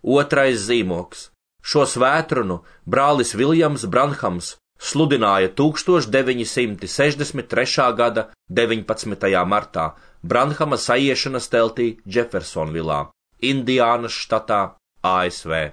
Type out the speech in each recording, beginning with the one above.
Otrais zīmogs. Šo svētrunu brālis Viljams Branhams sludināja 1963. gada 19. martā Branhama saiešanas teltī Džefersonvilā, Indiānas štatā, ASV.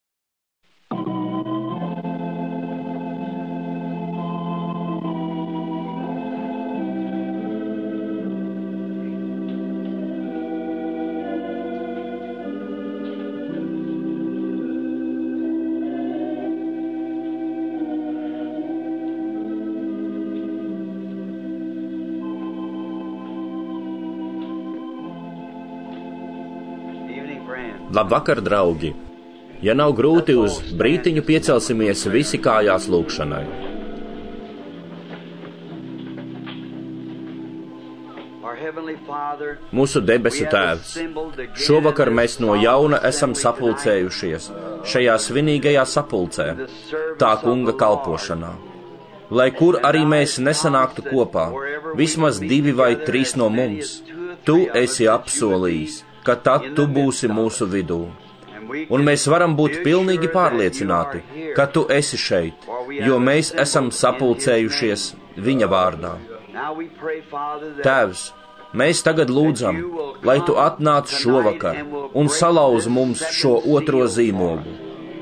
Labvakar, draugi! Ja nav grūti, uz brītiņu piecelsimies visi kājās lūgšanai. Mūsu debesu Tēvs, šovakar mēs no jauna esam sapulcējušies šajā svinīgajā sapulcē, tā kunga kalpošanā. Lai kur arī mēs nesanāktu kopā, vismaz 2 vai 3 no mums, tu esi apsolījis, ka tad tu būsi mūsu vidū. Un mēs varam būt pilnīgi pārliecināti, ka tu esi šeit, jo mēs esam sapulcējušies viņa vārdā. Tēvs, mēs tagad lūdzam, lai tu atnāc šovakar un salauz mums šo otro zīmogu.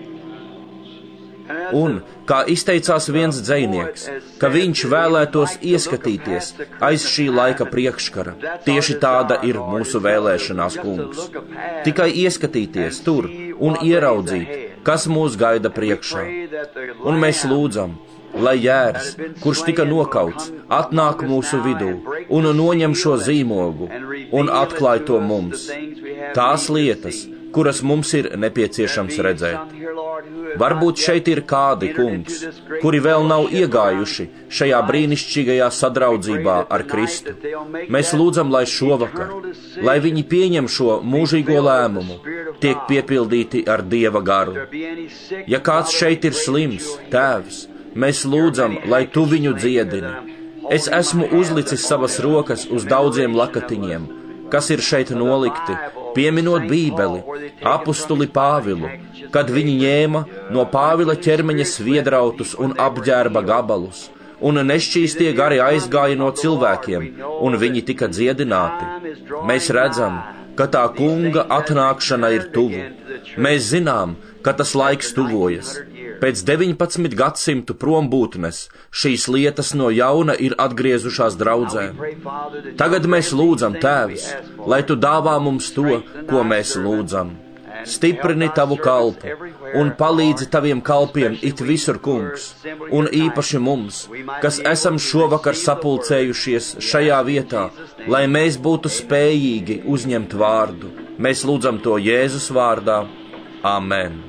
Un, kā izteicās viens dzejnieks, ka viņš vēlētos ieskatīties aiz šī laika priekškara, tieši tāda ir mūsu vēlēšanās, kungs. Tikai ieskatīties tur un ieraudzīt, kas mūs gaida priekšā. Un mēs lūdzam, lai Jērs, kurš tika nokauts, atnāk mūsu vidū un noņem šo zīmogu un atklāj to mums. Tās lietas, kuras mums ir nepieciešams redzēt. Varbūt šeit ir kādi, kungs, kuri vēl nav iegājuši šajā brīnišķīgajā sadraudzībā ar Kristu. Mēs lūdzam, lai šovakar, lai viņi pieņem šo mūžīgo lēmumu, tiek piepildīti ar Dieva garu. Ja kāds šeit ir slims, Tēvs, mēs lūdzam, lai tu viņu dziedini. Es esmu uzlicis savas rokas uz daudziem lakatiņiem, kas ir šeit nolikti, pieminot Bībeli, apustuli Pāvilu, kad viņi ņēma no Pāvila ķermeņa sviedrautus un apģērba gabalus, un nešķīstie gari aizgāja no cilvēkiem, un viņi tika dziedināti. Mēs redzam, ka tā kunga atnākšana ir tuvu. Mēs zinām, ka tas laiks tuvojas. Pēc 19 gadsimtu prombūtnes šīs lietas no jauna ir atgriezušās draudzēm. Tagad mēs lūdzam, Tēvs, lai tu dāvā mums to, ko mēs lūdzam. Stiprini tavu kalpu un palīdzi taviem kalpiem it visur, kungs, un īpaši mums, kas esam šovakar sapulcējušies šajā vietā, lai mēs būtu spējīgi uzņemt vārdu. Mēs lūdzam to Jēzus vārdā. Amen.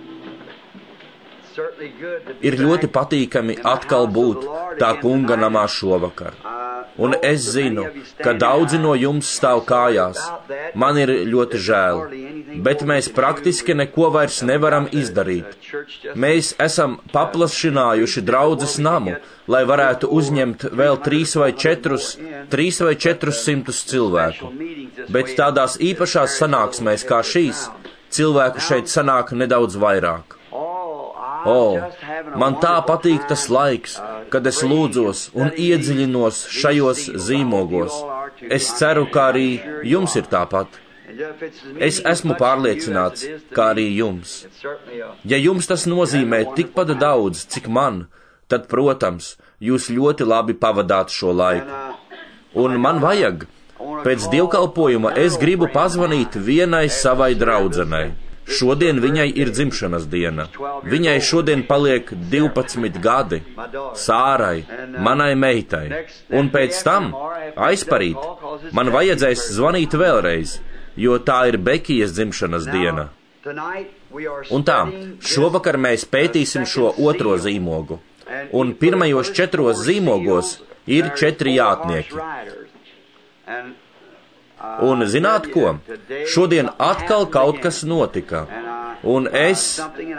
Ir ļoti patīkami atkal būt tā kunga namā šovakar. Un es zinu, ka daudzi no jums stāv kājās. Man ir ļoti žēl, bet mēs praktiski neko vairs nevaram izdarīt. Mēs esam paplašinājuši draudzes namu, lai varētu uzņemt vēl 3 vai 400 cilvēku. Bet tādās īpašās sanāksmēs kā šīs, cilvēku šeit sanāk nedaudz vairāk. Man tā patīk tas laiks, kad es lūdzos un iedziļinos šajos zīmogos. Es ceru, ka arī jums ir tāpat. Es esmu pārliecināts, kā arī jums. Ja jums tas nozīmē tikpat daudz, cik man, tad, protams, jūs ļoti labi pavadāt šo laiku. Un man vajag. Pēc dievkalpojuma es gribu pazvanīt vienai savai draudzenei. Šodien viņai ir dzimšanas diena. Viņai šodien paliek 12 gadi, Sārai, manai meitai. Un pēc tam, aizparīt, man vajadzēs zvanīt vēlreiz, jo tā ir Bekijas dzimšanas diena. Un tā, šovakar mēs pētīsim šo otro zīmogu. Un pirmajos 4 zīmogos ir 4 jātnieki. Un zināt ko? Šodien atkal kaut kas notika. Un es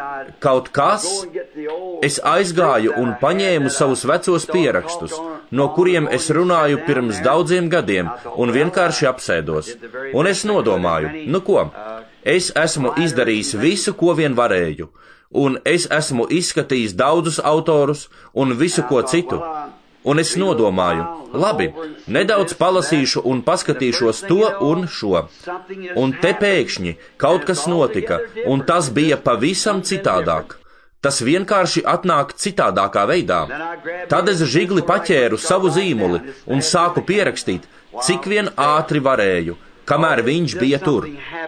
aizgāju un paņēmu savus vecos pierakstus, no kuriem es runāju pirms daudziem gadiem, un vienkārši apsēdos. Un es nodomāju, Es esmu izdarījis visu, ko vien varēju, un es esmu izskatījis daudzus autorus un visu ko citu. Un es nodomāju, labi, nedaudz palasīšu un paskatīšos to un šo. Un te pēkšņi kaut kas notika, un tas bija pavisam citādāk. Tas vienkārši atnāk citādākā veidā. Tad es žigli paķēru savu zīmuli un sāku pierakstīt, cik vien ātri varēju, kamēr viņš bija tur.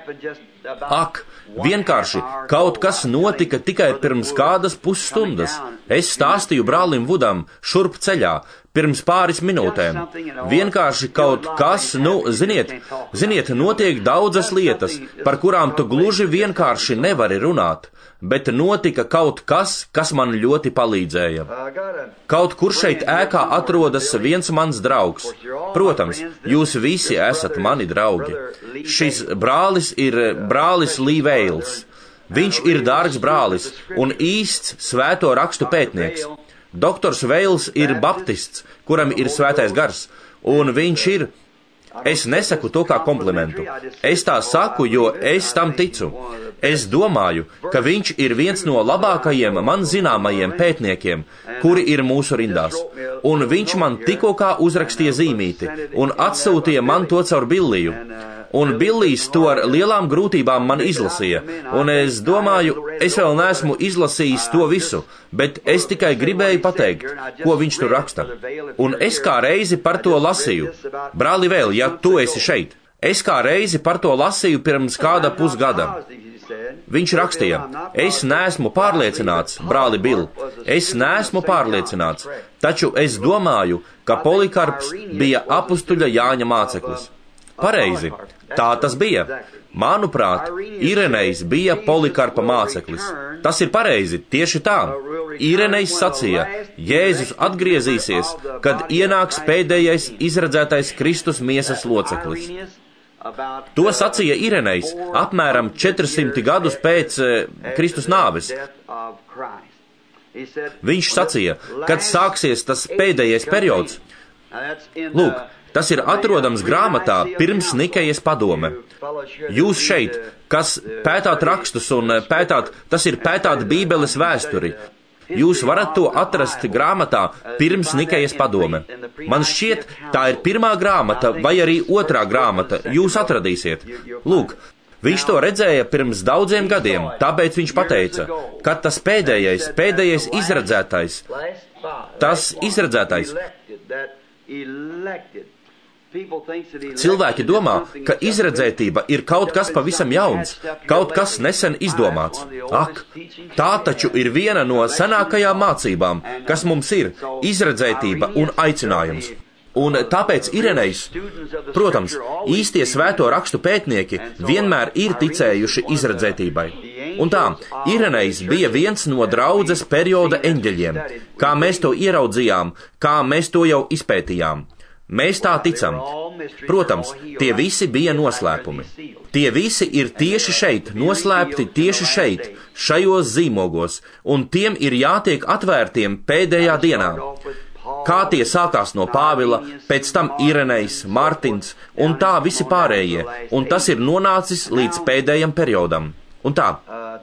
Ak, vienkārši kaut kas notika tikai pirms kādas pusstundas. Es stāstīju brālim Vudam šurp ceļā, pirms pāris minūtēm. Vienkārši kaut kas, ziniet, notiek daudzas lietas, par kurām tu gluži vienkārši nevari runāt, bet notika kaut kas, kas man ļoti palīdzēja. Kaut kur šeit ēkā atrodas viens mans draugs. Protams, jūs visi esat mani draugi. Šis brālis ir brālis Lee Veils. Viņš ir dārgs brālis un īsts svēto rakstu pētnieks. Doktors Veils ir baptists, kuram ir svētais gars, un viņš ir... Es nesaku to kā komplimentu. Es tā saku, jo es tam ticu. Es domāju, ka viņš ir viens no labākajiem man zināmajiem pētniekiem, kuri ir mūsu rindās. Un viņš man tikko kā uzrakstīja zīmīti un atsūtīja man to caur Billiju. Un Billijs to ar lielām grūtībām man izlasīja, un es domāju, es vēl neesmu izlasījis to visu, bet es tikai gribēju pateikt, ko viņš tur raksta. Un es kā reizi par to lasīju. Brāli Vēl, ja tu esi šeit, es kā reizi par to lasīju pirms kāda pusgada. Viņš rakstīja, es neesmu pārliecināts, brāli Bill, es neesmu pārliecināts, taču es domāju, ka Polikarps bija apustuļa Jāņa māceklis. Pareizi, tā tas bija. Manuprāt, Irenejs bija Polikarpa māceklis. Tas ir pareizi, tieši tā. Irenejs sacīja, Jēzus atgriezīsies, kad ienāks pēdējais izredzētais Kristus miesas loceklis. To sacīja Irenejs apmēram 400 gadus pēc Kristus nāves. Viņš sacīja, kad sāksies tas pēdējais periods. Lūk, tas ir atrodams grāmatā pirms Nikejas padome. Jūs šeit, kas pētāt rakstus un tas ir pētāt Bībeles vēsturi, jūs varat to atrast grāmatā pirms Nikejas padome. Man šķiet, tā ir pirmā grāmata vai arī otrā grāmata, jūs atradīsiet. Lūk, viņš to redzēja pirms daudziem gadiem, tāpēc viņš pateica, ka tas pēdējais izredzētais, Cilvēki domā, ka izredzētība ir kaut kas pavisam jauns, kaut kas nesen izdomāts. Ak, tā taču ir viena no senākajām mācībām, kas mums ir - izredzētība un aicinājums. Un tāpēc Irenejs, protams, īstie svēto rakstu pētnieki vienmēr ir ticējuši izredzētībai. Un tā, Irenejs bija viens no draudzes perioda eņģeļiem, kā mēs to ieraudzījām, kā mēs to jau izpētījām. Mēs tā ticam. Protams, tie visi bija noslēpumi. Tie visi ir tieši šeit, noslēpti tieši šeit, šajos zīmogos, un tiem ir jātiek atvērtiem pēdējā dienā. Kā tie sākās no Pāvila, pēc tam Irenejs, Mārtins un tā visi pārējie, un tas ir nonācis līdz pēdējam periodam. Un tā.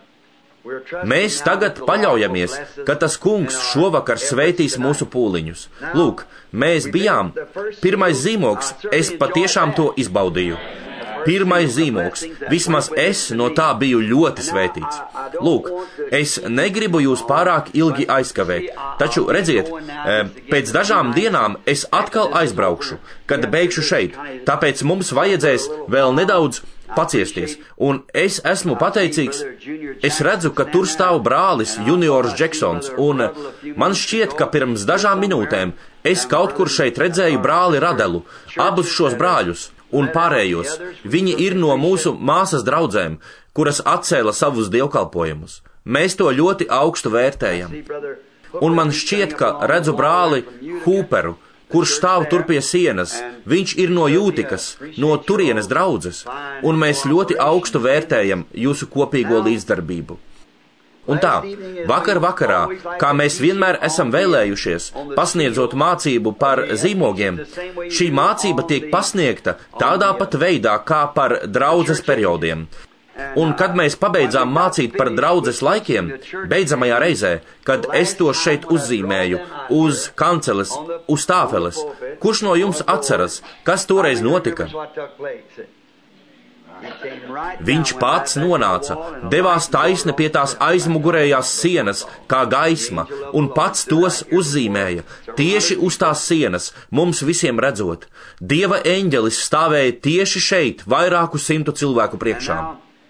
Mēs tagad paļaujamies, ka tas kungs šovakar sveitīs mūsu pūliņus. Lūk, mēs bijām. Pirmais zīmogs, es patiešām to izbaudīju. Pirmais zīmogs, vismaz es no tā biju ļoti svētīts. Lūk, es negribu jūs pārāk ilgi aizkavēt, taču redziet, pēc dažām dienām es atkal aizbraukšu, kad beigšu šeit, tāpēc mums vajadzēs vēl nedaudz paciesties, un es esmu pateicīgs. Es redzu, ka tur stāv brālis Juniors Džeksons, un man šķiet, ka pirms dažām minūtēm es kaut kur šeit redzēju brāli Radelu, abus šos brāļus un pārējos. Viņi ir no mūsu māsas draudzēm, kuras atcēla savus dievkalpojumus. Mēs to ļoti augstu vērtējam. Un man šķiet, ka redzu brāli Hūperu, kurš stāv tur pie sienas. Viņš ir no Jūtikas, no turienes draudzes, un mēs ļoti augstu vērtējam jūsu kopīgo līdzdarbību. Un tā, vakarā, kā mēs vienmēr esam vēlējušies, pasniedzot mācību par zīmogiem, šī mācība tiek pasniegta tādā pat veidā kā par draudzes periodiem. Un kad mēs pabeidzām mācīt par draudzes laikiem, beidzamajā reizē, kad es to šeit uzzīmēju, uz kanceles, uz tāfeles, kurš no jums atceras, kas toreiz notika? Viņš pats nonāca, devās taisni pie tās aizmugurējās sienas, kā gaisma, un pats tos uzzīmēja, tieši uz tās sienas, mums visiem redzot. Dieva eņģelis stāvēja tieši šeit, vairāku 100 cilvēku priekšā.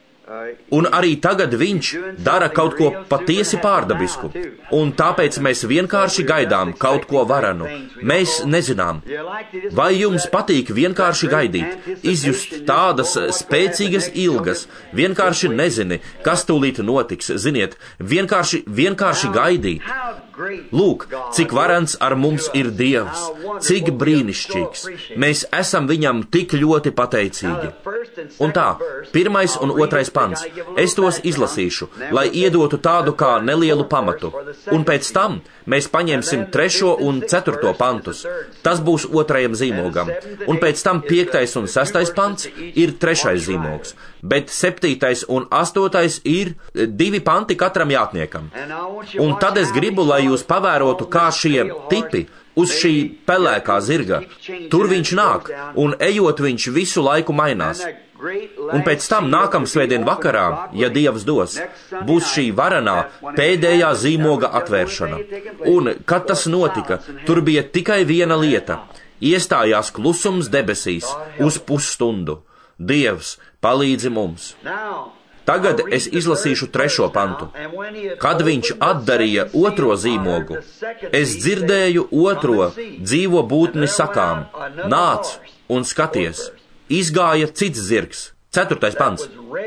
Un arī tagad viņš dara kaut ko patiesi pārdabisku, un tāpēc mēs vienkārši gaidām kaut ko varenu. Mēs nezinām. Vai jums patīk vienkārši gaidīt, izjust tādas spēcīgas ilgas, vienkārši nezini, kas tūlīt notiks, ziniet, vienkārši gaidīt. Lūk, cik varens ar mums ir Dievs, cik brīnišķīgs. Mēs esam viņam tik ļoti pateicīgi. Un tā, 1. un 2. pants. Es tos izlasīšu, lai iedotu tādu kā nelielu pamatu. Un pēc tam mēs paņemsim 3. un 4. pantus. Tas būs 2. zīmogam. Un pēc tam 5. un 6. pants ir 3. zīmogs. Bet 7. un 8. ir 2 panti katram jātniekam. Un tad es gribu, lai jūs pavērotu, kā šie tipi uz šī pelēkā zirga. Tur viņš nāk, un ejot viņš visu laiku mainās. Un pēc tam nākamsvētdien vakarā, ja Dievs dos, būs šī varenā pēdējā zīmoga atvēršana. Un, kad tas notika, tur bija tikai viena lieta. Iestājās klusums debesīs uz pusstundu. Dievs, palīdzi mums! Tagad es izlasīšu 3. pantu. Kad viņš atdarīja 2. zīmogu, es dzirdēju 2. dzīvo būtni sakām: nāc un skaties! Izgāja cits zirgs, 4. pants,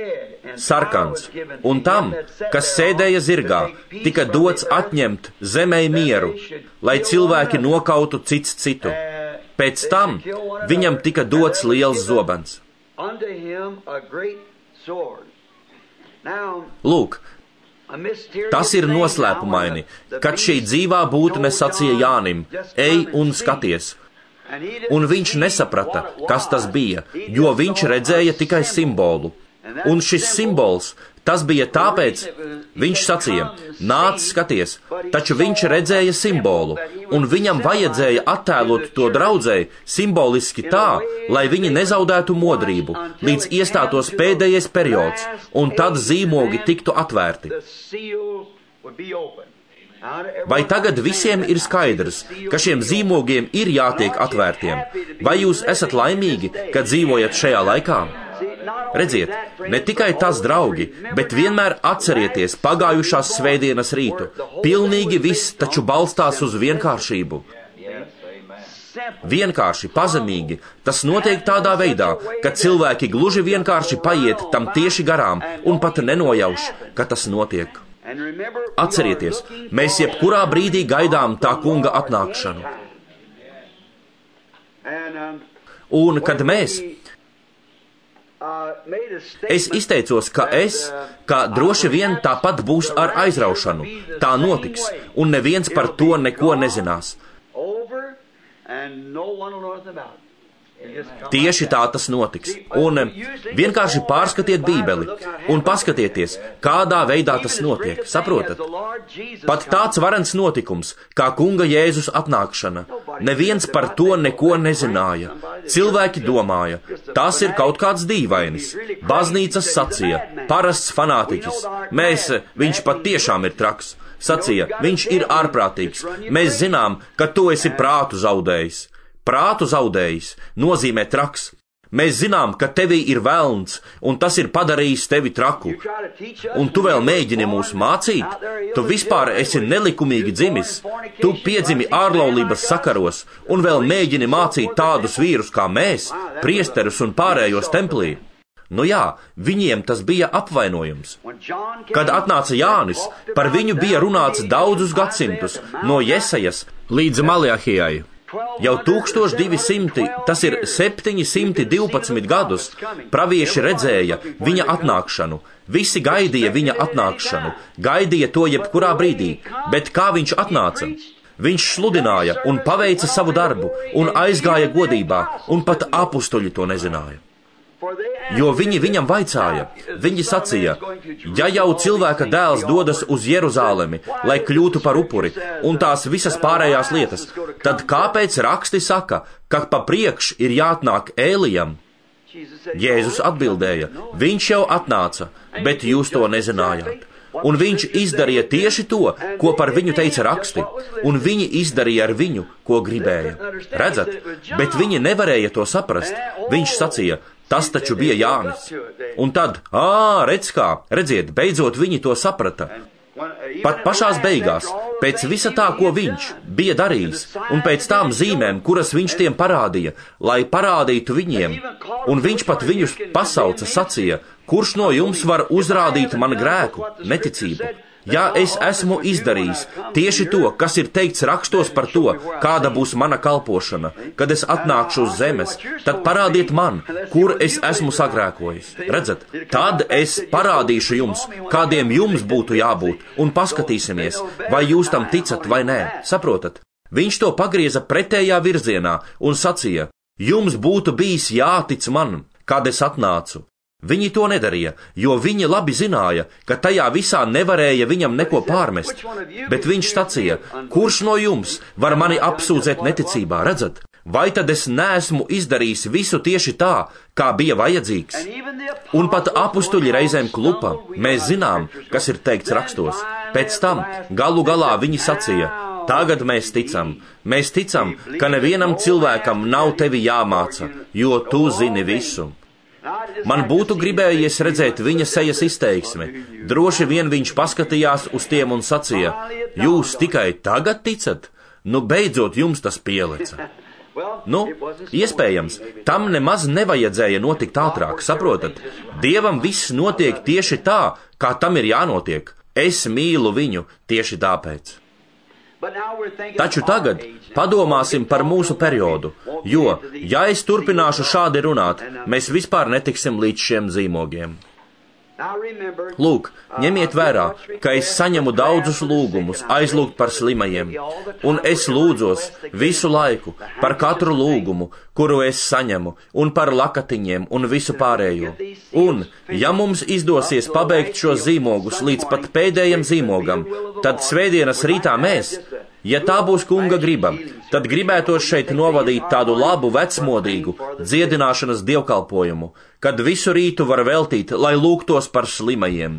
sarkans, un tam, kas sēdēja zirgā, tika dots atņemt zemei mieru, lai cilvēki nokautu cits citu. Pēc tam viņam tika dots liels zobens. Lūk, tas ir noslēpumaini, kad šī dzīvā būtne sacīja Jānim: ej un skaties! Un viņš nesaprata, kas tas bija, jo viņš redzēja tikai simbolu. Un šis simbols, tas bija tāpēc, viņš sacīja: nāc skaties, taču viņš redzēja simbolu, un viņam vajadzēja attēlot to draudzei simboliski tā, lai viņi nezaudētu modrību, līdz iestātos pēdējais periods, un tad zīmogi tiktu atvērti. Vai tagad visiem ir skaidrs, ka šiem zīmogiem ir jātiek atvērtiem? Vai jūs esat laimīgi, kad dzīvojat šajā laikā? Redziet, ne tikai tas, draugi, bet vienmēr atcerieties pagājušās svētdienas rītu. Pilnīgi viss taču balstās uz vienkāršību. Vienkārši, pazemīgi, tas notiek tādā veidā, ka cilvēki gluži vienkārši paiet tam tieši garām un pat nenojauš, ka tas notiek. Atcerieties, mēs jebkurā brīdī gaidām tā kunga atnākšanu. Un kad es izteicos, ka droši vien tāpat būs ar aizraušanu, tā notiks, un neviens par to neko nezinās. Tieši tā tas notiks. Un vienkārši pārskatiet Bībeli un paskatieties, kādā veidā tas notiek. Saprotat? Pat tāds varens notikums, kā kunga Jēzus atnākšana, neviens par to neko nezināja. Cilvēki domāja, tas ir kaut kāds dīvainis. Baznīcas sacīja, parasts fanātiķis. Viņš pat tiešām ir traks. Sacīja, viņš ir ārprātīgs. Mēs zinām, ka tu esi prātu zaudējis. Prātu zaudējis nozīmē traks. Mēs zinām, ka tevī ir velns, un tas ir padarījis tevi traku. Un tu vēl mēģini mūs mācīt? Tu vispār esi nelikumīgi dzimis. Tu piedzimi ārlaulības sakaros, un vēl mēģini mācīt tādus vīrus kā mēs, priesterus un pārējos templī. Nu jā, viņiem tas bija apvainojums. Kad atnāca Jānis, par viņu bija runāts daudzus gadsimtus, no Jesajas līdz Maliahijai. Jau 1200, tas ir 712 gadus, pravieši redzēja viņa atnākšanu. Visi gaidīja viņa atnākšanu, gaidīja to jebkurā brīdī, bet kā viņš atnāca? Viņš sludināja un paveica savu darbu un aizgāja godībā, un pat apustuļi to nezināja. Jo viņi viņam vaicāja, viņi sacīja, ja jau cilvēka dēls dodas uz Jeruzālemi, lai kļūtu par upuri, un tās visas pārējās lietas, tad kāpēc raksti saka, ka pa priekš ir jāatnāk Ēlijam? Jēzus atbildēja, viņš jau atnāca, bet jūs to nezinājāt. Un viņš izdarīja tieši to, ko par viņu teica raksti, un viņi izdarīja ar viņu, ko gribēja. Redzat, bet viņi nevarēja to saprast. Viņš sacīja, tas taču bija Jānis. Un tad, redziet, beidzot viņi to saprata. Pat pašās beigās, pēc visa tā, ko viņš bija darījis, un pēc tām zīmēm, kuras viņš tiem parādīja, lai parādītu viņiem, un viņš pat viņus pasauca, sacīja, kurš no jums var uzrādīt man grēku, neticību? Ja es esmu izdarījis tieši to, kas ir teikts rakstos par to, kāda būs mana kalpošana, kad es atnākšu uz zemes, tad parādiet man, kur es esmu sagrēkojis. Redzat, tad es parādīšu jums, kādiem jums būtu jābūt, un paskatīsimies, vai jūs tam ticat vai nē. Saprotat? Viņš to pagrieza pretējā virzienā un sacīja, jums būtu bijis jātic man, kad es atnācu. Viņi to nedarīja, jo viņi labi zināja, ka tajā visā nevarēja viņam neko pārmest, bet viņš sacīja, kurš no jums var mani apsūdzēt neticībā, redzat? Vai tad es neesmu izdarījis visu tieši tā, kā bija vajadzīgs? Un pat apustuļi reizēm klupa, mēs zinām, kas ir teikts rakstos. Pēc tam galu galā viņi sacīja, tagad mēs ticam, ka nevienam cilvēkam nav tevi jāmāca, jo tu zini visu. Man būtu gribējies redzēt viņa sejas izteiksmi. Droši vien viņš paskatījās uz tiem un sacīja, jūs tikai tagad ticat? Nu, beidzot jums tas pielica. Iespējams, tam nemaz nevajadzēja notikt ātrāk, saprotat? Dievam viss notiek tieši tā, kā tam ir jānotiek. Es mīlu viņu tieši tāpēc. Taču tagad padomāsim par mūsu periodu, jo, ja es turpināšu šādi runāt, mēs vispār netiksim līdz šiem zīmogiem. Lūk, ņemiet vērā, ka es saņemu daudzus lūgumus aizlūgt par slimajiem, un es lūdzos visu laiku par katru lūgumu, kuru es saņemu, un par lakatiņiem un visu pārējo. Un, ja mums izdosies pabeigt šos zīmogus līdz pat pēdējiem zīmogam, tad svētdienas rītā mēs, ja tā būs kunga griba, tad gribētos šeit novadīt tādu labu vecmodīgu dziedināšanas dievkalpojumu, kad visu rītu var veltīt, lai lūgtos par slimajiem.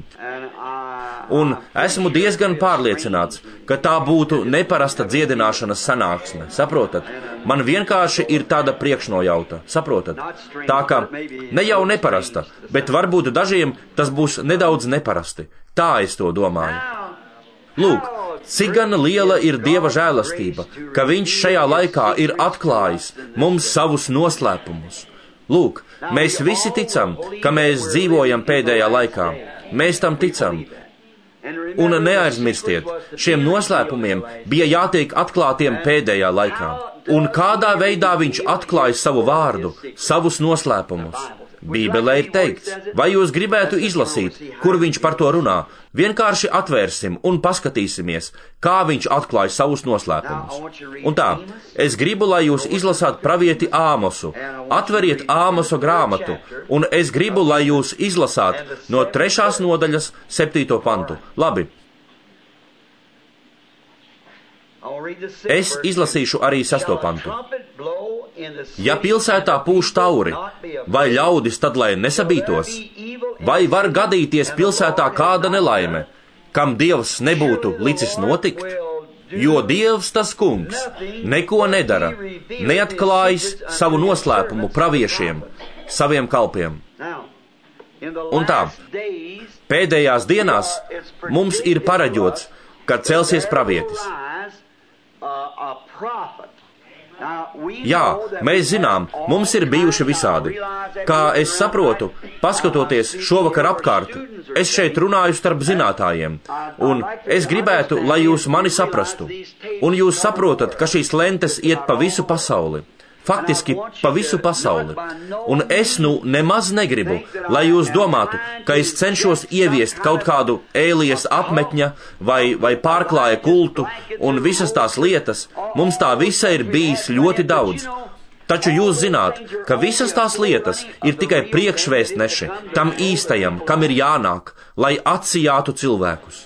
Un esmu diezgan pārliecināts, ka tā būtu neparasta dziedināšanas sanāksme, saprotat? Man vienkārši ir tāda priekšnojauta, saprotat? Tā kā ne jau neparasta, bet varbūt dažiem tas būs nedaudz neparasti. Tā es to domāju. Lūk, cik gan liela ir Dieva žēlastība, ka viņš šajā laikā ir atklājis mums savus noslēpumus. Lūk, mēs visi ticam, ka mēs dzīvojam pēdējā laikā. Mēs tam ticam. Un neaizmirstiet, šiem noslēpumiem bija jātiek atklātiem pēdējā laikā. Un kādā veidā viņš atklāja savu vārdu, savus noslēpumus? Bībelē ir teikts, vai jūs gribētu izlasīt, kur viņš par to runā? Vienkārši atvērsim un paskatīsimies, kā viņš atklāja savus noslēpumus. Un tā, es gribu, lai jūs izlasāt pravieti Āmosu. Atveriet Āmosa grāmatu, un es gribu, lai jūs izlasāt no 3. nodaļas 7. pantu. Labi. Es izlasīšu arī 6. pantu. Ja pilsētā pūš tauri, vai ļaudis tad lai nesabītos? Vai var gadīties pilsētā kāda nelaime, kam Dievs nebūtu licis notikt? Jo Dievs tas kungs neko nedara, neatklājis savu noslēpumu praviešiem, saviem kalpiem. Un tā, pēdējās dienās mums ir pareģots, kad celsies pravietis. Jā, mēs zinām, mums ir bijuši visādi. Kā es saprotu, paskatoties šovakar apkārt, es šeit runāju starp zinātājiem, un es gribētu, lai jūs mani saprastu. Un jūs saprotat, ka šīs lentes iet pa visu pasauli. Faktiski pa visu pasauli. Un es nemaz negribu, lai jūs domātu, ka es cenšos ieviest kaut kādu Ēlijas apmetņa vai pārklāja kultu un visas tās lietas. Mums tā visa ir bijis ļoti daudz. Taču jūs zināt, ka visas tās lietas ir tikai priekšvēstneši tam īstajam, kam ir jānāk, lai atsijātu cilvēkus.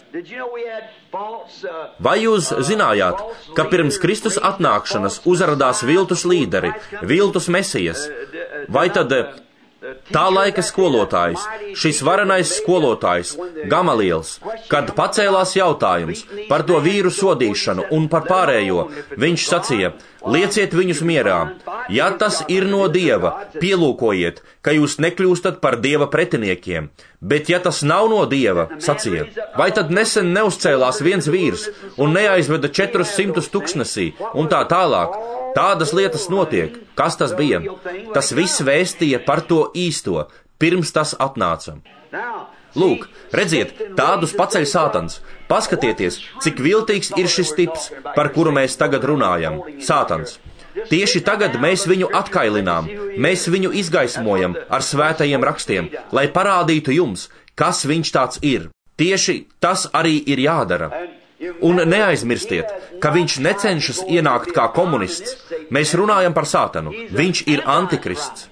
Vai jūs zinājāt, ka pirms Kristus atnākšanas uzradās viltus līderi, viltus mesijas, vai tad tā laika skolotājs, šis varenais skolotājs, Gamaliels, kad pacēlās jautājums par to vīru sodīšanu un par pārējo, viņš sacīja, lieciet viņus mierā, ja tas ir no Dieva, pielūkojiet, ka jūs nekļūstat par Dieva pretiniekiem, bet ja tas nav no Dieva, sacīja, vai tad nesen neuzcēlās viens vīrs un neaizveda 400 tuksnesī un tā tālāk. Tādas lietas notiek. Kas tas bija? Tas viss vēstīja par to īsto, pirms tas atnāca. Lūk, redziet, tādus paceļ Sātans. Paskatieties, cik viltīgs ir šis tips, par kuru mēs tagad runājam. Sātans. Tieši tagad mēs viņu atkailinām, mēs viņu izgaismojam ar svētajiem rakstiem, lai parādītu jums, kas viņš tāds ir. Tieši tas arī ir jādara. Un neaizmirstiet, ka viņš necenšas ienākt kā komunists. Mēs runājam par Sātanu. Viņš ir antikrists.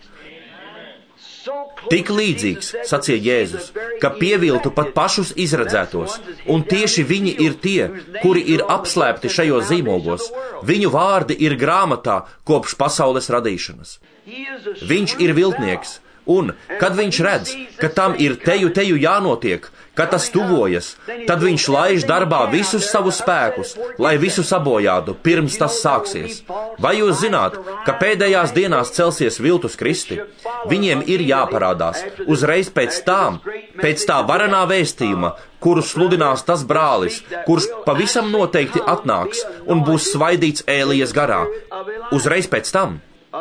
Tik līdzīgs, sacīja Jēzus, ka pieviltu pat pašus izredzētos, un tieši viņi ir tie, kuri ir apslēpti šajos zīmogos. Viņu vārdi ir grāmatā kopš pasaules radīšanas. Viņš ir viltnieks. Un, kad viņš redz, ka tam ir teju jānotiek, ka tas tuvojas, tad viņš laiž darbā visus savus spēkus, lai visu sabojātu, pirms tas sāksies. Vai jūs zināt, ka pēdējās dienās celsies viltus kristi? Viņiem ir jāparādās uzreiz pēc tā varenā vēstījuma, kuru sludinās tas brālis, kurš pavisam noteikti atnāks un būs svaidīts Ēlijas garā. Uzreiz pēc tam.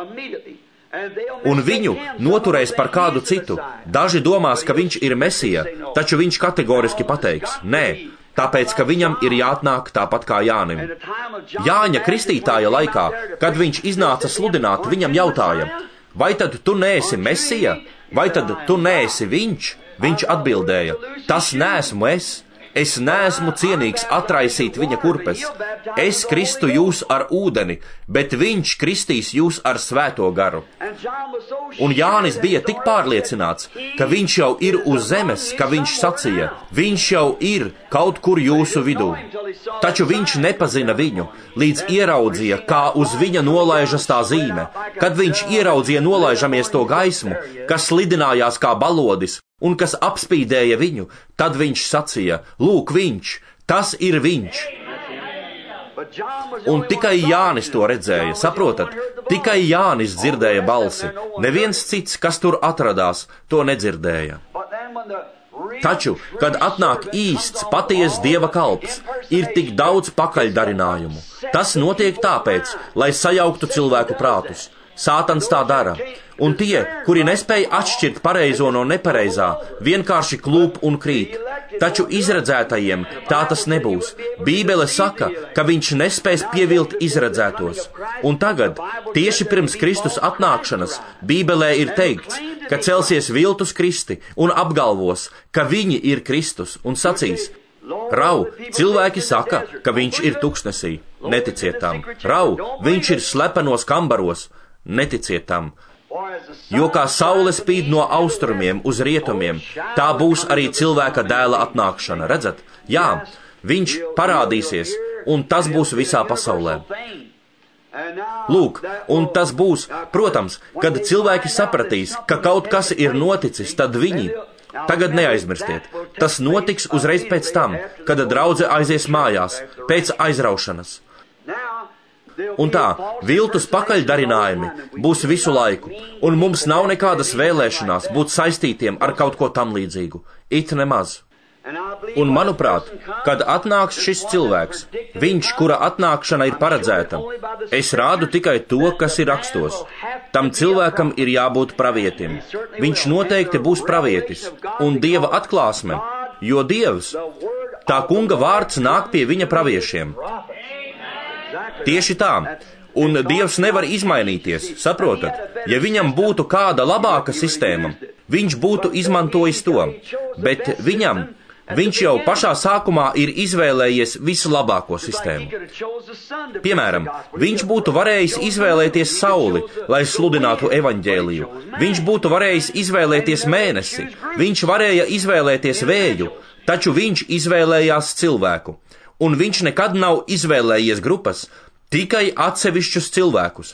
Un viņu noturēs par kādu citu. Daži domās, ka viņš ir Mesija, taču viņš kategoriski pateiks, nē, tāpēc, ka viņam ir jāatnāk tāpat kā Jānim. Jāņa Kristītāja laikā, kad viņš iznāca sludināt, viņam jautāja, vai tad tu neesi Mesija, vai tad tu neesi viņš? Viņš atbildēja, tas neesmu es. Es neesmu cienīgs atraisīt viņa kurpes. Es kristu jūs ar ūdeni, bet viņš kristīs jūs ar svēto garu. Un Jānis bija tik pārliecināts, ka viņš jau ir uz zemes, ka viņš sacīja, viņš jau ir kaut kur jūsu vidū. Taču viņš nepazina viņu, līdz ieraudzīja, kā uz viņa nolaižas tā zīme. Kad viņš ieraudzīja nolaižamies to gaismu, kas slidinājās kā balodis, un kas apspīdēja viņu, tad viņš sacīja, lūk viņš, tas ir viņš. Un tikai Jānis to redzēja, saprotat? Tikai Jānis dzirdēja balsi, neviens cits, kas tur atradās, to nedzirdēja. Taču, kad atnāk īsts, patiesa Dieva kalps, ir tik daudz pakaļdarinājumu. Tas notiek tāpēc, lai sajauktu cilvēku prātus. Sātans tā dara, un tie, kuri nespēja atšķirt pareizo no nepareizā, vienkārši klūp un krīt. Taču izredzētajiem tā tas nebūs. Bībele saka, ka viņš nespēs pievilt izredzētos. Un tagad, tieši pirms Kristus atnākšanas, Bībelē ir teikts, ka celsies viltus kristi un apgalvos, ka viņi ir Kristus un sacīs, Rau, cilvēki saka, ka viņš ir tuksnesī. Neticiet tam. Rau, viņš ir slepenos kambaros. Neticiet tam. Jo kā saule spīd no austrumiem uz rietumiem, tā būs arī cilvēka dēla atnākšana. Redzat? Jā, viņš parādīsies, un tas būs visā pasaulē. Lūk, un tas būs, protams, kad cilvēki sapratīs, ka kaut kas ir noticis, tad viņi, tagad neaizmirstiet, tas notiks uzreiz pēc tam, kad draudze aizies mājās, pēc aizraušanas. Un tā, viltus pakaļdarinājumi būs visu laiku, un mums nav nekādas vēlēšanās būt saistītiem ar kaut ko tam līdzīgu. It nemaz. Un manuprāt, kad atnāks šis cilvēks, viņš, kura atnākšana ir paredzēta, es rādu tikai to, kas ir rakstos. Tam cilvēkam ir jābūt pravietim. Viņš noteikti būs pravietis un Dieva atklāsme, jo Dievs, tā kunga vārds nāk pie viņa praviešiem. Tieši tā, un Dievs nevar izmainīties, saprotat? Ja viņam būtu kāda labāka sistēma, viņš būtu izmantojis to, bet viņam Viņš jau pašā sākumā ir izvēlējies vislabāko sistēmu. Piemēram, viņš būtu varējis izvēlēties sauli, lai sludinātu evaņģēliju. Viņš būtu varējis izvēlēties mēnesi. Viņš varēja izvēlēties vēju, taču viņš izvēlējās cilvēku. Un viņš nekad nav izvēlējies grupas, tikai atsevišķus cilvēkus.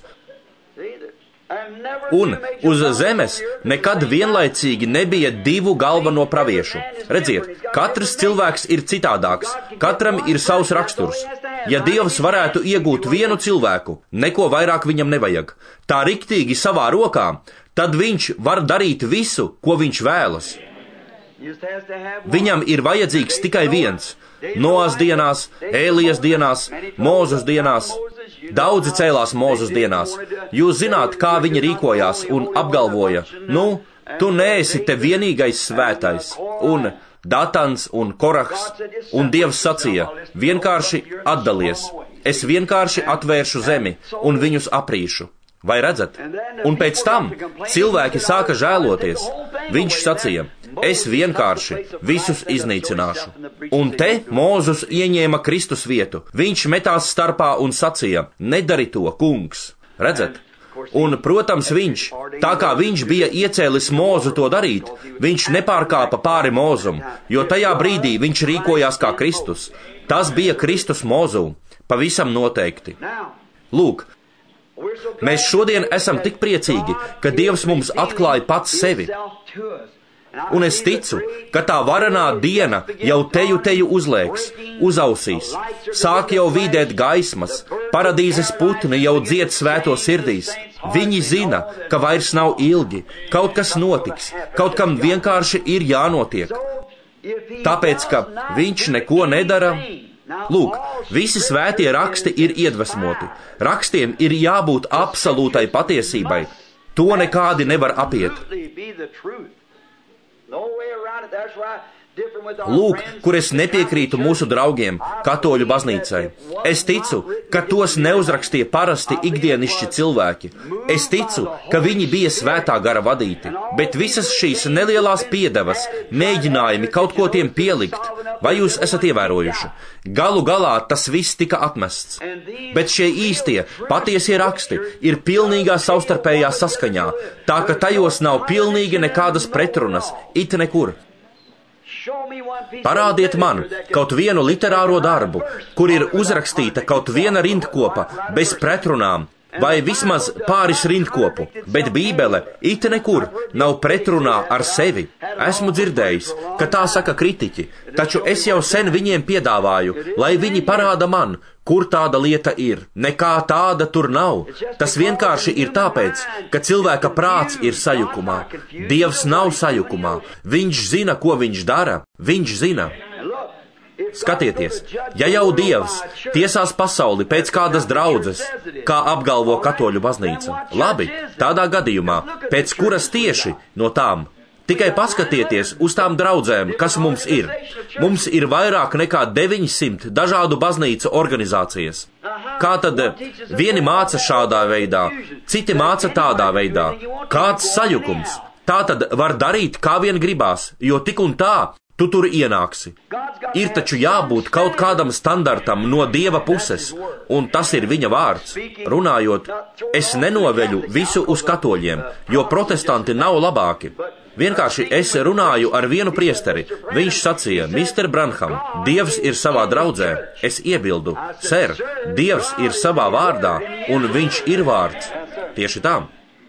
Un uz zemes nekad vienlaicīgi nebija divu galveno praviešu. Redziet, katrs cilvēks ir citādāks, katram ir savs raksturs. Ja Dievs varētu iegūt vienu cilvēku, neko vairāk viņam nevajag, tā riktīgi savā rokā, tad viņš var darīt visu, ko viņš vēlas. Viņam ir vajadzīgs tikai viens. Noās dienās, Ēlijas dienās, Mūzes dienās. Daudzi cēlās Mūzes dienās. Jūs zināt, kā viņi rīkojās un apgalvoja, tu neesi te vienīgais svētais. Un Datans un Korahs, un Dievs sacīja, vienkārši atdalies. Es vienkārši atvēršu zemi un viņus aprīšu. Vai redzat? Un pēc tam cilvēki sāka žēloties. Viņš sacīja, es vienkārši visus iznīcināšu. Un te Mūzes ieņēma Kristus vietu. Viņš metās starpā un sacīja, nedari to, kungs. Redzat? Un, protams, viņš, tā kā viņš bija iecēlis Mūzu to darīt, viņš nepārkāpa pāri Mūzum, jo tajā brīdī viņš rīkojās kā Kristus. Tas bija Kristus Mūzū, pavisam noteikti. Lūk, mēs šodien esam tik priecīgi, ka Dievs mums atklāja pats sevi. Un es ticu, ka tā varenā diena jau teju uzlēks, uzausīs, sāk jau vīdēt gaismas, paradīzes putni jau dzied svēto sirdīs. Viņi zina, ka vairs nav ilgi, kaut kas notiks, kaut kam vienkārši ir jānotiek. Tāpēc, ka viņš neko nedara. Lūk, visi svētie raksti ir iedvesmoti. Rakstiem ir jābūt absolūtai patiesībai. To nekādi nevar apiet. Lūk, kur es nepiekrītu mūsu draugiem, katoļu baznīcai. Es ticu, ka tos neuzrakstīja parasti ikdienišķi cilvēki. Es ticu, ka viņi bija svētā gara vadīti, bet visas šīs nelielās piedevas, mēģinājumi kaut ko tiem pielikt, vai jūs esat ievērojuši? Galu galā tas viss tika atmests. Bet šie īstie, patiesie raksti ir pilnīgā savstarpējā saskaņā, tā ka tajos nav pilnīgi nekādas pretrunas, it nekur. Parādiet man kaut vienu literāro darbu, kur ir uzrakstīta kaut viena rindkopa bez pretrunām, vai vismaz pāris rindkopu, bet Bībele it nekur nav pretrunā ar sevi. Esmu dzirdējis, ka tā saka kritiķi, taču es jau sen viņiem piedāvāju, lai viņi parāda man, kur tāda lieta ir. Nekā tāda tur nav. Tas vienkārši ir tāpēc, ka cilvēka prāts ir sajukumā. Dievs nav sajukumā. Viņš zina, ko viņš dara. Viņš zina. Skatieties, ja jau Dievs tiesās pasauli pēc kādas draudzes, kā apgalvo katoļu baznīca, labi, tādā gadījumā, pēc kuras tieši no tām? Tikai paskatieties uz tām draudzēm, kas mums ir. Mums ir vairāk nekā 900 dažādu baznīcu organizācijas. Kā tad vieni māca šādā veidā, citi māca tādā veidā? Kāds sajukums? Tā tad var darīt, kā vien gribās, jo tik un tā tu tur ienāksi. Ir taču jābūt kaut kādam standartam no Dieva puses, un tas ir viņa vārds. Runājot, es nenoveļu visu uz katoļiem, jo protestanti nav labāki. Vienkārši es runāju ar vienu priesteri. Viņš sacīja, Mr. Branham, Dievs ir savā draudzē. Es iebildu, ser, Dievs ir savā vārdā, un viņš ir vārds. Tieši tā.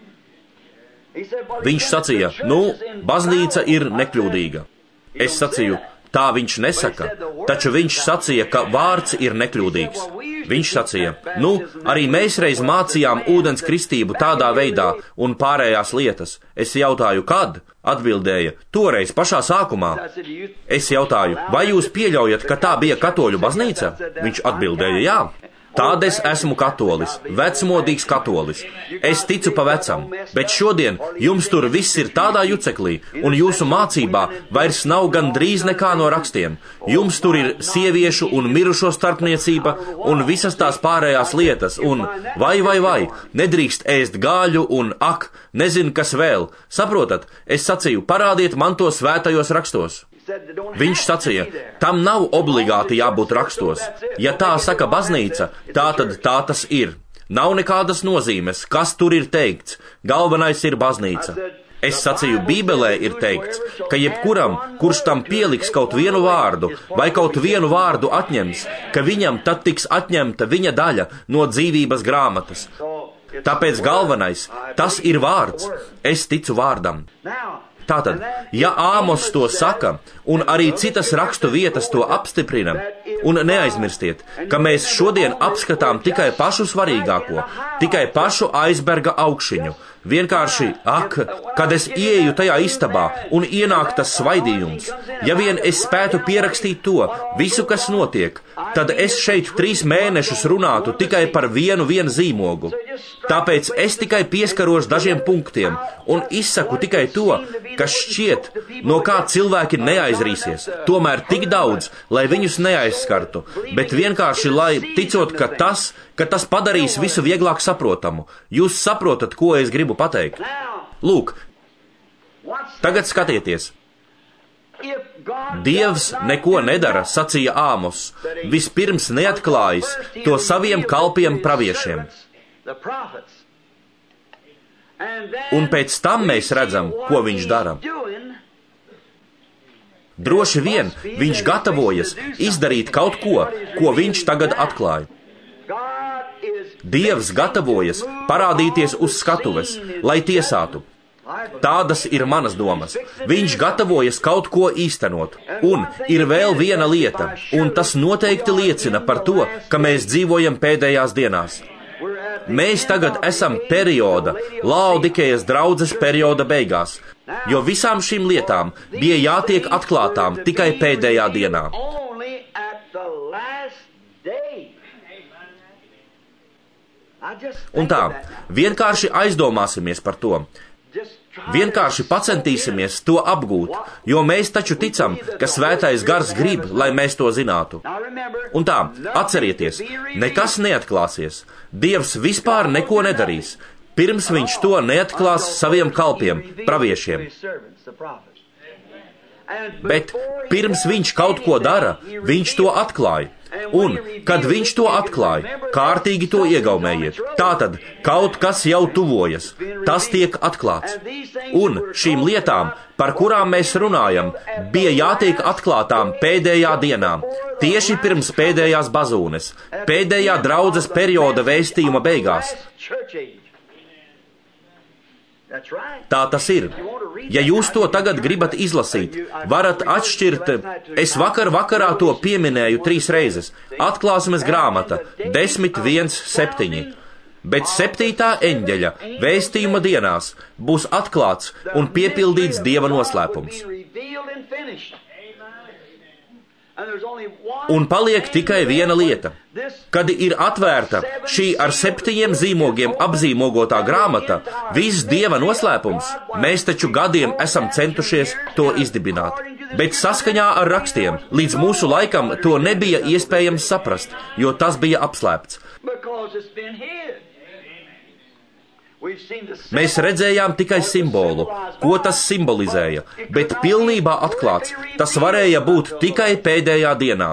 Viņš sacīja, baznīca ir nekļūdīga. Es sacīju, tā viņš nesaka, taču viņš sacīja, ka vārds ir nekļūdīgs. Viņš sacīja, arī mēs reiz mācījām ūdens kristību tādā veidā un pārējās lietas. Es jautāju, kad? Atbildēja, toreiz pašā sākumā. Es jautāju, vai jūs pieļaujat, ka tā bija katoļu baznīca? Viņš atbildēja, jā. Tāda es esmu katolis, vecmodīgs katolis. Es ticu pa vecam, bet šodien jums tur viss ir tādā juceklī, un jūsu mācībā vairs nav gandrīz nekā no rakstiem. Jums tur ir sieviešu un mirušo starpniecība un visas tās pārējās lietas, un vai, nedrīkst ēst gāļu un nezinu kas vēl. Saprotat, es sacīju, parādiet man to svētajos rakstos. Viņš sacīja, tam nav obligāti jābūt rakstos. Ja tā saka baznīca, tā tad tā tas ir. Nav nekādas nozīmes, kas tur ir teikts. Galvenais ir baznīca. Es sacīju, Bībelē ir teikts, ka jebkuram, kurš tam pieliks kaut vienu vārdu vai kaut vienu vārdu atņems, ka viņam tad tiks atņemta viņa daļa no dzīvības grāmatas. Tāpēc galvenais, tas ir vārds. Es ticu vārdam. Tātad, ja Āmos to saka, un arī citas rakstu vietas to apstiprina, un neaizmirstiet, ka mēs šodien apskatām tikai pašu svarīgāko, tikai pašu aizberga augšiņu. Vienkārši, kad es ieeju tajā istabā un ienāk tas svaidījums, ja vien es spētu pierakstīt to, visu, kas notiek, tad es šeit 3 mēnešus runātu tikai par vienu zīmogu. Tāpēc es tikai pieskaros dažiem punktiem un izsaku tikai to, kas šķiet, no kā cilvēki neaizrīsies. Tomēr tik daudz, lai viņus neaizskartu, bet vienkārši, lai ticot, ka tas padarīs visu vieglāk saprotamu. Jūs saprotat, ko es gribu pateikt? Lūk, tagad skatieties. Dievs neko nedara, sacīja Āmos, vispirms neatklājis to saviem kalpiem praviešiem. Un pēc tam mēs redzam, ko viņš dara. Droši vien viņš gatavojas izdarīt kaut ko, ko viņš tagad atklāja. Dievs gatavojas parādīties uz skatuves, lai tiesātu. Tādas ir manas domas. Viņš gatavojas kaut ko īstenot. Un ir vēl viena lieta, un tas noteikti liecina par to, ka mēs dzīvojam pēdējās dienās. Mēs tagad esam perioda, Laodikejas draudzes perioda beigās, jo visām šīm lietām bija jātiek atklātām tikai pēdējā dienā. Un tā, vienkārši aizdomāsimies par to. Vienkārši pacentīsimies to apgūt, jo mēs taču ticam, ka Svētais Gars grib, lai mēs to zinātu. Un tā, atcerieties, nekas neatklāsies. Dievs vispār neko nedarīs, pirms viņš to neatklās saviem kalpiem, praviešiem. Bet pirms viņš kaut ko dara, viņš to atklāja. Un, kad viņš to atklāja, kārtīgi to iegaumējiet. Tātad, kaut kas jau tuvojas, tas tiek atklāts. Un šīm lietām, par kurām mēs runājam, bija jātiek atklātām pēdējā dienā, tieši pirms pēdējās bazūnes, pēdējā draudzes perioda vēstījuma beigās. Tā tas ir. Ja jūs to tagad gribat izlasīt, varat atšķirt, es vakarā to pieminēju 3 reizes, atklāsmes grāmata 10.1.7. Bet 7. eņģeļa vēstījuma dienās būs atklāts un piepildīts Dieva noslēpums. Un paliek tikai viena lieta. Kad ir atvērta šī ar 7 zīmogiem apzīmogotā grāmata, viss Dieva noslēpums, mēs taču gadiem esam centušies to izdibināt. Bet saskaņā ar rakstiem līdz mūsu laikam to nebija iespējams saprast, jo tas bija apslēpts. Mēs redzējām tikai simbolu, ko tas simbolizēja, bet pilnībā atklāts tas varēja būt tikai pēdējā dienā.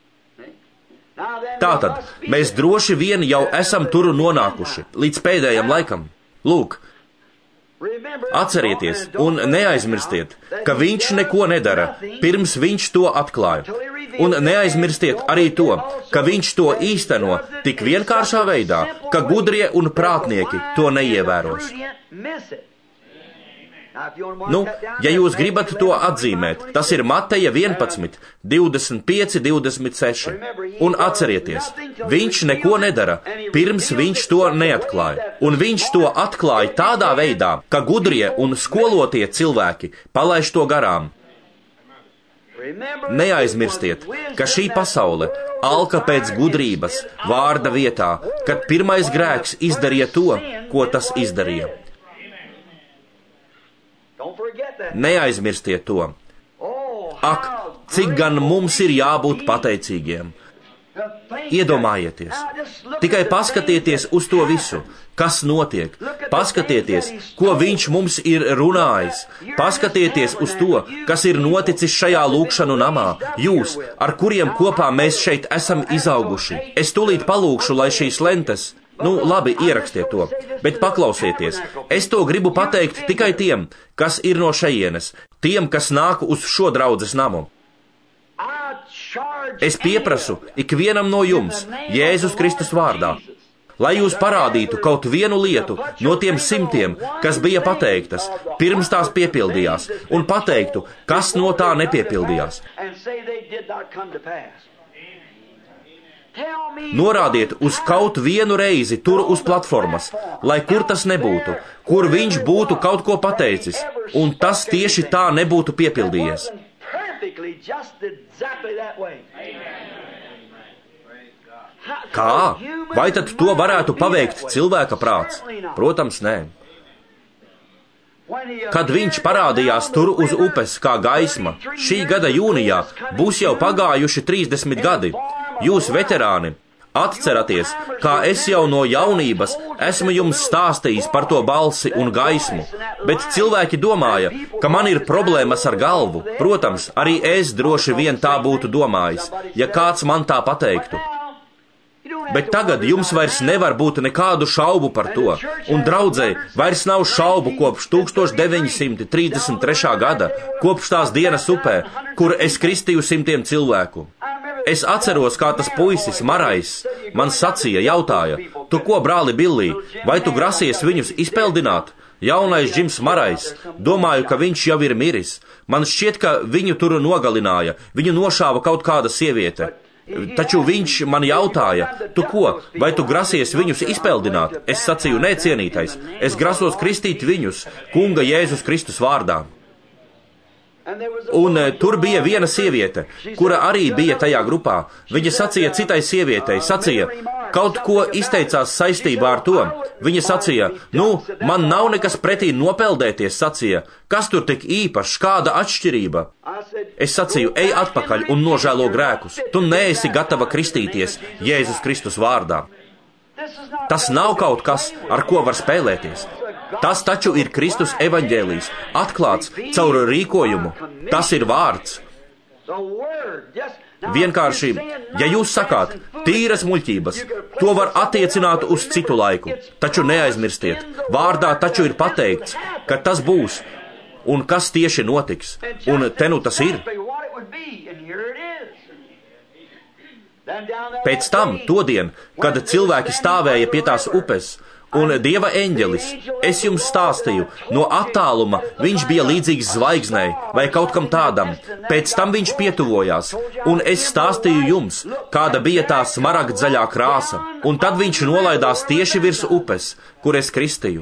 Tātad, mēs droši vien jau esam tur nonākuši līdz pēdējam laikam. Lūk, atcerieties un neaizmirstiet, ka viņš neko nedara, pirms viņš to atklāja. Un neaizmirstiet arī to, ka viņš to īsteno tik vienkāršā veidā, ka gudrie un prātnieki to neievēros. Ja jūs gribat to atzīmēt, tas ir Mateja 11, 25, 26. Un atcerieties, viņš neko nedara, pirms viņš to neatklāja. Un viņš to atklāja tādā veidā, ka gudrie un skolotie cilvēki palaiž to garām. Neaizmirstiet, ka šī pasaule alka pēc gudrības vārda vietā, kad pirmais grēks izdarīja to, ko tas izdarīja. Neaizmirstiet to. Ak, cik gan mums ir jābūt pateicīgiem. Iedomājieties, tikai paskatieties uz to visu, kas notiek, Paskatieties, ko viņš mums ir runājis. Paskatieties uz to, kas ir noticis šajā lūgšanu namā. Jūs, ar kuriem kopā mēs šeit esam izauguši. Es tūlīt palūkšu, lai šīs lentes... labi, ierakstiet to, bet paklausieties. Es to gribu pateikt tikai tiem, kas ir no šejienes, tiem, kas nāk uz šo draudzes namu. Es pieprasu ikvienam no jums, Jēzus Kristus vārdā, lai jūs parādītu kaut vienu lietu no tiem 100, kas bija pateiktas, pirms tās piepildījās, un pateiktu, kas no tā nepiepildījās. Norādiet uz kaut vienu reizi tur uz platformas, lai kur tas nebūtu, kur viņš būtu kaut ko pateicis, un tas tieši tā nebūtu piepildījies. Kā? Vai tad to varētu paveikt cilvēka prāts? Protams, nē. Kad viņš parādījās tur uz upes kā gaisma, šī gada jūnijā būs jau pagājuši 30 gadi. Jūs, veterāni, atceraties, kā es jau no jaunības esmu jums stāstījis par to balsi un gaismu, bet cilvēki domāja, ka man ir problēmas ar galvu. Protams, arī es droši vien tā būtu domājis, ja kāds man tā pateiktu. Bet tagad jums vairs nevar būt nekādu šaubu par to, un draudzē vairs nav šaubu kopš 1933. gada, kopš tās dienas upē, kur es kristīju 100 cilvēku. Es atceros, kā tas puisis Marais man sacīja, jautāja, tu ko, brāli Billī, vai tu grasies viņus izpeldināt? Jaunais Džims Marais, domāju, ka viņš jau ir miris. Man šķiet, ka viņu tur nogalināja, viņu nošāva kaut kāda sieviete. Taču viņš man jautāja, tu ko, vai tu grasies viņus izpeldināt? Es sacīju, nē, cienītais, es grasos kristīt viņus, kunga Jēzus Kristus vārdā. Un tur bija viena sieviete, kura arī bija tajā grupā. Viņa sacīja citai sievietei, kaut ko izteicās saistībā ar to. Viņa sacīja, man nav nekas pretī nopeldēties, sacīja, kas tur tik īpašs, kāda atšķirība? Es sacīju, ej atpakaļ un nožēlo grēkus. Tu neesi gatava kristīties Jēzus Kristus vārdā. Tas nav kaut kas, ar ko var spēlēties. Tas taču ir Kristus evaņģēlijs, atklāts caur rīkojumu. Tas ir vārds. Vienkārši, ja jūs sakāt, tīras muļķības, to var attiecināt uz citu laiku. Taču neaizmirstiet, vārdā taču ir pateikts, ka tas būs, un kas tieši notiks. Un te nu tas ir. Pēc tam, todien, kad cilvēki stāvēja pie tās upes, un Dieva eņģelis, es jums stāstīju, no attāluma viņš bija līdzīgs zvaigznei vai kaut kam tādam. Pēc tam viņš pietuvojās, un es stāstīju jums, kāda bija tā smaragdzaļā krāsa, un tad viņš nolaidās tieši virs upes, kur es kristīju.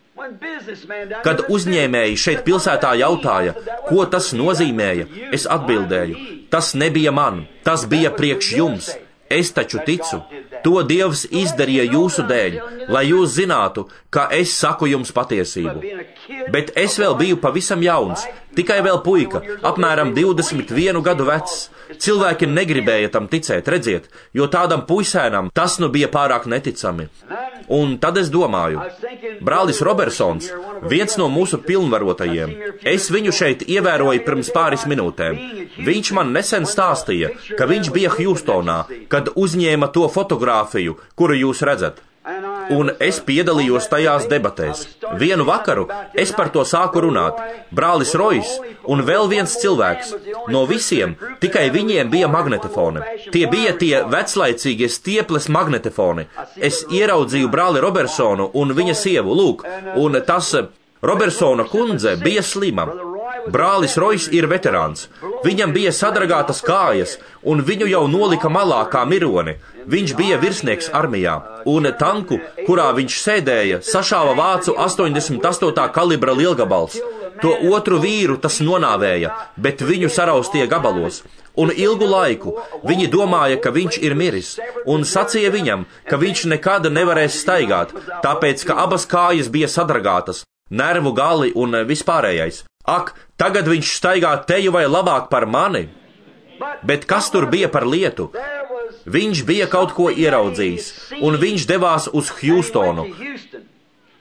Kad uzņēmēji šeit pilsētā jautāja, ko tas nozīmēja, es atbildēju, tas nebija man, tas bija priekš jums. Es taču ticu, to Dievs izdarīja jūsu dēļ, lai jūs zinātu, ka es saku jums patiesību. Bet es vēl biju pavisam jauns, tikai vēl puika, apmēram 21 gadu vecs. Cilvēki negribēja tam ticēt, redziet, jo tādam puisēnam tas nu bija pārāk neticami. Un tad es domāju, brālis Robertsons, viens no mūsu pilnvarotajiem, es viņu šeit ievēroju pirms pāris minūtēm. Viņš man nesen stāstīja, ka viņš bija Hjūstonā, kad uzņēma to fotogrāfiju, kuru jūs redzat. Un es piedalījos tajās debatēs. Vienu vakaru es par to sāku runāt. Brālis Rojs un vēl viens cilvēks. No visiem tikai viņiem bija magnetofoni. Tie bija tie veclaicīgie stieples magnetofoni. Es ieraudzīju brāli Robertsonu un viņa sievu, lūk, un tas Robertsona kundze bija slima. Brālis Rojs ir veterāns. Viņam bija sadragātas kājas, un viņu jau nolika malā kā mironi. Viņš bija virsnieks armijā, un tanku, kurā viņš sēdēja, sašāva vācu 88. kalibra lielgabals. To otru vīru tas nonāvēja, bet viņu saraustīja gabalos. Un ilgu laiku viņi domāja, ka viņš ir miris, un sacīja viņam, ka viņš nekad nevarēs staigāt, tāpēc, ka abas kājas bija sadragātas, nervu gali un vispārējais. Ak, tagad viņš staigā teju vai labāk par mani? Bet kas tur bija par lietu? Viņš bija kaut ko ieraudzījis, un viņš devās uz Hjūstonu.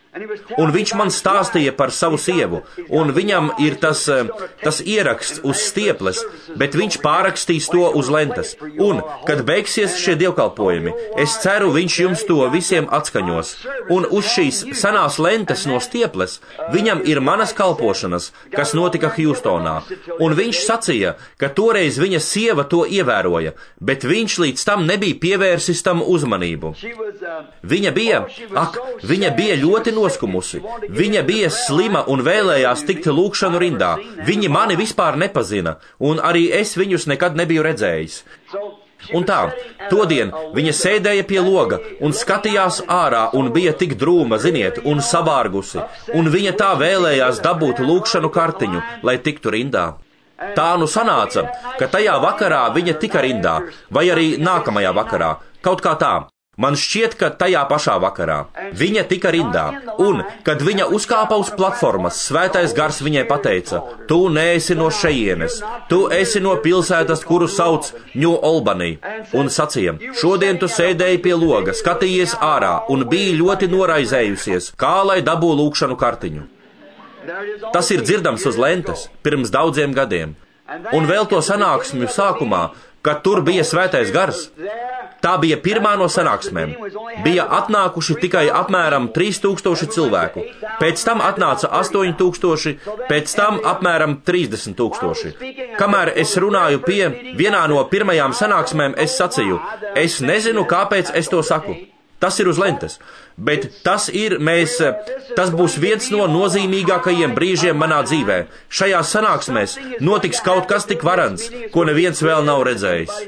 un viņš man stāstīja par savu sievu, un viņam ir tas ieraksts uz stieples, bet viņš pārrakstīs to uz lentes. Un, kad beigsies šie dievkalpojumi, es ceru, viņš jums to visiem atskaņos. Un uz šīs senās lentes no stieples viņam ir manas kalpošanas, kas notika Hjūstonā. Un viņš sacīja, ka toreiz viņa sieva to ievēroja, bet viņš līdz tam nebija pievērsis tam uzmanību. Viņa bija ļoti noskumusi. Viņa bija slima un vēlējās tikt lūgšanu rindā. Viņi mani vispār nepazina, un arī es viņus nekad nebiju redzējis. Un tā, todien viņa sēdēja pie loga un skatījās ārā un bija tik drūma, ziniet, un sabārgusi, un viņa tā vēlējās dabūt lūgšanu kartiņu, lai tiktu rindā. Tā nu sanāca, ka tajā vakarā viņa tika rindā, vai arī nākamajā vakarā, kaut kā tā. Man šķiet, ka tajā pašā vakarā viņa tika rindā, un, kad viņa uzkāpa uz platformas, Svētais Gars viņai pateica, tu neesi no šejienes, tu esi no pilsētas, kuru sauc New Albany, un sacīja, šodien tu sēdēji pie loga, skatījies ārā un biji ļoti noraizējusies, kā lai dabū lūgšanu kartiņu. Tas ir dzirdams uz lentes pirms daudziem gadiem, un vēl to sanāksmju sākumā, kad tur bija Svētais Gars. Tā bija pirmā no sanāksmēm. Bija atnākuši tikai apmēram 3000 cilvēku, pēc tam atnāca 8000, pēc tam apmēram 30,000. Kamēr es runāju pie vienā no pirmajām sanāksmēm, es sacīju, es nezinu, kāpēc es to saku. Tas ir uz lentes, bet tas būs viens no nozīmīgākajiem brīžiem manā dzīvē. Šajās sanāksmēs notiks kaut kas tik varants, ko neviens vēl nav redzējis.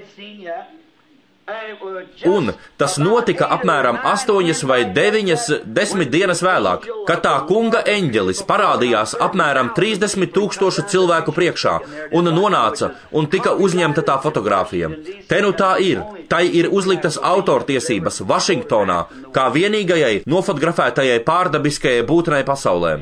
Un tas notika apmēram 8 vai 10 dienas vēlāk, kad tā kunga eņģelis parādījās apmēram 30,000 cilvēku priekšā un nonāca un tika uzņemta tā fotogrāfija. Te nu tā ir. Tai ir uzliktas autortiesības Vašingtonā kā vienīgajai nofotografētajai pārdabiskajai būtnei pasaulē.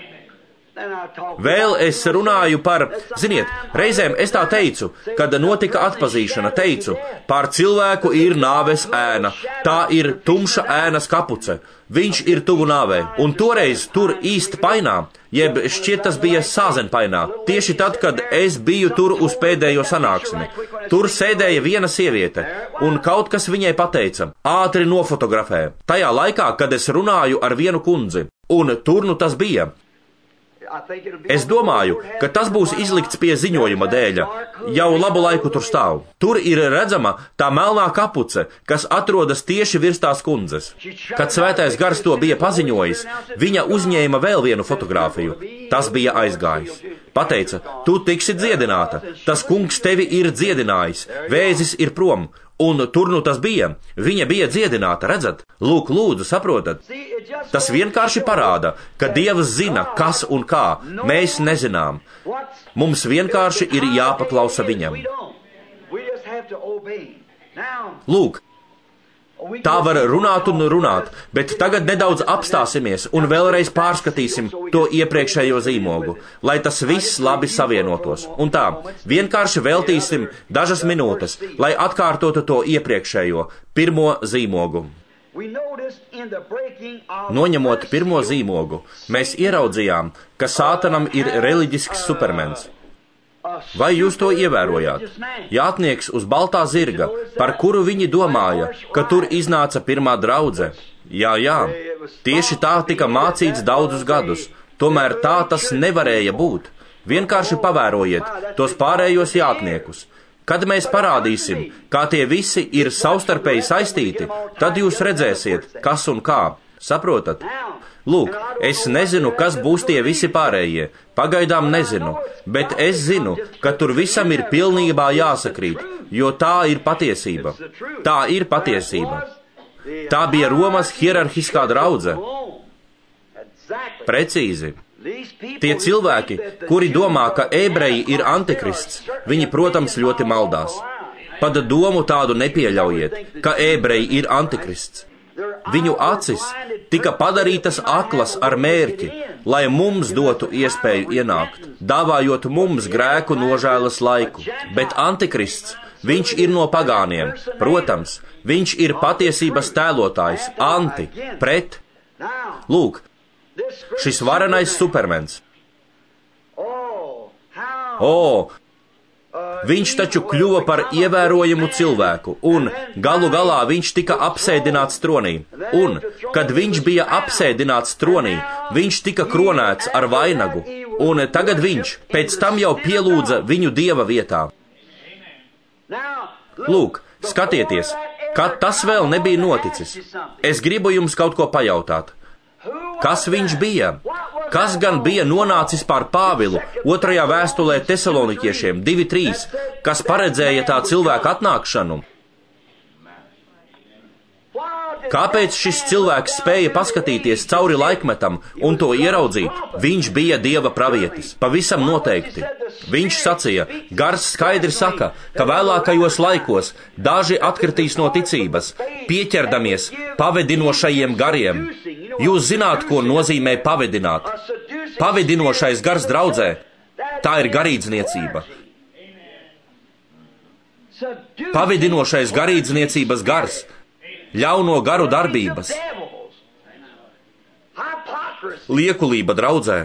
Vēl es runāju par, ziniet, reizēm es tā teicu, kad notika atpazīšana, teicu, pār cilvēku ir nāves ēna, tā ir tumša ēnas kapuce, viņš ir tuvu nāvei, un toreiz tur īsti painā, jeb šķiet tas bija Sāzenpainā, tieši tad, kad es biju tur uz pēdējo sanāksmi. Tur sēdēja viena sieviete, un kaut kas viņai pateica, ātri nofotografē, tajā laikā, kad es runāju ar vienu kundzi, un tur nu tas bija. Es domāju, ka tas būs izlikts pie ziņojuma dēļa, jau labu laiku tur stāv. Tur ir redzama tā melnā kapuce, kas atrodas tieši virs tās kundzes. Kad Svētais Gars to bija paziņojis, viņa uzņēma vēl vienu fotogrāfiju. Tas bija aizgājis. Pateica, tu tiksi dziedināta, tas kungs tevi ir dziedinājis, vēzis ir prom. Un tur nu tas bija. Viņa bija dziedināta, redzat? Lūk, lūdzu, saprotat? Tas vienkārši parāda, ka Dievs zina, kas un kā. Mēs nezinām. Mums vienkārši ir jāpaklausa viņam. Lūk, tā var runāt un runāt, bet tagad nedaudz apstāsimies un vēlreiz pārskatīsim to iepriekšējo zīmogu, lai tas viss labi savienotos. Un tā, vienkārši veltīsim dažas minūtes, lai atkārtotu to iepriekšējo, pirmo zīmogu. Noņemot pirmo zīmogu, mēs ieraudzījām, ka Sātanam ir reliģisks supermens. Vai jūs to ievērojāt? Jātnieks uz baltā zirga, par kuru viņi domāja, ka tur iznāca pirmā draudze. Jā, tieši tā tika mācīts daudzus gadus, tomēr tā tas nevarēja būt. Vienkārši pavērojiet tos pārējos jātniekus. Kad mēs parādīsim, kā tie visi ir savstarpēji saistīti, tad jūs redzēsiet, kas un kā. Saprotat? Lūk, es nezinu, kas būs tie visi pārējie. Pagaidām nezinu, bet es zinu, ka tur visam ir pilnībā jāsakrīt, jo tā ir patiesība. Tā ir patiesība. Tā bija Romas hierarhiskā draudze. Precīzi. Tie cilvēki, kuri domā, ka ebreji ir antikrists, viņi, protams, ļoti maldās. Pat domu tādu nepieļaujiet, ka ebreji ir antikrists. Viņu acis tika padarītas aklas ar mērķi, lai mums dotu iespēju ienākt, dāvājot mums grēku nožēlas laiku. Bet antikrists, viņš ir no pagāniem, protams, viņš ir patiesības tēlotājs, pret. Lūk, Šis varenais supermens. Viņš taču kļuva par ievērojamu cilvēku, un galu galā viņš tika apsēdināts tronī. Un, kad viņš bija apsēdināts tronī, viņš tika kronēts ar vainagu, un tagad viņš pēc tam jau pielūdza viņu Dieva vietā. Lūk, skatieties, kad tas vēl nebija noticis. Es gribu jums kaut ko pajautāt. Kas viņš bija? Kas gan bija nonācis pār Pāvilu 2. vēstulē Tesaloniķiešiem 2:3, kas paredzēja tā cilvēka atnākšanu? Kāpēc šis cilvēks spēja paskatīties cauri laikmetam un to ieraudzīt? Viņš bija Dieva pravietis, pavisam noteikti. Viņš sacīja, Gars skaidri saka, ka vēlākajos laikos daži atkritīs no ticības, pieķerdamies pavedinošajiem gariem. Jūs zināt, ko nozīmē pavedināt. Pavedinošais gars draudzē, tā ir garīdzniecība. Pavedinošais garīdzniecības gars, ļauno garu darbības, liekulība draudzē,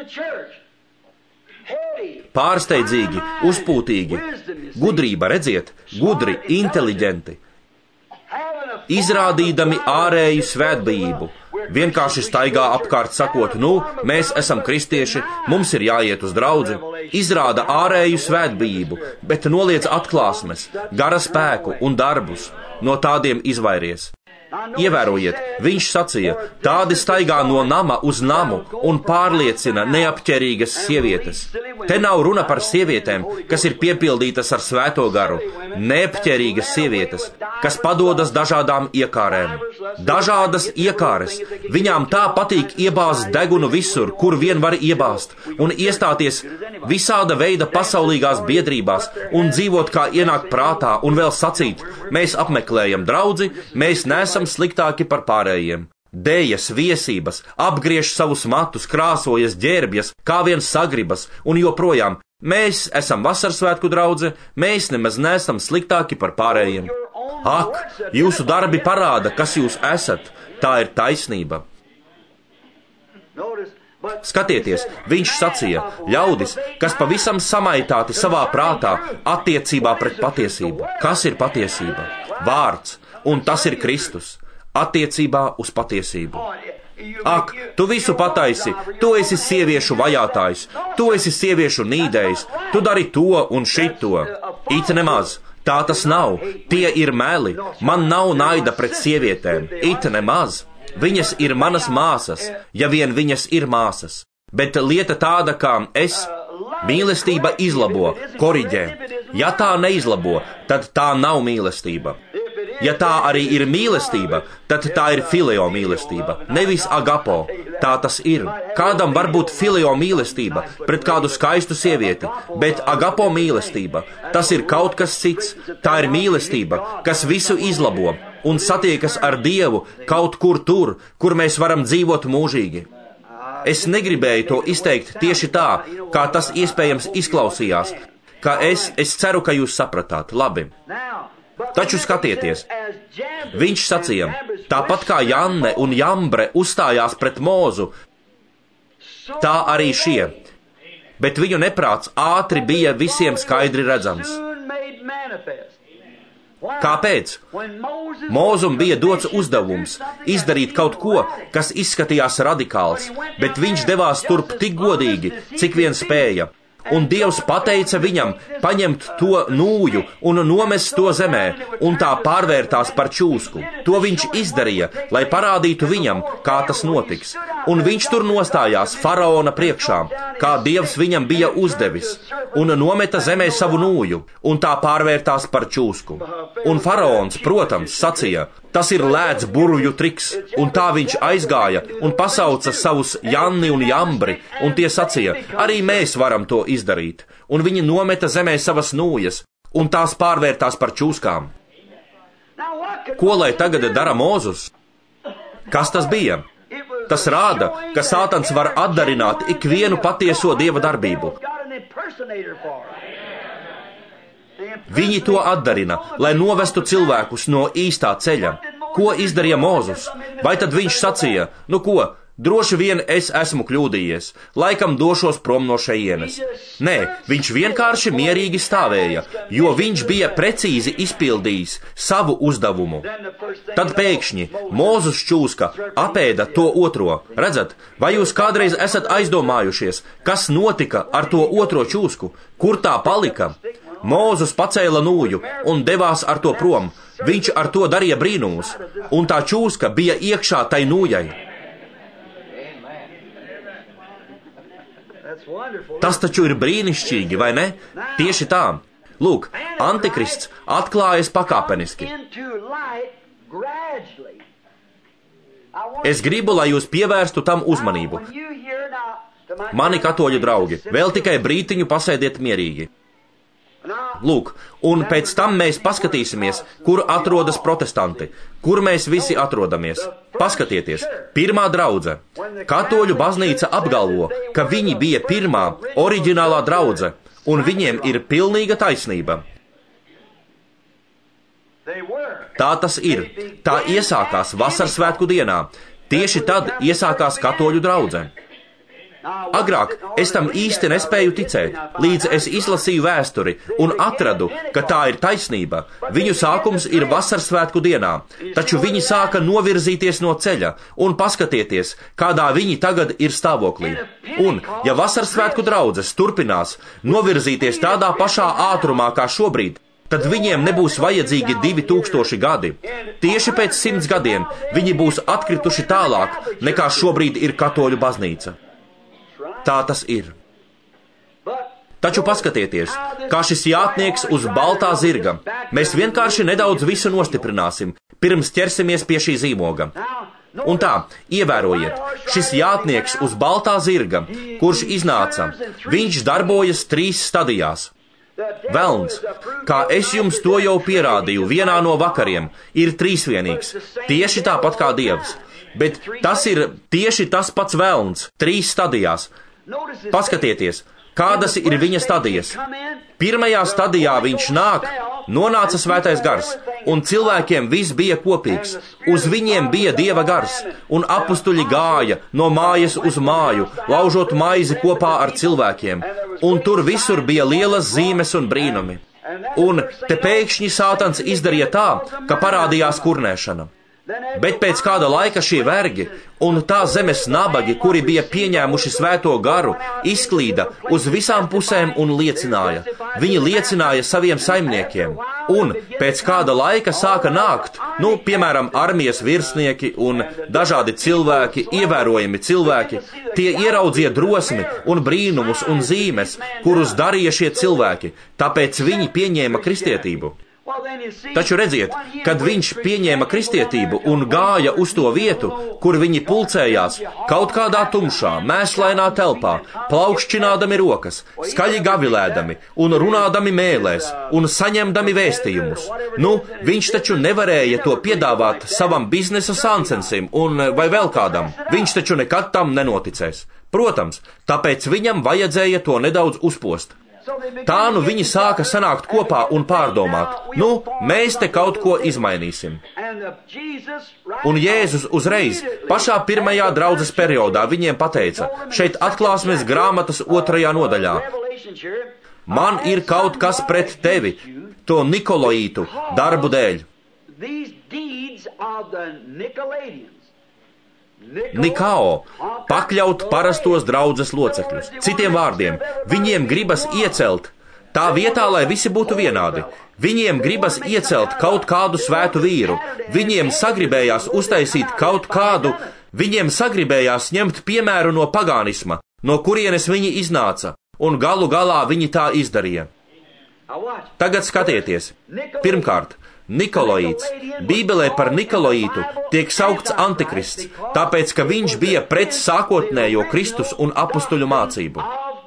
pārsteidzīgi, uzpūtīgi, gudrība, redziet, gudri, inteliģenti, izrādīdami ārēju svētbijību. Vienkārši staigā apkārt sakot, mēs esam kristieši, mums ir jāiet uz draudzi. Izrāda ārēju svētbijību, bet noliedz atklāsmes, gara spēku un darbus. No tādiem izvairies. Ievērojiet, viņš sacīja, tādi staigā no nama uz namu un pārliecina neapķerīgas sievietes. Te nav runa par sievietēm, kas ir piepildītas ar svēto garu. Neapķerīgas sievietes, kas padodas dažādām iekārēm. Dažādas iekāres. Viņām tā patīk iebāzt degunu visur, kur vien var iebāzt, un iestāties visāda veida pasaulīgās biedrībās un dzīvot kā ienāk prātā un vēl sacīt, mēs apmeklējam draudzi, mēs neesam sliktāki par pārējiem. Dējas, viesības, apgriež savus matus, krāsojas, ģērbjas, kā vien sagribas, un joprojām mēs esam vasarsvētku draudze, mēs nemaz neesam sliktāki par pārējiem. Ak, jūsu darbi parāda, kas jūs esat, tā ir taisnība. Skatieties, viņš sacīja, ļaudis, kas pavisam samaitāti savā prātā attiecībā pret patiesību. Kas ir patiesība? Vārds, un tas ir Kristus. Attiecībā uz patiesību. Ak, tu visu pataisi, tu esi sieviešu vajātājs, tu esi sieviešu nīdējs, tu dari to un šito. It nemaz, tā tas nav, tie ir meli, man nav naida pret sievietēm, it nemaz. Viņas ir manas māsas, ja vien viņas ir māsas, bet lieta tāda, kā es, mīlestība izlabo, koriģē. Ja tā neizlabo, tad tā nav mīlestība. Ja tā arī ir mīlestība, tad tā ir fileo mīlestība, nevis agapo. Tā tas ir. Kādam var būt fileo mīlestība pret kādu skaistu sievieti, bet agapo mīlestība, tas ir kaut kas cits. Tā ir mīlestība, kas visu izlabo un satiekas ar Dievu kaut kur tur, kur mēs varam dzīvot mūžīgi. Es negribēju to izteikt tieši tā, kā tas iespējams izklausījās, ka es ceru, ka jūs sapratāt. Labi. Taču skatieties, viņš sacīja, tāpat kā Janne un Jambre uzstājās pret Mūzu, tā arī šie, bet viņu neprāts ātri bija visiem skaidri redzams. Kāpēc? Mūzum bija dots uzdevums izdarīt kaut ko, kas izskatījās radikāls, bet viņš devās turp tik godīgi, cik vien spēja. Un Dievs pateica viņam paņemt to nūju un nomest to zemē, un tā pārvērtās par čūsku. To viņš izdarīja, lai parādītu viņam, kā tas notiks. Un viņš tur nostājās faraona priekšā, kā Dievs viņam bija uzdevis, un nometa zemē savu nūju, un tā pārvērtās par čūsku. Un faraons, protams, sacīja, tas ir lēts burvju triks, un tā viņš aizgāja un pasauca savus Janni un Jambri, un tie sacīja, arī mēs varam to izdarīt. Un viņi nometa zemē savas nūjas, un tās pārvērtās par čūskām. Ko lai tagad dara Mūzus? Kas tas bija? Tas rāda, ka Sātans var atdarināt ikvienu patieso Dieva darbību. Viņi to atdarina, lai novestu cilvēkus no īstā ceļa. Ko izdarīja Mūzus? Vai tad viņš sacīja, ko, droši vien es esmu kļūdījies, laikam došos prom no šejienes. Nē, viņš vienkārši mierīgi stāvēja, jo viņš bija precīzi izpildījis savu uzdevumu. Tad pēkšņi Mūzes čūska apēda to otro. Redzat, vai jūs kādreiz esat aizdomājušies, kas notika ar to otro čūsku? Kur tā palika? Mūzes pacēla nūju un devās ar to prom. Viņš ar to darīja brīnumus, un tā čūska bija iekšā tai nūjai. Tas taču ir brīnišķīgi, vai ne? Tieši tā. Lūk, Antikrists atklājas pakāpeniski. Es gribu, lai jūs pievērstu tam uzmanību. Mani katoļu draugi, vēl tikai brītiņu pasēdiet mierīgi. Lūk, un pēc tam mēs paskatīsimies, kur atrodas protestanti, kur mēs visi atrodamies. Paskatieties, pirmā draudze. Katoļu baznīca apgalvo, ka viņi bija pirmā, oriģinālā draudze, un viņiem ir pilnīga taisnība. Tā tas ir. Tā iesākās vasarsvētku dienā. Tieši tad iesākās katoļu draudze. Agrāk es tam īsti nespēju ticēt, līdz es izlasīju vēsturi un atradu, ka tā ir taisnība. Viņu sākums ir vasarsvētku dienā, taču viņi sāka novirzīties no ceļa, un paskatieties, kādā viņi tagad ir stāvoklī. Un, ja vasarsvētku draudzes turpinās novirzīties tādā pašā ātrumā kā šobrīd, tad viņiem nebūs vajadzīgi 2000 gadi. Tieši pēc 100 gadiem viņi būs atkrituši tālāk, nekā šobrīd ir katoļu baznīca. Tā tas ir. Taču paskatieties, kā šis jātnieks uz baltā zirga. Mēs vienkārši nedaudz visu nostiprināsim, pirms ķersimies pie šī zīmoga. Un tā, ievērojiet, šis jātnieks uz baltā zirga, kurš iznāca, viņš darbojas 3 stadijās. Velns, kā es jums to jau pierādīju vienā no vakariem, ir trīsvienīgs, tieši tāpat kā Dievs. Bet tas ir tieši tas pats velns, 3 stadijās. Paskatieties, kādas ir viņa stadijas. Pirmajā stadijā viņš nāk, nonāca svētais gars, un cilvēkiem viss bija kopīgs. Uz viņiem bija Dieva gars, un apustuļi gāja no mājas uz māju, laužot maizi kopā ar cilvēkiem, un tur visur bija lielas zīmes un brīnumi. Un te pēkšņi Sātans izdarīja tā, ka parādījās kurnēšana. Bet pēc kāda laika šie vergi un tā zemes nabagi, kuri bija pieņēmuši svēto garu, izklīda uz visām pusēm un liecināja. Viņi liecināja saviem saimniekiem. Un pēc kāda laika sāka nākt, piemēram, armijas virsnieki un dažādi cilvēki, ievērojami cilvēki. Tie ieraudzīja drosmi un brīnumus un zīmes, kurus darīja šie cilvēki, tāpēc viņi pieņēma kristietību. Taču redziet, kad viņš pieņēma kristietību un gāja uz to vietu, kur viņi pulcējās, kaut kādā tumšā, mēslainā telpā, plaukšķinādami rokas, skaļi gavilēdami un runādami mēlēs un saņemdami vēstījumus. Viņš taču nevarēja to piedāvāt savam biznesa sancensim un vai vēl kādam. Viņš taču nekad tam nenoticēs. Protams, tāpēc viņam vajadzēja to nedaudz uzpost. Tā viņi sāka sanākt kopā un pārdomāt, mēs te kaut ko izmainīsim. Un Jēzus uzreiz, pašā pirmajā draudzes periodā viņiem pateica, šeit atklāsmes grāmatas 2. nodaļā. Man ir kaut kas pret tevi, to Nikolaītu darbu dēļ. Nikao, pakļaut parastos draudzes locekļus. Citiem vārdiem, viņiem gribas iecelt tā vietā, lai visi būtu vienādi. Viņiem gribas iecelt kaut kādu svētu vīru. Viņiem sagribējās uztaisīt kaut kādu, viņiem sagribējās ņemt piemēru no pagānisma, no kurienes viņi iznāca, un galu galā viņi tā izdarīja. Tagad skatieties. Pirmkārt, Nikolaīts. Bībelē par Nikolaītu tiek saukts Antikrists, tāpēc, ka viņš bija pret sākotnējo Kristus un apustuļu mācību.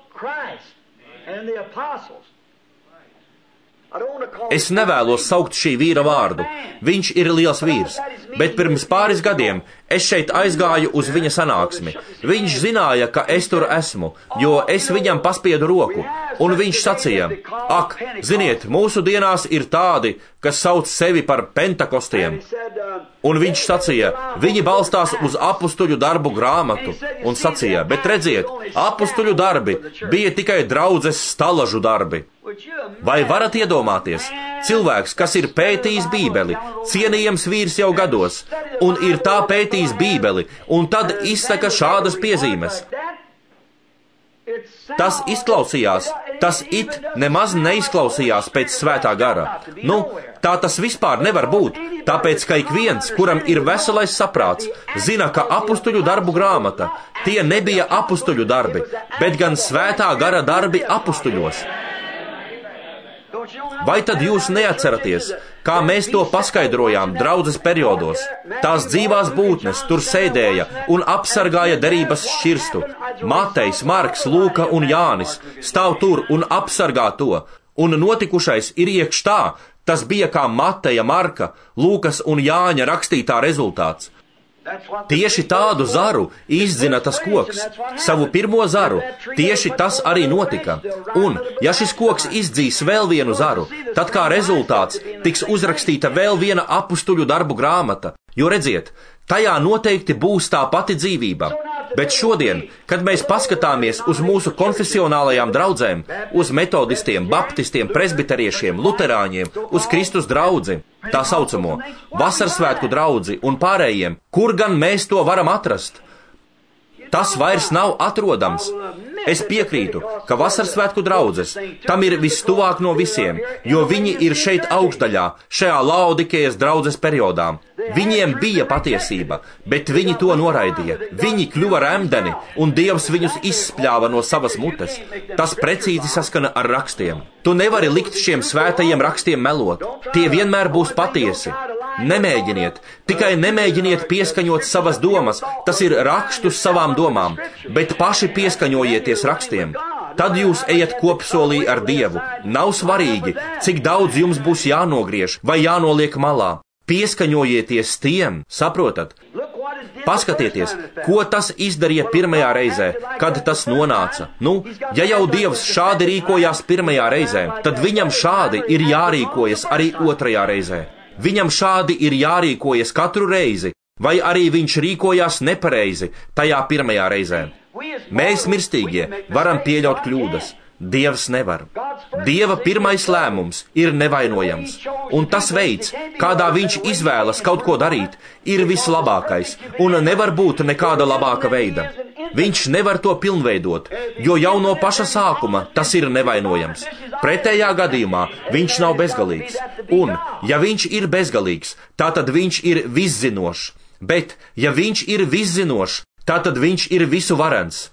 Es nevēlos saukt šī vīra vārdu. Viņš ir liels vīrs, bet pirms pāris gadiem es šeit aizgāju uz viņa sanāksmi. Viņš zināja, ka es tur esmu, jo es viņam paspiedu roku, un viņš sacīja, ak, ziniet, mūsu dienās ir tādi, kas sauc sevi par pentakostiem. Un viņš sacīja, viņi balstās uz apustuļu darbu grāmatu, un sacīja, bet redziet, apustuļu darbi bija tikai draudzes stalažu darbi. Vai varat iedomāties, cilvēks, kas ir pētījis Bībeli, cienījams vīrs jau gados, un ir tā pētījis Bībeli, un tad izsaka šādas piezīmes? Tas izklausījās, tas nemaz neizklausījās pēc svētā gara. Tā tas vispār nevar būt, tāpēc, ka ik viens, kuram ir veselais saprāts, zina, ka apustuļu darbu grāmata, tie nebija apustuļu darbi, bet gan svētā gara darbi apustuļos. Vai tad jūs neatceraties, kā mēs to paskaidrojām draudzes periodos? Tās dzīvās būtnes tur sēdēja un apsargāja derības šķirstu. Matejs, Marks, Lūka un Jānis stāv tur un apsargā to, un notikušais ir iekš tā, tas bija kā Mateja, Marka, Lūkas un Jāņa rakstītā rezultāts. Tieši tādu zaru izdzina tas koks, savu pirmo zaru, tieši tas arī notika. Un, ja šis koks izdzīs vēl vienu zaru, tad kā rezultāts tiks uzrakstīta vēl viena apustuļu darbu grāmata, jo redziet, tajā noteikti būs tā pati dzīvība. Bet šodien, kad mēs paskatāmies uz mūsu konfesionālajām draudzēm, uz metodistiem, baptistiem, presbiteriešiem, luterāņiem, uz Kristus draudzi, tā saucamo vasarsvētku draudzi un pārējiem, kur gan mēs to varam atrast? Tas vairs nav atrodams. Es piekrītu, ka vasarsvētku draudzes tam ir vistuvāk no visiem, jo viņi ir šeit augšdaļā, šajā Laodikejas draudzes periodā. Viņiem bija patiesība, bet viņi to noraidīja. Viņi kļuva remdeni, un Dievs viņus izspļāva no savas mutes. Tas precīzi saskana ar rakstiem. Tu nevari likt šiem svētajiem rakstiem melot. Tie vienmēr būs patiesi. Nemēģiniet, tikai nemēģiniet pieskaņot savas domas, tas ir rakstus savām domām, bet paši pieskaņojieties rakstiem. Tad jūs ejat kopsolī ar Dievu. Nav svarīgi, cik daudz jums būs jānogriež vai jānoliek malā. Pieskaņojieties tiem, saprotat? Paskatieties, ko tas izdarīja pirmajā reizē, kad tas nonāca. Ja jau Dievs šādi rīkojās pirmajā reizē, tad viņam šādi ir jārīkojas arī otrajā reizē. Viņam šādi ir jārīkojas katru reizi, vai arī viņš rīkojās nepareizi tajā pirmajā reizē. Mēs mirstīgie varam pieļaut kļūdas. Dievs nevar. Dieva pirmais lēmums ir nevainojams, un tas veids, kādā viņš izvēlas kaut ko darīt, ir vislabākais, un nevar būt nekāda labāka veida. Viņš nevar to pilnveidot, jo jau no paša sākuma tas ir nevainojams. Pretējā gadījumā viņš nav bezgalīgs, un, ja viņš ir bezgalīgs, tātad viņš ir viszinošs, bet, ja viņš ir viszinošs, tātad viņš ir visuvarens.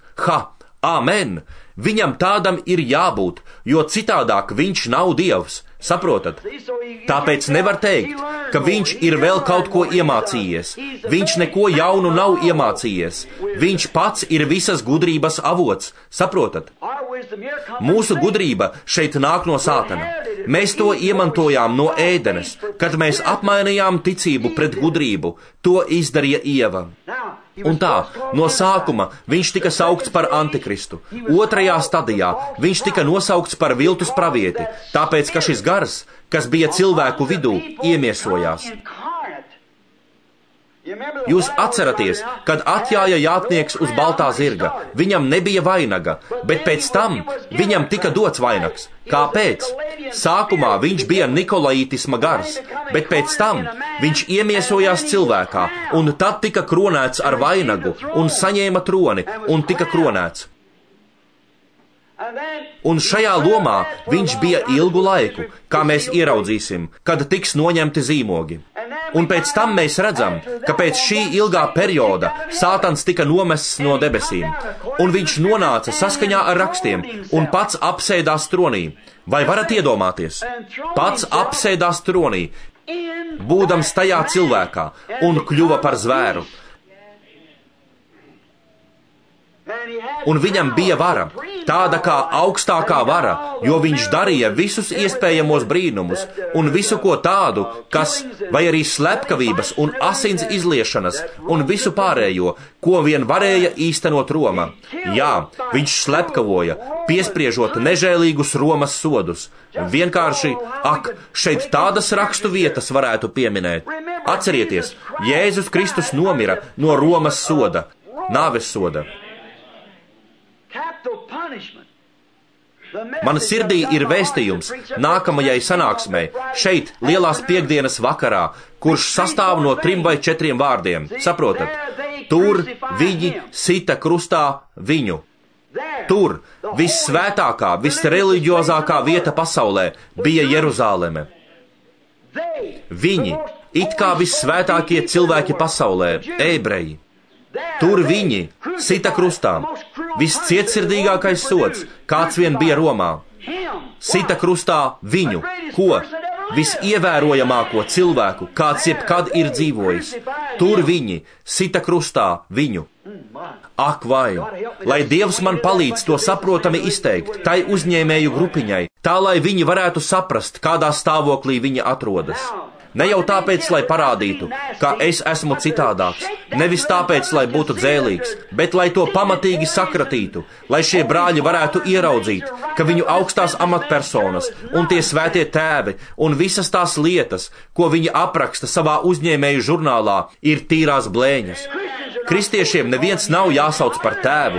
Āmen! Viņam tādam ir jābūt, jo citādāk viņš nav Dievs, saprotat? Tāpēc nevar teikt, ka viņš ir vēl kaut ko iemācījies. Viņš neko jaunu nav iemācījies. Viņš pats ir visas gudrības avots, saprotat? Mūsu gudrība šeit nāk no Sātana. Mēs to iemantojām no ēdenes, kad mēs apmainījām ticību pret gudrību. To izdarīja Ieva. Un tā, no sākuma viņš tika saukts par antikristu. Otrajā stadijā viņš tika nosaukts par viltus pravieti, tāpēc, ka šis gars, kas bija cilvēku vidū, iemiesojās. Jūs atceraties, kad atjāja jātnieks uz baltā zirga, viņam nebija vainaga, bet pēc tam viņam tika dots vainags. Kāpēc? Sākumā viņš bija nikolaitisma gars, bet pēc tam viņš iemiesojās cilvēkā, un tad tika kronēts ar vainagu, un saņēma troni, un tika kronēts. Un šajā lomā viņš bija ilgu laiku, kā mēs ieraudzīsim, kad tiks noņemti zīmogi. Un pēc tam mēs redzam, ka pēc šī ilgā perioda Sātans tika nomests no debesīm, un viņš nonāca saskaņā ar rakstiem, un pats apsēdās tronī. Vai varat iedomāties? Pats apsēdās tronī, būdams tajā cilvēkā, un kļuva par zvēru. Un viņam bija vara, tāda kā augstākā vara, jo viņš darīja visus iespējamos brīnumus un visu ko tādu, kas, vai arī slepkavības un asins izliešanas un visu pārējo, ko vien varēja īstenot Roma. Jā, viņš slepkavoja, piespriežot nežēlīgus Romas sodus. Vienkārši, šeit tādas rakstu vietas varētu pieminēt. Atcerieties, Jēzus Kristus nomira no Romas soda, nāves soda. Mana sirdī ir vēstījums nākamajai sanāksmei, šeit, Lielās piekdienas vakarā, kurš sastāv no 3 vai 4 vārdiem. Saprotat? Tur viņi sita krustā viņu. Tur vissvētākā, visreliģiozākā vieta pasaulē bija Jeruzāleme. Viņi, it kā vissvētākie cilvēki pasaulē, ebreji. Tur viņi sita krustā. Viscietsirdīgākais sods, kāds vien bija Romā. Sita krustā viņu, ko? Visievērojamāko cilvēku, kāds jebkad ir dzīvojis. Tur viņi sita krustā viņu. Ak vai, lai Dievs man palīdz to saprotami izteikt, tai uzņēmēju grupiņai, tā lai viņi varētu saprast, kādā stāvoklī viņi atrodas. Ne jau tāpēc, lai parādītu, ka es esmu citādāks, nevis tāpēc, lai būtu dzēlīgs, bet lai to pamatīgi sakratītu, lai šie brāļi varētu ieraudzīt, ka viņu augstās amatpersonas un tie svētie tēvi un visas tās lietas, ko viņi apraksta savā uzņēmēju žurnālā, ir tīrās blēņas. Kristiešiem neviens nav jāsauc par tēvu.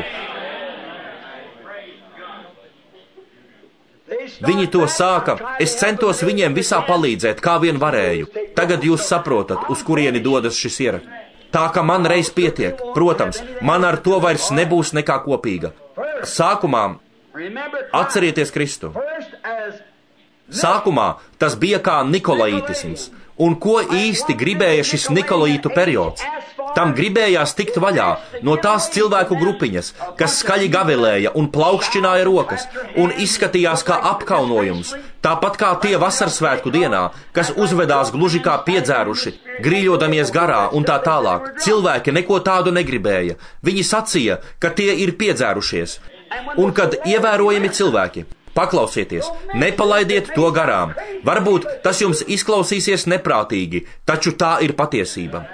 Viņi to sāka, es centos viņiem visā palīdzēt, kā vien varēju. Tagad jūs saprotat, uz kurieni dodas šis ieraksts. Tā ka man reiz pietiek, protams, man ar to vairs nebūs nekā kopīga. Sākumā atcerieties Kristu. Sākumā tas bija kā nikolaitisms. Un ko īsti gribēja šis nikolaitu periods? Tam gribējās tikt vaļā no tās cilvēku grupiņas, kas skaļi gavilēja un plaukšķināja rokas un izskatījās kā apkaunojums, tāpat kā tie vasarsvētku dienā, kas uzvedās gluži kā piedzēruši, grīļodamies garā un tā tālāk. Cilvēki neko tādu negribēja. Viņi sacīja, ka tie ir piedzērušies. Un kad ievērojami cilvēki, paklausieties, nepalaidiet to garām. Varbūt tas jums izklausīsies neprātīgi, taču tā ir patiesība.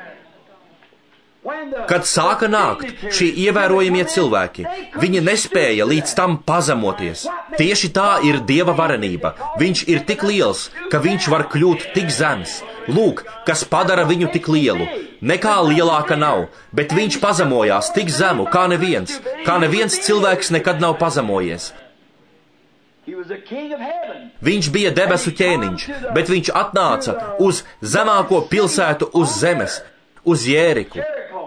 Kad sāka nākt šie ievērojamie cilvēki, viņi nespēja līdz tam pazemoties. Tieši tā ir Dieva varenība. Viņš ir tik liels, ka viņš var kļūt tik zems. Lūk, kas padara viņu tik lielu. Nekā lielāka nav, bet viņš pazemojās tik zemu, kā neviens cilvēks nekad nav pazemojies. Viņš bija debesu ķēniņš, bet viņš atnāca uz zemāko pilsētu uz zemes, uz Jēriku.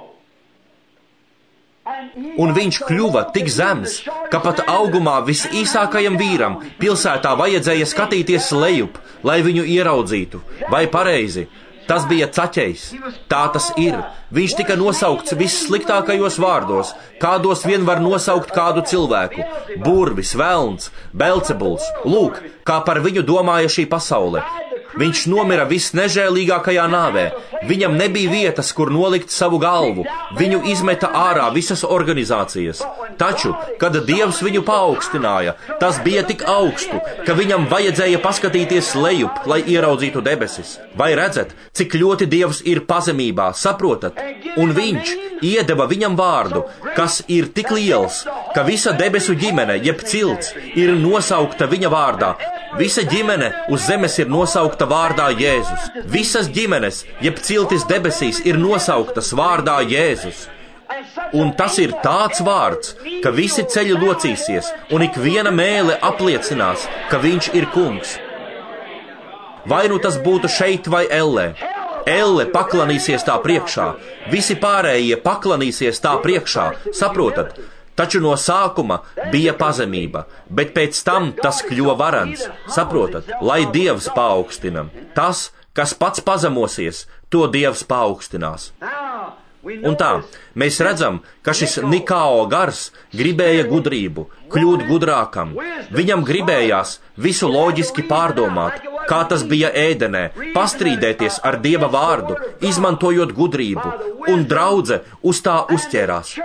Un viņš kļuva tik zems, ka pat augumā visīsākajam vīram pilsētā vajadzēja skatīties lejup, lai viņu ieraudzītu. Vai pareizi? Tas bija Caķejs. Tā tas ir. Viņš tika nosaukts vissliktākajos vārdos, kādos vien var nosaukt kādu cilvēku. Burvis, velns, Belcebuls. Lūk, kā par viņu domāja šī pasaule. Viņš nomira visnežēlīgākajā nāvē. Viņam nebija vietas, kur nolikt savu galvu. Viņu izmeta ārā visas organizācijas. Taču, kad Dievs viņu paaugstināja, tas bija tik augstu, ka viņam vajadzēja paskatīties lejup, lai ieraudzītu debesis. Vai redzat, cik ļoti Dievs ir pazemībā, saprotat? Un viņš iedeva viņam vārdu, kas ir tik liels, ka visa debesu ģimene, jeb cilts, ir nosaukta viņa vārdā. Visa ģimene uz zemes ir nosaukta vārdā Jēzus. Visas ģimenes, jeb ciltis debesīs, ir nosauktas vārdā Jēzus. Un tas ir tāds vārds, ka visi ceļi locīsies, un ik viena mēle apliecinās, ka viņš ir kungs. Vai nu tas būtu šeit vai Ellē. Elle paklanīsies tā priekšā, visi pārējie paklanīsies tā priekšā, saprotat? Taču no sākuma bija pazemība, bet pēc tam tas kļuva varens. Saprotat, lai Dievs paaugstina. Tas, kas pats pazemosies, to Dievs paaugstinās. Un tā, mēs redzam, ka šis Nikao gars gribēja gudrību, kļūt gudrākam. Viņam gribējās visu loģiski pārdomāt, kā tas bija Ēdenē, pastrīdēties ar Dieva vārdu, izmantojot gudrību, un draudze uz tā uzķērās.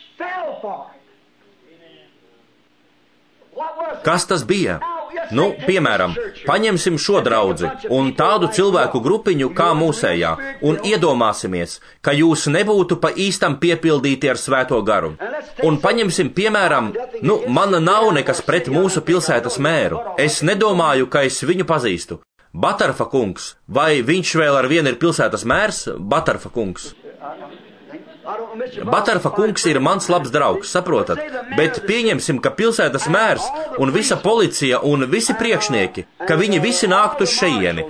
Kas tas bija? Nu, piemēram, paņemsim šo draudzi un tādu cilvēku grupiņu kā mūsējā un iedomāsimies, ka jūs nebūtu pa īstam piepildīti ar svēto garu. Un paņemsim, piemēram, man nav nekas pret mūsu pilsētas mēru. Es nedomāju, ka es viņu pazīstu. Batarfa kungs, vai viņš vēl ar vienu ir pilsētas mērs? Batarfa kungs. Batarfa kungs ir mans labs draugs, saprotat? Bet pieņemsim, ka pilsētas mērs un visa policija un visi priekšnieki, ka viņi visi nāktu uz šeieni.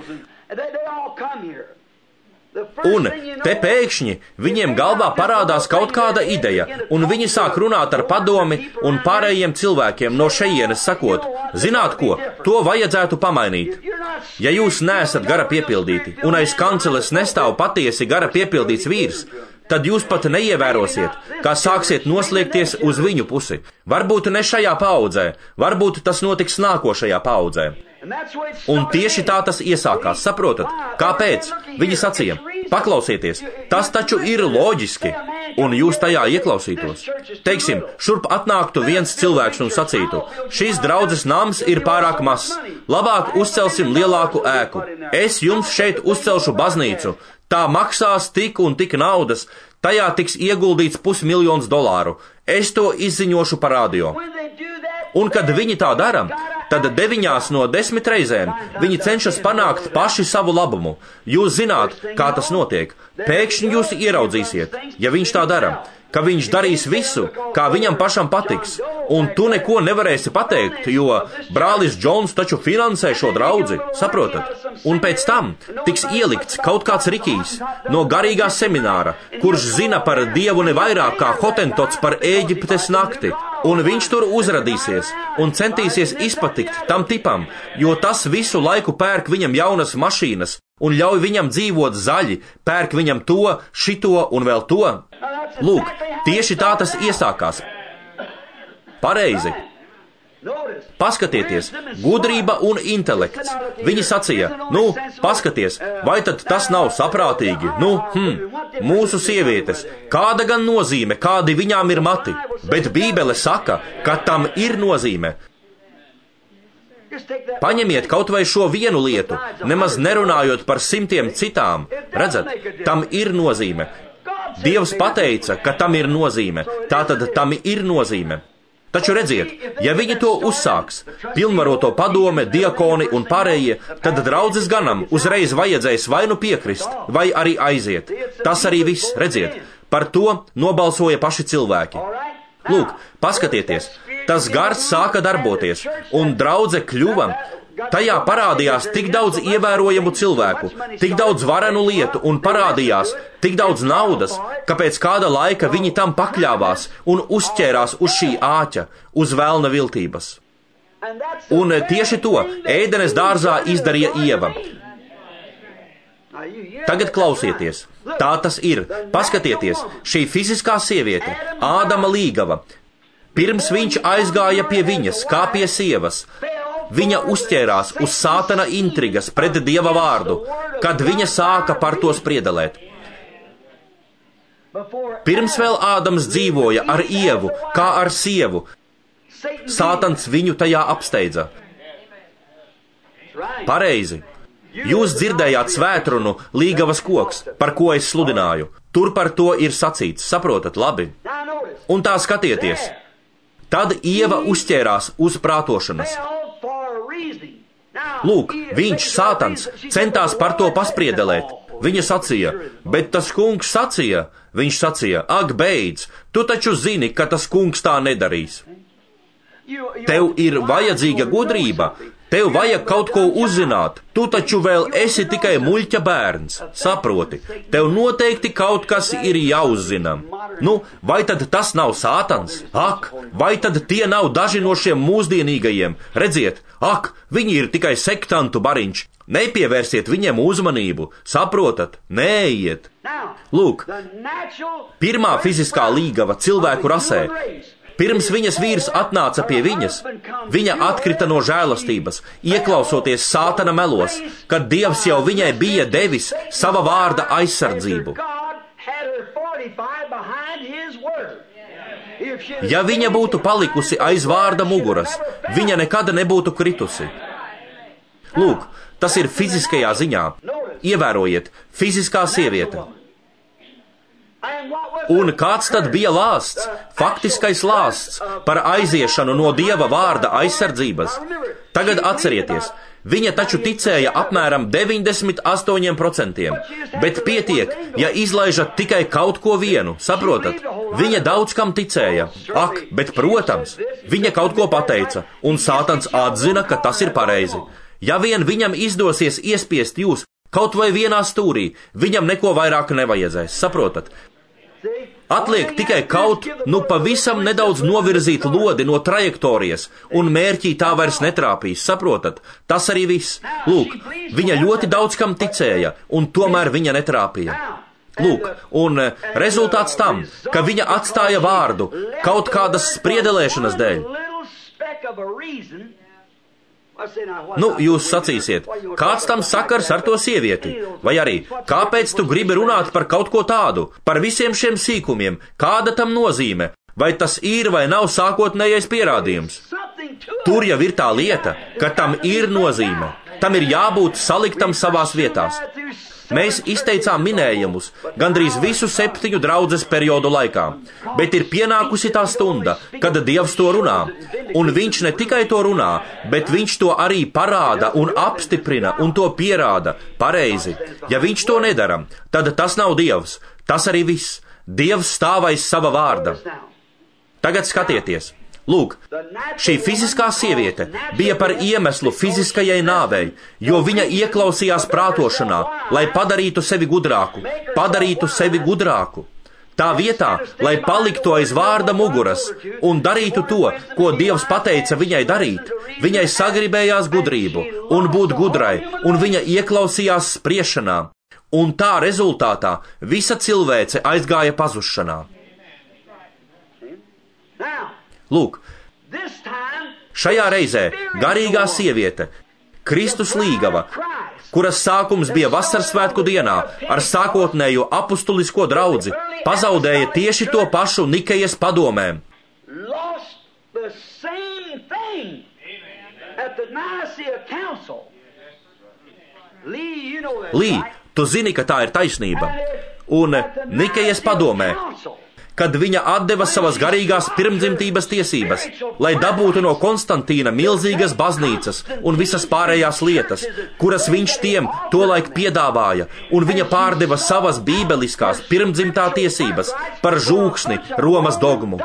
Un te pēkšņi viņiem galvā parādās kaut kāda ideja, un viņi sāk runāt ar padomi un pārējiem cilvēkiem no šejienes sakot, zināt ko, to vajadzētu pamainīt. Ja jūs neesat gara piepildīti, un aiz kanceles nestāv patiesi gara piepildīts vīrs, tad jūs pat neievērosiet, kā sāksiet noslēgties uz viņu pusi. Varbūt ne šajā paaudzē, varbūt tas notiks nākošajā paaudzē. Un tieši tā tas iesākās, saprotat? Kāpēc? Viņi sacīja, paklausieties, tas taču ir loģiski, un jūs tajā ieklausītos. Teiksim, šurp atnāktu viens cilvēks un sacītu, šīs draudzes nams ir pārāk mazs, labāk uzcelsim lielāku ēku. Es jums šeit uzcelšu baznīcu, tā maksās tik un tik naudas, tajā tiks ieguldīts $500,000. Es to izziņošu pa radio. Un kad viņi tā dara, tad 9 no 10 reizēm viņi cenšas panākt paši savu labumu. Jūs zināt, kā tas notiek. Pēkšņi jūs ieraudzīsiet, ja viņš tā dara, ka viņš darīs visu, kā viņam pašam patiks, un tu neko nevarēsi pateikt, jo brālis Džons taču finansē šo draudzi, saprotat? Un pēc tam tiks ielikts kaut kāds rikijs no garīgā semināra, kurš zina par Dievu nevairāk kā Hotentots par Ēģiptes nakti, un viņš tur uzradīsies un centīsies izpatikt tam tipam, jo tas visu laiku pērk viņam jaunas mašīnas un ļauj viņam dzīvot zaļi, pērk viņam to, šito un vēl to. Lūk, tieši tā tas iesākās. Pareizi. Paskatieties, gudrība un intelekts. Viņi sacīja, paskaties, vai tad tas nav saprātīgi? Mūsu sievietes, kāda gan nozīme, kādi viņām ir mati, bet Bībele saka, ka tam ir nozīme. Paņemiet kaut vai šo vienu lietu, nemaz nerunājot par 100 citām. Redzat, tam ir nozīme. Dievs pateica, ka tam ir nozīme, tātad tam ir nozīme. Taču redziet, ja viņi to uzsāks, pilnvaroto padome, diakoni un pārējie, tad draudzes ganam uzreiz vajadzēs vai nu piekrist, vai arī aiziet. Tas arī viss, redziet, par to nobalsoja paši cilvēki. Lūk, paskatieties, tas gars sāka darboties, un draudze kļuva. Tajā parādījās tik daudz ievērojamu cilvēku, tik daudz varenu lietu un parādījās tik daudz naudas, ka pēc kāda laika viņi tam pakļāvās un uzķērās uz šī āķa, uz velna viltības. Un tieši to ēdenes dārzā izdarīja Ieva. Tagad klausieties, tā tas ir. Paskatieties, šī fiziskā sieviete, Ādama līgava, pirms viņš aizgāja pie viņas, kā pie sievas, viņa uzķērās uz sātana intrigas pret Dieva vārdu, kad viņa sāka par to spriedelēt. Pirms vēl Ādams dzīvoja ar Ievu, kā ar sievu, Sātans viņu tajā apsteidza. Pareizi. Jūs dzirdējāt svētrunu Līgavas koks, par ko es sludināju. Tur par to ir sacīts, saprotat labi? Un tā skatieties. Tad Ieva uzķērās uz prātošanas. Lūk, viņš, Sātans, centās par to paspriedelēt. Viņa sacīja, bet tas kungs sacīja. Viņš sacīja, ak, beidz, tu taču zini, ka tas kungs tā nedarīs. Tev ir vajadzīga gudrība, tev vajag kaut ko uzzināt, tu taču vēl esi tikai muļķa bērns, saproti, tev noteikti kaut kas ir jāuzzina. Vai tad tas nav Sātans? Ak, vai tad tie nav daži no šiem mūsdienīgajiem? Redziet, ak, viņi ir tikai sektantu bariņš. Nepievērsiet viņiem uzmanību, saprotat, neejiet. Lūk, pirmā fiziskā līgava cilvēku rasē. Pirms viņas vīrs atnāca pie viņas, viņa atkrita no žēlastības, ieklausoties Sātana melos, kad Dievs jau viņai bija devis sava vārda aizsardzību. Ja viņa būtu palikusi aiz vārda muguras, viņa nekad nebūtu kritusi. Lūk, tas ir fiziskajā ziņā. Ievērojiet, fiziskā sieviete. Un kāds tad bija lāsts, faktiskais lāsts par aiziešanu no Dieva vārda aizsardzības? Tagad atcerieties, Viņa taču ticēja apmēram 98%, bet pietiek, ja izlaižat tikai kaut ko vienu, saprotat? Viņa daudz kam ticēja. Ak, bet, protams, viņa kaut ko pateica, un Sātans atzina, ka tas ir pareizi. Ja vien viņam izdosies iespiest jūs kaut vai vienā stūrī, viņam neko vairāk nevajadzēs, saprotat? Atliek tikai pavisam nedaudz novirzīt lodi no trajektorijas, un mērķī tā vairs netrāpīs, saprotat? Tas arī viss. Lūk, viņa ļoti daudz kam ticēja, un tomēr viņa netrāpīja. Lūk, un rezultāts tam, ka viņa atstāja vārdu kaut kādas spriedelēšanas dēļ. Jūs sacīsiet, kāds tam sakars ar to sievieti? Vai arī, kāpēc tu gribi runāt par kaut ko tādu, par visiem šiem sīkumiem, kāda tam nozīme? Vai tas ir vai nav sākotnējais pierādījums? Tur jau ir tā lieta, ka tam ir nozīme. Tam ir jābūt saliktam savās vietās. Mēs izteicām minējumus gandrīz visu 7 draudzes periodu laikā, bet ir pienākusi tā stunda, kad Dievs to runā. Un viņš ne tikai to runā, bet viņš to arī parāda un apstiprina un to pierāda pareizi. Ja viņš to nedara, tad tas nav Dievs, tas arī viss. Dievs stāv aiz sava vārda. Tagad skatieties. Lūk, šī fiziskā sieviete bija par iemeslu fiziskajai nāvei, jo viņa ieklausījās prātošanā, lai padarītu sevi gudrāku. Tā vietā, lai paliktu aiz vārda muguras un darītu to, ko Dievs pateica viņai darīt, viņai sagribējās gudrību un būt gudrai, un viņa ieklausījās spriešanā, un tā rezultātā visa cilvēce aizgāja pazušanā. Lūk, šajā reizē garīgā sieviete, Kristus līgava, kuras sākums bija vasaras svētku dienā ar sākotnējo apustulisko draudzi, pazaudēja tieši to pašu Nikejas padomēm. Lī, tu zini, ka tā ir taisnība. Un Nikejas padomē, kad viņa atdeva savas garīgās pirmdzimtības tiesības, lai dabūtu no Konstantīna milzīgas baznīcas un visas pārējās lietas, kuras viņš tiem tolaik piedāvāja, un viņa pārdeva savas bībeliskās pirmdzimtā tiesības par žūksni Romas dogmu.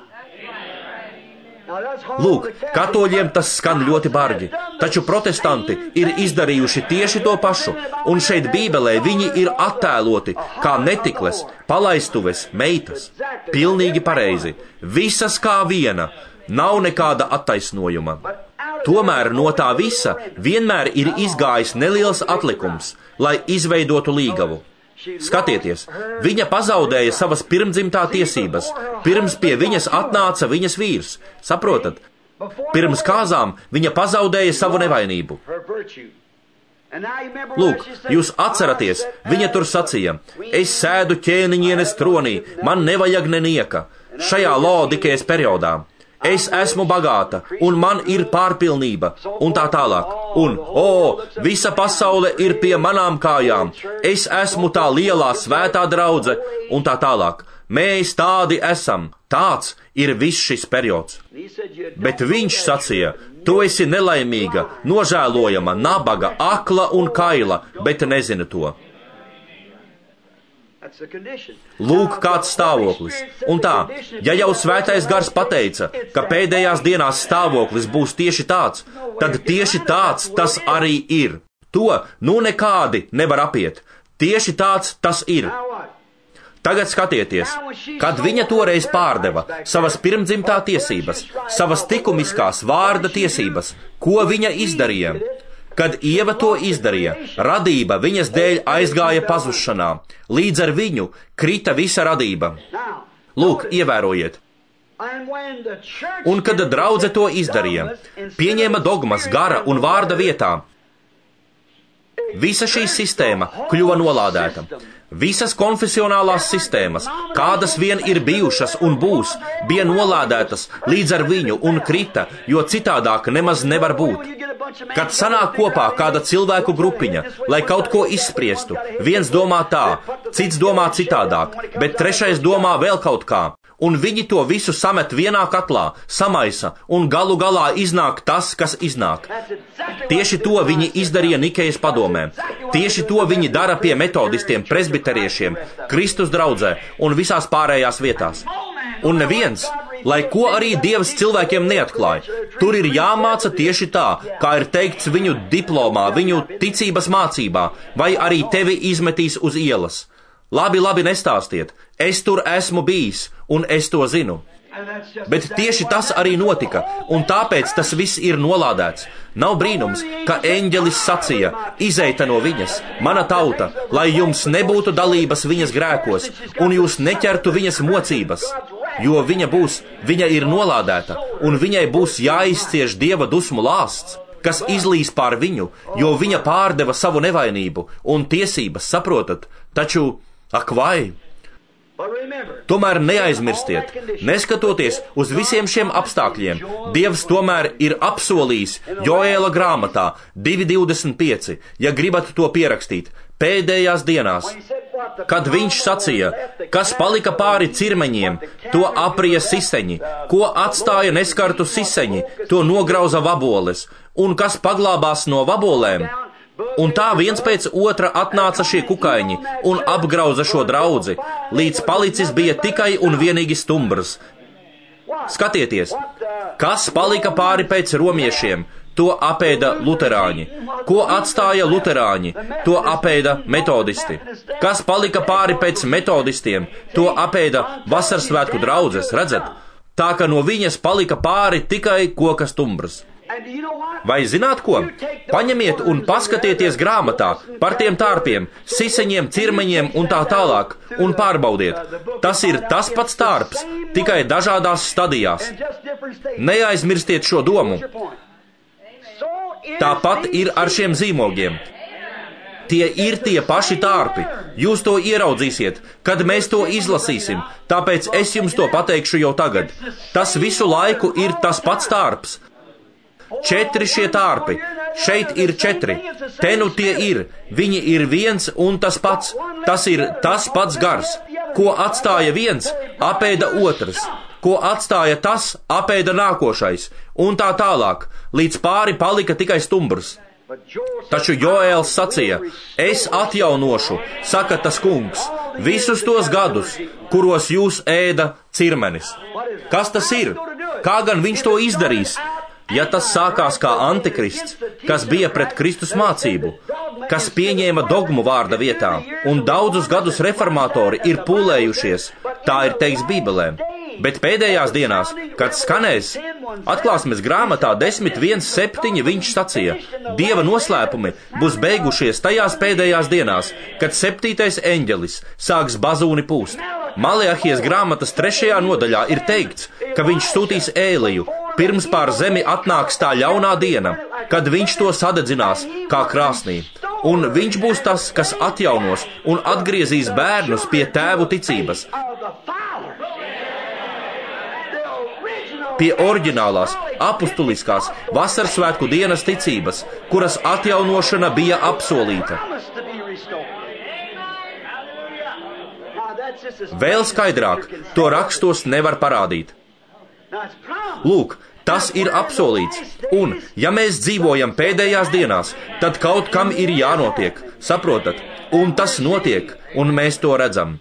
Lūk, katoļiem tas skan ļoti bargi, taču protestanti ir izdarījuši tieši to pašu, un šeit Bībelē viņi ir attēloti kā netikles, palaistuves, meitas. Pilnīgi pareizi, visas kā viena, nav nekāda attaisnojuma. Tomēr no tā visa vienmēr ir izgājis neliels atlikums, lai izveidotu līgavu. Skatieties, viņa pazaudēja savas pirmdzimtā tiesības, pirms pie viņas atnāca viņas vīrs. Saprotat? Pirms kāzām viņa pazaudēja savu nevainību. Lūk, jūs atceraties, viņa tur sacīja, es sēdu ķēniņienes tronī, man nevajag nenieka. Šajā Laodikejas periodā. Es esmu bagāta, un man ir pārpilnība, un tā tālāk. Un, visa pasaule ir pie manām kājām. Es esmu tā lielā svētā draudze, un tā tālāk. Mēs tādi esam. Tāds ir viss šis periods. Bet viņš sacīja, tu esi nelaimīga, nožēlojama, nabaga, akla un kaila, bet nezini to. Lūk, kāds stāvoklis. Un tā, ja jau svētais gars pateica, ka pēdējās dienās stāvoklis būs tieši tāds, tad tieši tāds tas arī ir. To nekādi nevar apiet. Tieši tāds tas ir. Tagad skatieties, kad viņa toreiz pārdeva savas pirmdzimtā tiesības, savas likumiskās vārda tiesības, ko viņa izdarīja? Kad Ieva to izdarīja, radība viņas dēļ aizgāja pazušanā, līdz ar viņu krita visa radība. Lūk, ievērojiet. Un kad draudze to izdarīja, pieņēma dogmas gara un vārda vietā, visa šī sistēma kļuva nolādēta. Visas konfesionālās sistēmas, kādas vien ir bijušas un būs, bija nolādētas līdz ar viņu un krita, jo citādāk nemaz nevar būt. Kad sanāk kopā kāda cilvēku grupiņa, lai kaut ko izspriestu, viens domā tā, cits domā citādāk, bet trešais domā vēl kaut kā, un viņi to visu samet vienā katlā, samaisa, un galu galā iznāk tas, kas iznāk. Tieši to viņi izdarīja Nikejas padomē. Tieši to viņi dara pie metodistiem, presbiteriešiem, Kristus draudzē un visās pārējās vietās. Un neviens, lai ko arī Dievs cilvēkiem neatklāja, tur ir jāmāca tieši tā, kā ir teikts viņu diplomā, viņu ticības mācībā, vai arī tevi izmetīs uz ielas. Labi, nestāstiet, es tur esmu bijis, un es to zinu. Bet tieši tas arī notika, un tāpēc tas viss ir nolādēts. Nav brīnums, ka eņģelis sacīja, izeita no viņas, mana tauta, lai jums nebūtu dalības viņas grēkos, un jūs neķertu viņas mocības, jo viņa ir nolādēta, un viņai būs jāizcieš Dieva dusmu lāsts, kas izlīs pār viņu, jo viņa pārdeva savu nevainību un tiesības, saprotat, taču, ak vai! Tomēr neaizmirstiet, neskatoties uz visiem šiem apstākļiem, Dievs tomēr ir apsolījis Joēla grāmatā 2:25, ja gribat to pierakstīt, pēdējās dienās, kad viņš sacīja, kas palika pāri cirmeņiem, to aprija siseņi, ko atstāja neskartu siseņi, to nograuza vaboles, un kas paglābās no vabolēm. Un tā viens pēc otra atnāca šie kukaiņi un apgrauza šo draudzi, līdz palicis bija tikai un vienīgi stumbrs. Skatieties, kas palika pāri pēc romiešiem, to apēda luterāņi. Ko atstāja luterāņi, to apēda metodisti. Kas palika pāri pēc metodistiem, to apēda vasarsvētku draudzes, redzat? Tā ka no viņas palika pāri tikai koka stumbrs. Vai zināt ko? Paņemiet un paskatieties grāmatā par tiem tārpiem, siseņiem, cirmeņiem un tā tālāk, un pārbaudiet. Tas ir tas pats tārps, tikai dažādās stadijās. Neaizmirstiet šo domu. Tāpat ir ar šiem zīmogiem. Tie ir tie paši tārpi. Jūs to ieraudzīsiet, kad mēs to izlasīsim, tāpēc es jums to pateikšu jau tagad. Tas visu laiku ir tas pats tārps. 4 šie tārpi, šeit ir 4, te nu tie ir, viņi ir viens un tas pats, tas ir tas pats gars, ko atstāja viens, apēda otrs, ko atstāja tas, apēda nākošais, un tā tālāk, līdz pāri palika tikai stumbrs. Taču Joēls sacīja, es atjaunošu, saka tas kungs, visus tos gadus, kuros jūs ēda cirmenis. Kas tas ir? Kā gan viņš to izdarīs? Ja tas sākās kā antikrists, kas bija pret Kristus mācību, kas pieņēma dogmu vārda vietā, un daudzus gadus reformatori ir pūlējušies, tā ir teiks Bībelē. Bet pēdējās dienās, kad skanēs, atklāsmes grāmatā 10:1:7 viņš sacīja, Dieva noslēpumi būs beigušies tajās pēdējās dienās, kad 7. eņģelis sāks bazūni pūst. Maleahijas grāmatas 3. nodaļā ir teikts, ka viņš sūtīs Ēliju, pirms pār zemi atnāks tā ļaunā diena, kad viņš to sadedzinās kā krāsnī. Un viņš būs tas, kas atjaunos un atgriezīs bērnus pie tēvu ticības, pie oriģinālās, apustuliskās, vasarsvētku dienas ticības, kuras atjaunošana bija apsolīta. Vēl skaidrāk, to rakstos nevar parādīt. Lūk, tas ir apsolīts, un, ja mēs dzīvojam pēdējās dienās, tad kaut kam ir jānotiek, saprotat, un tas notiek, un mēs to redzam.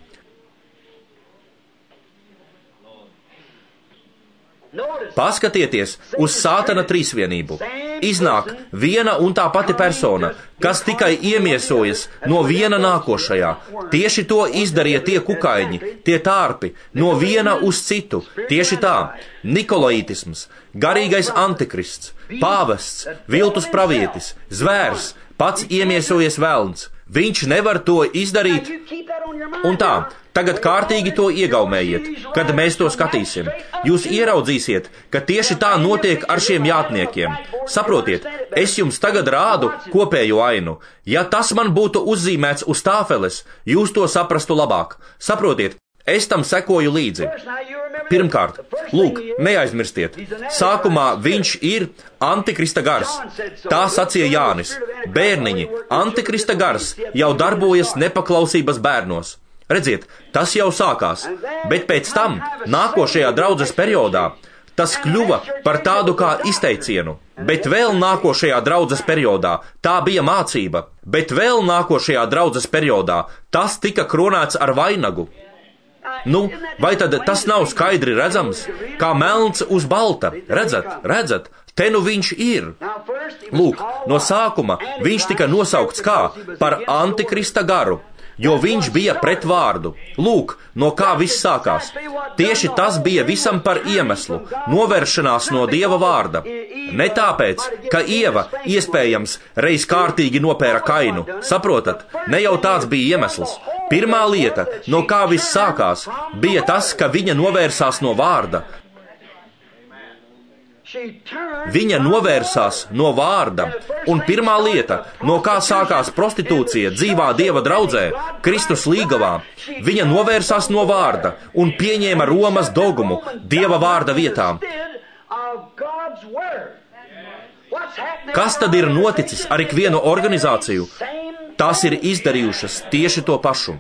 Paskatieties uz Sātana trīsvienību. Iznāk viena un tā pati persona, kas tikai iemiesojas no viena nākošajā. Tieši to izdarīja tie kukaiņi, tie tārpi, no viena uz citu. Tieši tā, nikolaitisms, garīgais antikrists, pāvests, viltus pravietis, zvērs, pats iemiesojies velns. Viņš nevar to izdarīt. Un tā, tagad kārtīgi to iegaumējiet, kad mēs to skatīsim. Jūs ieraudzīsiet, ka tieši tā notiek ar šiem jātniekiem. Saprotiet, es jums tagad rādu kopējo ainu. Ja tas man būtu uzzīmēts uz tāfeles, jūs to saprastu labāk. Saprotiet, es tam sekoju līdzi. Pirmkārt, lūk, neaizmirstiet, sākumā viņš ir antikrista gars. Tā sacīja Jānis. Bērniņi, antikrista gars jau darbojas nepaklausības bērnos. Redziet, tas jau sākās, bet pēc tam, nākošajā draudzes periodā, tas kļuva par tādu kā izteicienu, bet vēl nākošajā draudzes periodā tā bija mācība, bet vēl nākošajā draudzes periodā tas tika kronēts ar vainagu. Nu, vai tad tas nav skaidri redzams, kā melns uz balta? Redzat, te nu viņš ir. Lūk, no sākuma viņš tika nosaukts kā par antikrista garu, jo viņš bija pret vārdu. Lūk, no kā viss sākās. Tieši tas bija visam par iemeslu - novēršanās no Dieva vārda. Ne tāpēc, ka Ieva iespējams reiz kārtīgi nopēra Kainu. Saprotat, ne jau tāds bija iemesls. Pirmā lieta, no kā viss sākās, bija tas, ka viņa novērsās no vārda. Viņa novērsās no vārda, un pirmā lieta, no kā sākās prostitūcija dzīvā Dieva draudzē, Kristus līgavā, viņa novērsās no vārda un pieņēma Romas dogmu Dieva vārda vietā. Kas tad ir noticis ar ikvienu organizāciju? Tās ir izdarījušas tieši to pašu.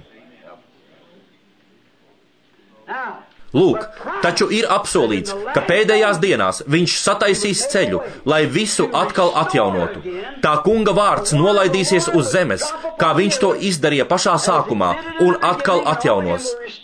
Lūk, taču ir apsolīts, ka pēdējās dienās viņš sataisīs ceļu, lai visu atkal atjaunotu. Tā kunga vārds nolaidīsies uz zemes, kā viņš to izdarīja pašā sākumā, un atkal atjaunos.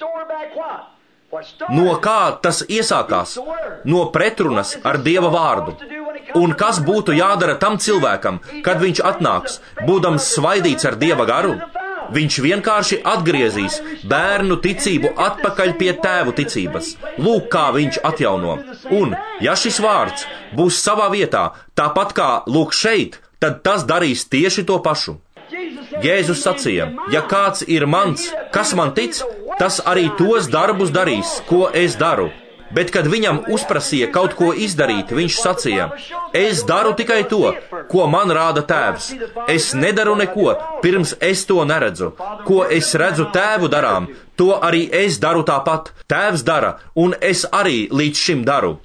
No kā tas iesākās? No pretrunas ar Dieva vārdu. Un kas būtu jādara tam cilvēkam, kad viņš atnāks, būdams svaidīts ar Dieva garu? Viņš vienkārši atgriezīs bērnu ticību atpakaļ pie tēvu ticības. Lūk, kā viņš atjauno. Un, ja šis vārds būs savā vietā, tāpat kā lūk šeit, tad tas darīs tieši to pašu. Jēzus sacīja, ja kāds ir mans, kas man tic, tas arī tos darbus darīs, ko es daru. Bet, kad viņam uzprasīja kaut ko izdarīt, viņš sacīja, es daru tikai to, ko man rāda tēvs. Es nedaru neko, pirms es to neredzu. Ko es redzu tēvu darām, to arī es daru tāpat. Tēvs dara, un es arī līdz šim daru.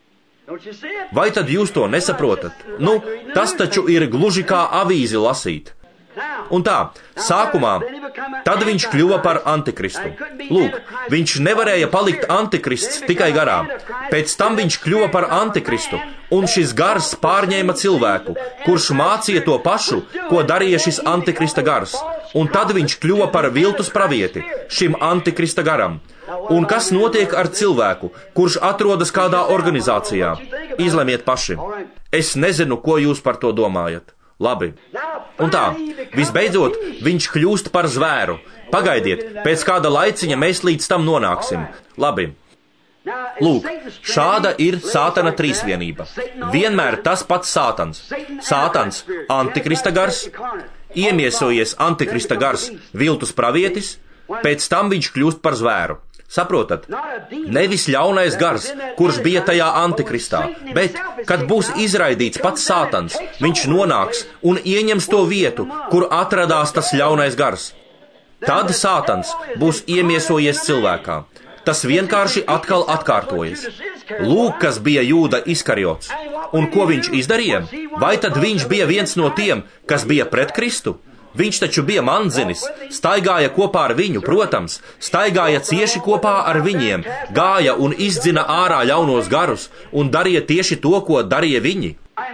Vai tad jūs to nesaprotat? Nu, tas taču ir gluži kā avīzi lasīt. Un tā, sākumā, tad viņš kļuva par antikristu. Lūk, viņš nevarēja palikt antikrists tikai garā. Pēc tam viņš kļuva par antikristu, un šis gars pārņēma cilvēku, kurš mācīja to pašu, ko darīja šis antikrista gars. Un tad viņš kļuva par viltus pravieti šim antikrista garam. Un kas notiek ar cilvēku, kurš atrodas kādā organizācijā? Izlemiet paši. Es nezinu, ko jūs par to domājat. Labi. Un tā, visbeidzot, viņš kļūst par zvēru. Pagaidiet, pēc kāda laiciņa mēs līdz tam nonāksim. Labi. Lūk, šāda ir Sātana trīsvienība. Vienmēr tas pats Sātans. Sātans, antikrista gars, iemiesojies antikrista gars, viltus pravietis, pēc tam viņš kļūst par zvēru. Saprotat? Nevis ļaunais gars, kurš bija tajā antikristā, bet, kad būs izraidīts pats Sātans, viņš nonāks un ieņems to vietu, kur atradās tas ļaunais gars. Tad Sātans būs iemiesojies cilvēkā. Tas vienkārši atkal atkārtojas. Lūk, kas bija Jūda Iskariots. Un ko viņš izdarīja? Vai tad viņš bija viens no tiem, kas bija pret Kristu? Viņš taču bija manzinis, staigāja kopā ar viņu, protams, staigāja cieši kopā ar viņiem, gāja un izdzina ārā ļaunos garus un darīja tieši to, ko darīja viņi.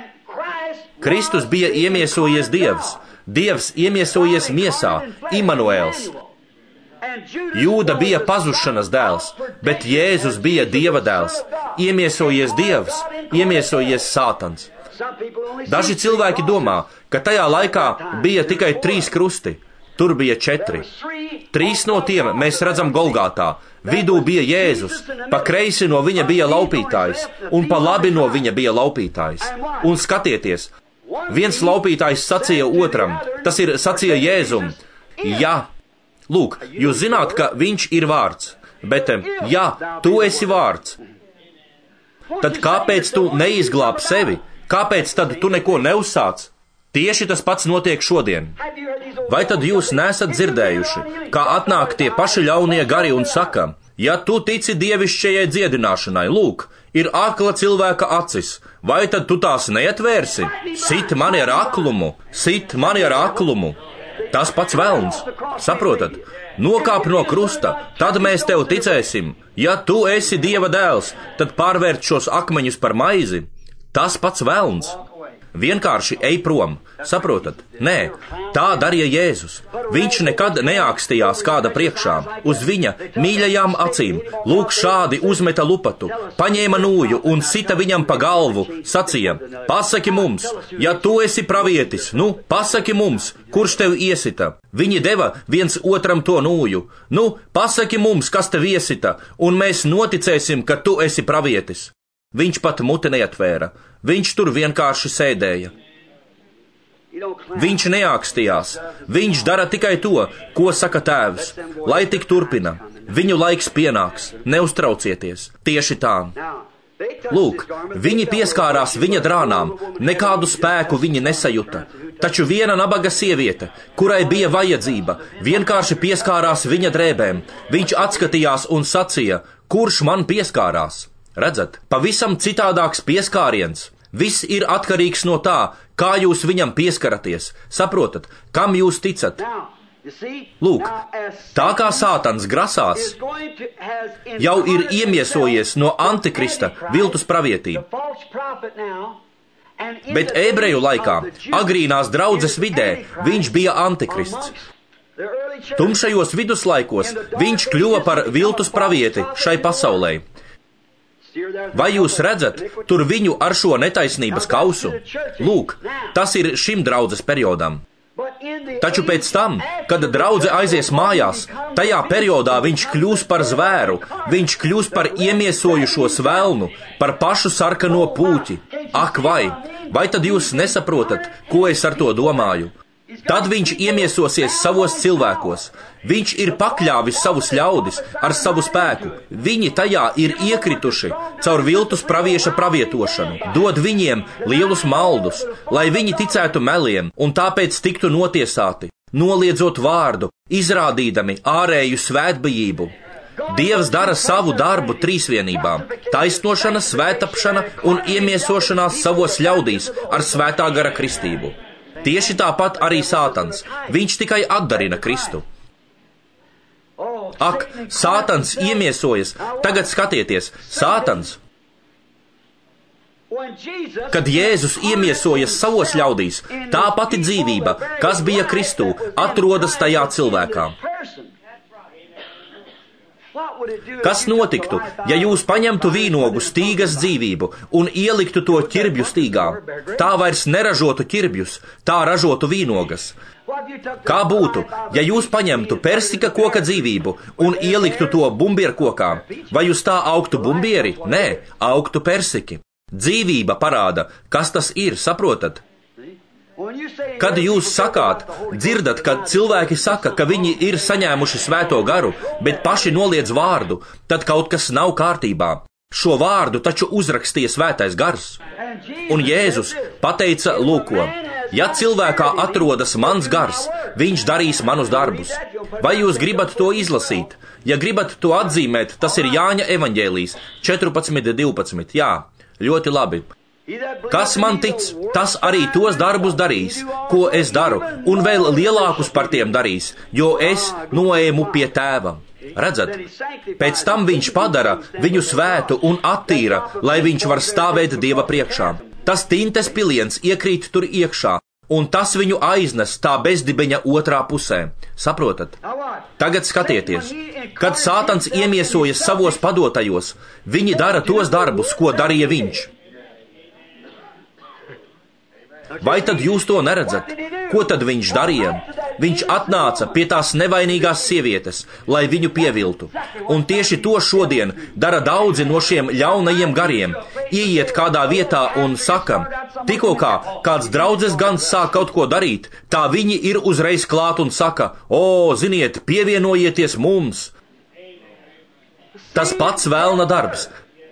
Kristus bija iemiesojies Dievs, Dievs iemiesojies miesā, Imanuēls. Jūda bija pazušanas dēls, bet Jēzus bija Dieva dēls, iemiesojies Dievs, iemiesojies Sātans. Daži cilvēki domā, ka tajā laikā bija tikai 3 krusti. Tur bija 4. 3 no tiem mēs redzam Golgātā. Vidū bija Jēzus, pa kreisi no viņa bija laupītājs, un pa labi no viņa bija laupītājs. Un skatieties, viens laupītājs sacīja otram, tas ir sacīja Jēzum, jā, lūk, jūs zināt, ka viņš ir vārds, bet jā, tu esi vārds. Tad kāpēc tu neizglāb sevi? Kāpēc tad tu neko neuzsāc? Tieši tas pats notiek šodien. Vai tad jūs nesat dzirdējuši, kā atnāk tie paši ļaunie gari un saka, ja tu tici dievišķajai dziedināšanai, lūk, ir akla cilvēka acis, vai tad tu tās neatvērsi? Sit mani ar aklumu, sit mani ar aklumu. Tas pats velns. Saprotat? Nokāp no krusta, tad mēs tev ticēsim. Ja tu esi Dieva dēls, tad pārvērt šos akmeņus par maizi. Tas pats velns. Vienkārši ej prom. Saprotat? Nē, tā darīja Jēzus. Viņš nekad neākstījās kāda priekšā. Uz viņa mīļajām acīm, lūk, šādi uzmeta lupatu, paņēma nūju un sita viņam pa galvu, sacīja: pasaki mums, ja tu esi pravietis, nu, pasaki mums, kurš tev iesita. Viņi deva viens otram to nūju. Nu, pasaki mums, kas tev iesita, un mēs noticēsim, ka tu esi pravietis. Viņš pat muti neatvēra. Viņš tur vienkārši sēdēja. Viņš neākstījās. Viņš dara tikai to, ko saka tēvs. Lai tik turpina. Viņu laiks pienāks. Neuztraucieties. Tieši tā. Lūk, viņi pieskārās viņa drānām. Nekādu spēku viņi nesajuta. Taču viena nabaga sieviete, kurai bija vajadzība, vienkārši pieskārās viņa drēbēm. Viņš atskatījās un sacīja: kurš man pieskārās? Redzat, pavisam citādāks pieskāriens. Viss ir atkarīgs no tā, kā jūs viņam pieskaraties. Saprotat, kam jūs ticat? Lūk, tā kā Sātans grasās, jau ir iemiesojies no Antikrista viltus pravietīm. Bet ebreju laikā, agrīnās draudzes vidē, viņš bija Antikrists. Tumšajos viduslaikos viņš kļuva par viltus pravieti šai pasaulē. Vai jūs redzat tur viņu ar šo netaisnības kausu? Lūk, tas ir šim draudzes periodam. Taču pēc tam, kad draudze aizies mājās, tajā periodā viņš kļūs par zvēru, viņš kļūs par iemiesojušos velnu, par pašu sarkano pūķi. Ak, vai tad jūs nesaprotat, ko es ar to domāju? Tad viņš iemiesosies savos cilvēkos. Viņš ir pakļāvis savus ļaudis ar savu spēku. Viņi tajā ir iekrituši caur viltus pravieša pravietošanu. Dod viņiem lielus maldus, lai viņi ticētu meliem un tāpēc tiktu notiesāti, noliedzot vārdu, izrādīdami ārēju svētbijību. Dievs dara savu darbu trīsvienībā - taisnošana, svētapšana un iemiesošanās savos ļaudīs ar svētā gara kristību. Tieši tāpat arī Sātans. Viņš tikai atdarina Kristu. Ak, Sātans iemiesojas. Tagad skatieties, Sātans. Kad Jēzus iemiesojas savos ļaudīs, tā pati dzīvība, kas bija Kristū, atrodas tajā cilvēkā. Kas notiktu, ja jūs paņemtu vīnogu stīgas dzīvību un ieliktu to ķirbju stīgā? Tā vairs neražotu ķirbjus, tā ražotu vīnogas. Kā būtu, ja jūs paņemtu persika koka dzīvību un ieliktu to bumbierkokā? Vai uz tā augtu bumbieri? Nē, augtu persiki. Dzīvība parāda, kas tas ir, saprotat? Kad jūs sakāt, dzirdat, kad cilvēki saka, ka viņi ir saņēmuši svēto garu, bet paši noliedz vārdu, tad kaut kas nav kārtībā. Šo vārdu taču uzrakstīja svētais gars. Un Jēzus pateica, lūko, ja cilvēkā atrodas mans gars, viņš darīs manus darbus. Vai jūs gribat to izlasīt? Ja gribat to atzīmēt, tas ir Jāņa evaņģēlijs 14:12. Jā, ļoti labi. Kas man tic, tas arī tos darbus darīs, ko es daru, un vēl lielākus par tiem darīs, jo es noēmu pie tēva. Redzat, pēc tam viņš padara viņu svētu un attīra, lai viņš var stāvēt Dieva priekšā. Tas tintes piliens iekrīt tur iekšā, un tas viņu aiznes tā bezdibeņa otrā pusē. Saprotat? Tagad skatieties, kad Sātans iemiesojas savos padotajos, viņi dara tos darbus, ko darīja viņš. Vai tad jūs to neredzat? Ko tad viņš darīja? Viņš atnāca pie tās nevainīgās sievietes, lai viņu pieviltu. Un tieši to šodien dara daudzi no šiem ļaunajiem gariem. Ieiet kādā vietā un saka, tikko kā kāds draudzes gans sāk kaut ko darīt, tā viņi ir uzreiz klāt un saka, o, ziniet, pievienojieties mums. Tas pats velna darbs.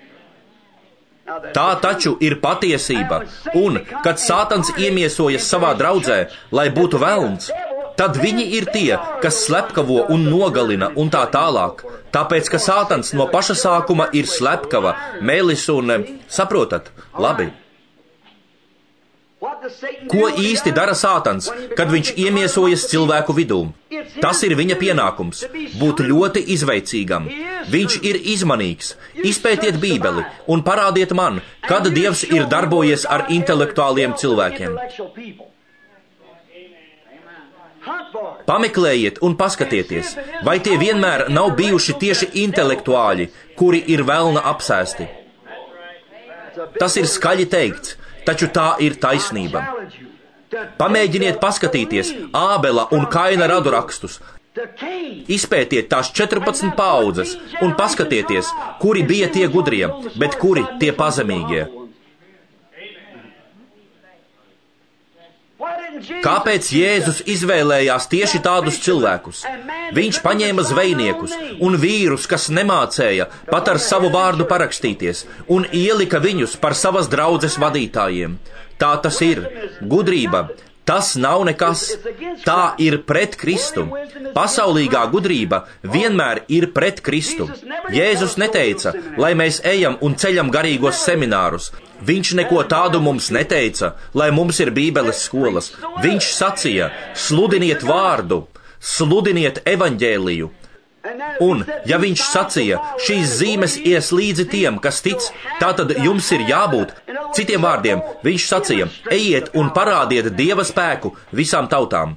Tā taču ir patiesība, un, kad Sātans iemiesojas savā draudzē, lai būtu velns, tad viņi ir tie, kas slepkavo un nogalina un tā tālāk. Tāpēc, ka Sātans no paša sākuma ir slepkava, mēlis un, saprotat, labi. Ko īsti dara Sātans, kad viņš iemiesojas cilvēku vidū? Tas ir viņa pienākums – būt ļoti izveicīgam. Viņš ir izmanīgs. Izpētiet Bībeli un parādiet man, kad Dievs ir darbojies ar intelektuāliem cilvēkiem. Pameklējiet un paskatieties, vai tie vienmēr nav bijuši tieši intelektuāļi, kuri ir velna apsēsti. Tas ir skaļi teikts, taču tā ir taisnība. Pamēģiniet paskatīties Ābela un Kaina radurakstus. Izpētiet tās 14 paaudzes un paskatieties, kuri bija tie gudrie, bet kuri tie pazemīgie. Kāpēc Jēzus izvēlējās tieši tādus cilvēkus? Viņš paņēma zvejniekus un vīrus, kas nemācēja pat ar savu vārdu parakstīties, un ielika viņus par savas draudzes vadītājiem. Tā tas ir. Gudrība. Tas nav nekas. Tā ir pret Kristu. Pasaulīgā gudrība vienmēr ir pret Kristu. Jēzus neteica, lai mēs ejam un ceļam garīgos seminārus. Viņš neko tādu mums neteica, lai mums ir Bībeles skolas. Viņš sacīja, sludiniet vārdu, sludiniet evaņģēliju. Un, ja viņš sacīja, šīs zīmes ies līdzi tiem, kas tic, tātad jums ir jābūt. Citiem vārdiem, viņš sacīja, ejiet un parādiet Dieva spēku visām tautām.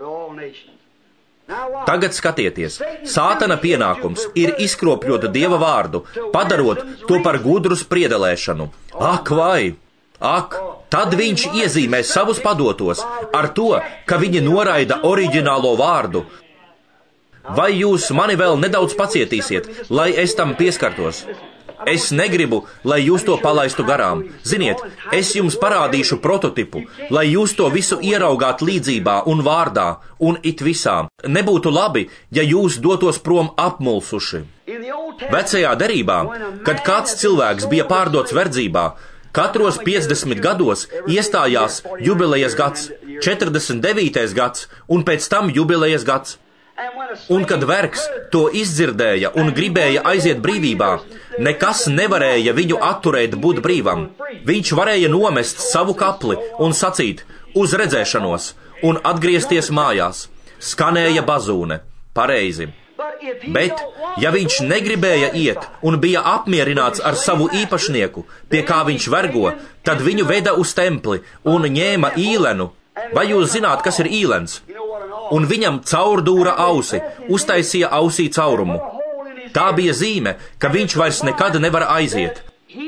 Tagad skatieties, Sātana pienākums ir izkropļot Dieva vārdu, padarot to par gudru spriedelēšanu. Ak, vai! Ak, tad viņš iezīmē savus padotos ar to, ka viņi noraida oriģinālo vārdu. Vai jūs mani vēl nedaudz pacietīsiet, lai es tam pieskartos? Es negribu, lai jūs to palaistu garām. Ziniet, es jums parādīšu prototipu, lai jūs to visu ieraugāt līdzībā un vārdā un it visā. Nebūtu labi, ja jūs dotos prom apmulsuši. Vecajā derībā, kad kāds cilvēks bija pārdots verdzībā, katros 50 gados iestājās jubilejas gads, 49. gads un pēc tam jubilejas gads. Un kad vergs to izdzirdēja un gribēja aiziet brīvībā, nekas nevarēja viņu atturēt būt brīvam. Viņš varēja nomest savu kapli un sacīt uz redzēšanos un atgriezties mājās. Skanēja bazūne. Pareizi. Bet, ja viņš negribēja iet un bija apmierināts ar savu īpašnieku, pie kā viņš vergo, tad viņu veda uz templi un ņēma īlenu. Vai jūs zināt, kas ir īlens? Un viņam caurdūra ausi, uztaisīja ausī caurumu. Tā bija zīme, ka viņš vairs nekad nevar aiziet.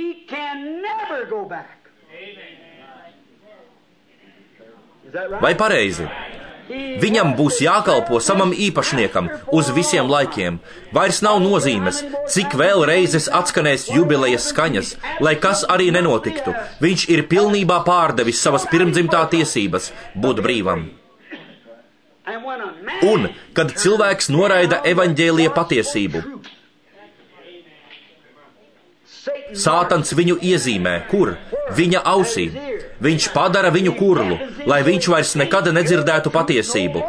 Vai pareizi? Viņam būs jākalpo savam īpašniekam uz visiem laikiem. Vairs nav nozīmes, cik vēl reizes atskanēs jubilejas skaņas, lai kas arī nenotiktu. Viņš ir pilnībā pārdevis savas pirmdzimtā tiesības būt brīvam. Un, kad cilvēks noraida evaņģēlija patiesību, Sātans viņu iezīmē, kur? Viņa ausī. Viņš padara viņu kurlu, lai viņš vairs nekad nedzirdētu patiesību.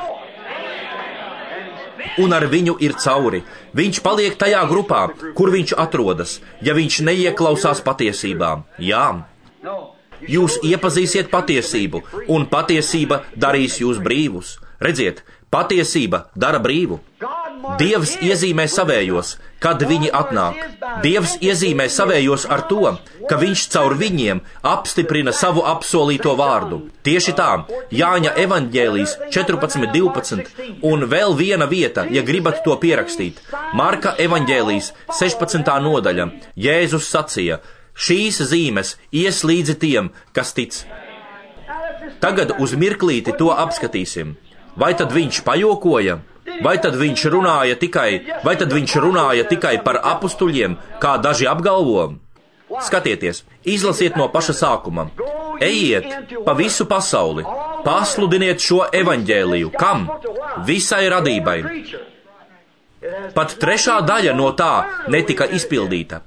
Un ar viņu ir cauri. Viņš paliek tajā grupā, kur viņš atrodas, ja viņš neieklausās patiesībā. Jā. Jūs iepazīsiet patiesību, un patiesība darīs jūs brīvus. Redziet, patiesība dara brīvu. Dievs iezīmē savējos, kad viņi atnāk. Dievs iezīmē savējos ar to, ka viņš caur viņiem apstiprina savu apsolīto vārdu. Tieši tā, Jāņa evaņģēlijs 14:12 un vēl viena vieta, ja gribat to pierakstīt. Marka evaņģēlijs 16. nodaļa. Jēzus sacīja, šīs zīmes ies līdzi tiem, kas tic. Tagad uz mirklīti to apskatīsim. Vai tad viņš pajokoja? Vai tad viņš runāja tikai par apustuļiem, kā daži apgalvo? Skatieties, izlasiet no paša sākuma. Ejiet pa visu pasauli, pasludiniet šo evaņģēliju. Kam? Visai radībai. Pat 3. daļa no tā netika izpildīta.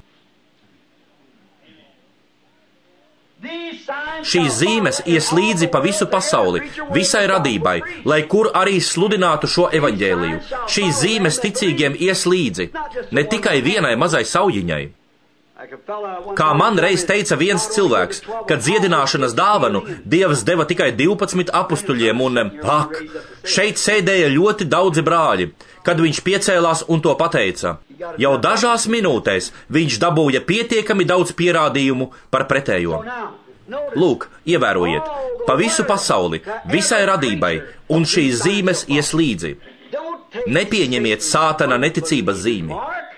Šīs zīmes ies līdzi pa visu pasauli, visai radībai, lai kur arī sludinātu šo evaņģēliju. Šīs zīmes ticīgiem ies līdzi, ne tikai vienai mazai saujiņai. Kā man reiz teica viens cilvēks, kad dziedināšanas dāvanu Dievs deva tikai 12 apustuļiem un, šeit sēdēja ļoti daudzi brāļi, kad viņš piecēlās un to pateica. Jau dažās minūtēs viņš dabūja pietiekami daudz pierādījumu par pretējo. Lūk, ievērojiet, pa visu pasauli, visai radībai, un šīs zīmes ies līdzi. Nepieņemiet sātana neticības zīmi.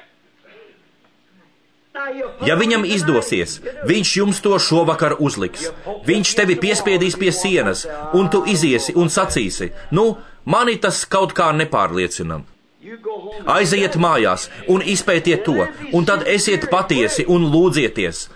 Ja viņam izdosies, viņš jums to šovakar uzliks. Viņš tevi piespiedīs pie sienas, un tu iziesi un sacīsi, mani tas kaut kā nepārliecina. Aiziet mājās un izpētiet to, un tad esiet patiesi un lūdzieties.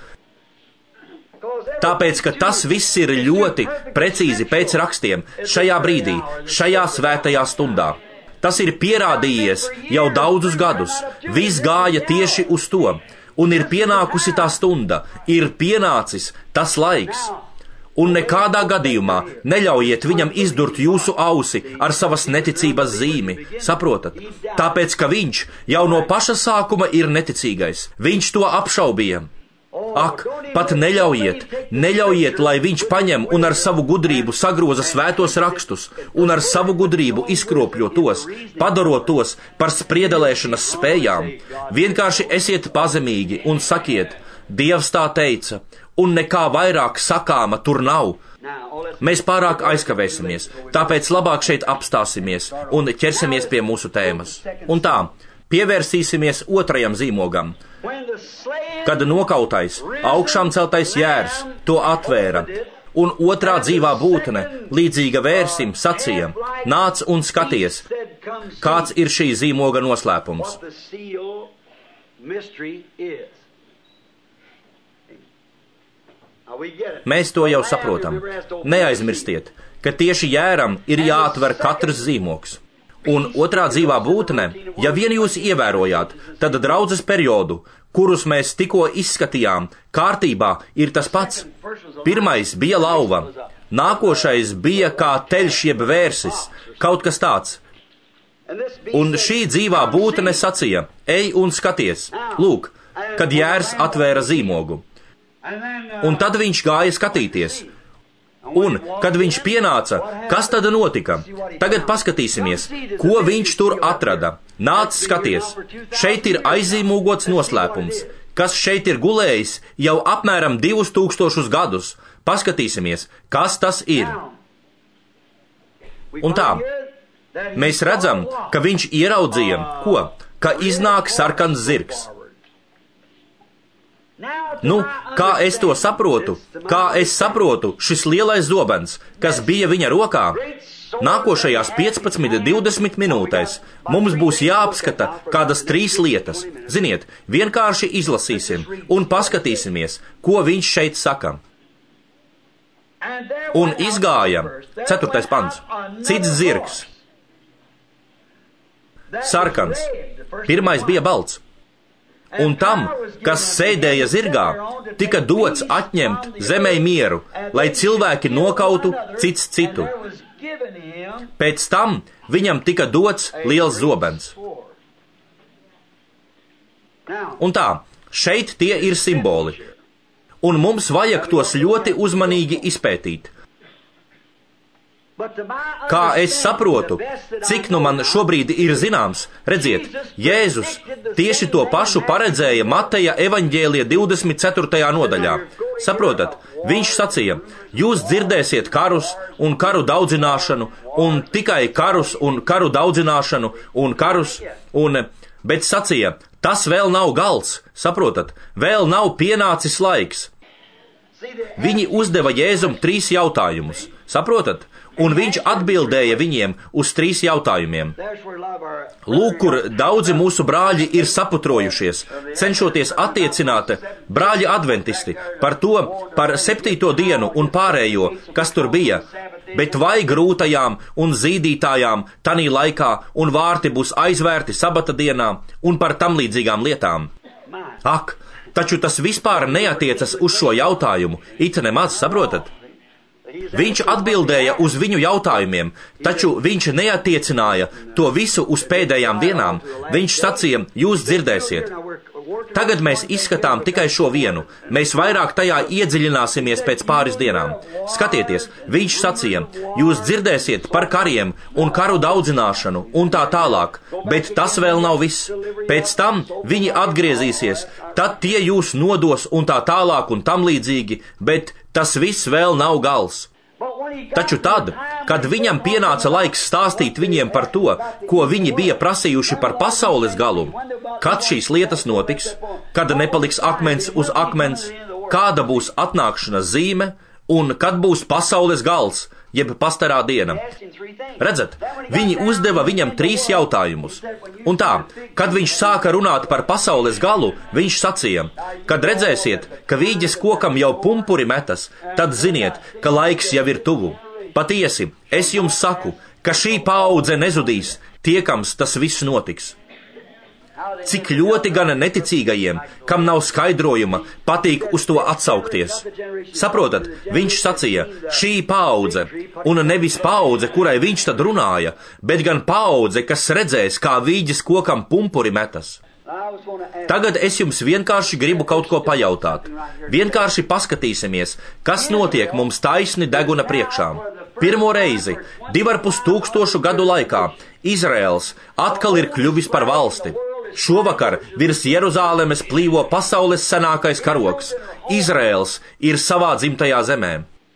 Tāpēc, ka tas viss ir ļoti precīzi pēc rakstiem, šajā brīdī, šajā svētajā stundā. Tas ir pierādījies jau daudzus gadus, viss gāja tieši uz to, un ir pienākusi tā stunda, ir pienācis tas laiks. Un nekādā gadījumā neļaujiet viņam izdurt jūsu ausi ar savas neticības zīmi, saprotat? Tāpēc, ka viņš jau no paša sākuma ir neticīgais, viņš to apšaubīja. Ak, pat neļaujiet, lai viņš paņem un ar savu gudrību sagroza svētos rakstus, un ar savu gudrību izkropļo tos, padarot tos par spriedelēšanas spējām. Vienkārši esiet pazemīgi un sakiet, Dievs tā teica, un nekā vairāk sakāma tur nav. Mēs pārāk aizkavēsimies, tāpēc labāk šeit apstāsimies un ķersimies pie mūsu tēmas. Un tā, pievērsīsimies otrajam zīmogam. Kad nokautais, augšām celtais jērs to atvēra, un otrā dzīvā būtne, līdzīga vērsim, sacīja, nāc un skaties, kāds ir šī zīmoga noslēpums. Mēs to jau saprotam. Neaizmirstiet, ka tieši jēram ir jāatver katrs zīmogs. Un otrā dzīvā būtne, ja vien jūs ievērojāt, tad draudzes periodu, kurus mēs tikko izskatījām, kārtībā ir tas pats. Pirmais bija lauva, nākošais bija kā teļš jeb vērsis, kaut kas tāds. Un šī dzīvā būtne sacīja, ej un skaties, lūk, kad jērs atvēra zīmogu. Un tad viņš gāja skatīties. Un, kad viņš pienāca, kas tad notika? Tagad paskatīsimies, ko viņš tur atrada. Nāc skaties, šeit ir aizīmūgots noslēpums, kas šeit ir gulējis jau apmēram 2000 gadus. Paskatīsimies, kas tas ir. Un tā, mēs redzam, ka viņš ieraudzīja, ko? Ka iznāk sarkans zirgs. Kā es to saprotu? Kā es saprotu šis lielais zobens, kas bija viņa rokā? Nākošajās 15-20 minūtēs mums būs jāapskata kādas 3 lietas. Ziniet, vienkārši izlasīsim un paskatīsimies, ko viņš šeit saka. Un izgāja, 4. pants, cits zirgs. Sarkans, pirmais bija balts. Un tam, kas sēdēja zirgā, tika dots atņemt zemē mieru, lai cilvēki nokautu cits citu. Pēc tam viņam tika dots liels zobens. Un tā, šeit tie ir simboli, un mums vajag tos ļoti uzmanīgi izpētīt. Kā es saprotu, cik man šobrīd ir zināms, redziet, Jēzus tieši to pašu paredzēja Mateja evaņģēlija 24. nodaļā. Saprotat, viņš sacīja, jūs dzirdēsiet karus un karu daudzināšanu, un tikai karus un karu daudzināšanu un karus, bet sacīja, tas vēl nav gals, saprotat, vēl nav pienācis laiks. Viņi uzdeva Jēzum 3 jautājumus, saprotat? Un viņš atbildēja viņiem uz 3 jautājumiem. Lūk, kur daudzi mūsu brāļi ir saputrojušies, cenšoties attiecināt brāļi adventisti par 7. dienu un pārējo, kas tur bija, bet vai grūtajām un zīdītājām tanī laikā un vārti būs aizvērti sabata dienā un par tam līdzīgām lietām. Ak, taču tas vispār neatiecas uz šo jautājumu, it nemaz, saprotat? Viņš atbildēja uz viņu jautājumiem, taču viņš neatiecināja to visu uz pēdējām dienām. Viņš sacīja, jūs dzirdēsiet. Tagad mēs izskatām tikai šo vienu, mēs vairāk tajā iedziļināsimies pēc pāris dienām. Skatieties, viņš sacīja, jūs dzirdēsiet par kariem un karu daudzināšanu un tā tālāk, bet tas vēl nav viss. Pēc tam viņi atgriezīsies, tad tie jūs nodos un tā tālāk un tam līdzīgi, bet tas viss vēl nav gals. Taču tad, kad viņam pienāca laiks stāstīt viņiem par to, ko viņi bija prasījuši par pasaules galu, kad šīs lietas notiks, kad nepaliks akmens uz akmens, kāda būs atnākšanas zīme un kad būs pasaules gals, jeb pastarā diena. Redzat, viņi uzdeva viņam 3 jautājumus. Un tā, kad viņš sāka runāt par pasaules galu, viņš sacīja, kad redzēsiet, ka vīģes kokam jau pumpuri metas, tad ziniet, ka laiks jau ir tuvu. Patiesi, es jums saku, ka šī paudze nezudīs, tiekams tas viss notiks. Cik ļoti gan neticīgajiem, kam nav skaidrojuma, patīk uz to atsaukties. Saprotat, viņš sacīja, šī paudze, un nevis paudze, kurai viņš tad runāja, bet gan paudze, kas redzēs, kā vīģes kokam pumpuri metas. Tagad es jums vienkārši gribu kaut ko pajautāt. Vienkārši paskatīsimies, kas notiek mums taisni deguna priekšā. Pirmo reizi, 2500 gadu laikā, Izraels atkal ir kļuvis par valsti. Šovakar virs Jeruzālemes plīvo pasaules senākais karogs. Izraels ir savā dzimtajā zemē.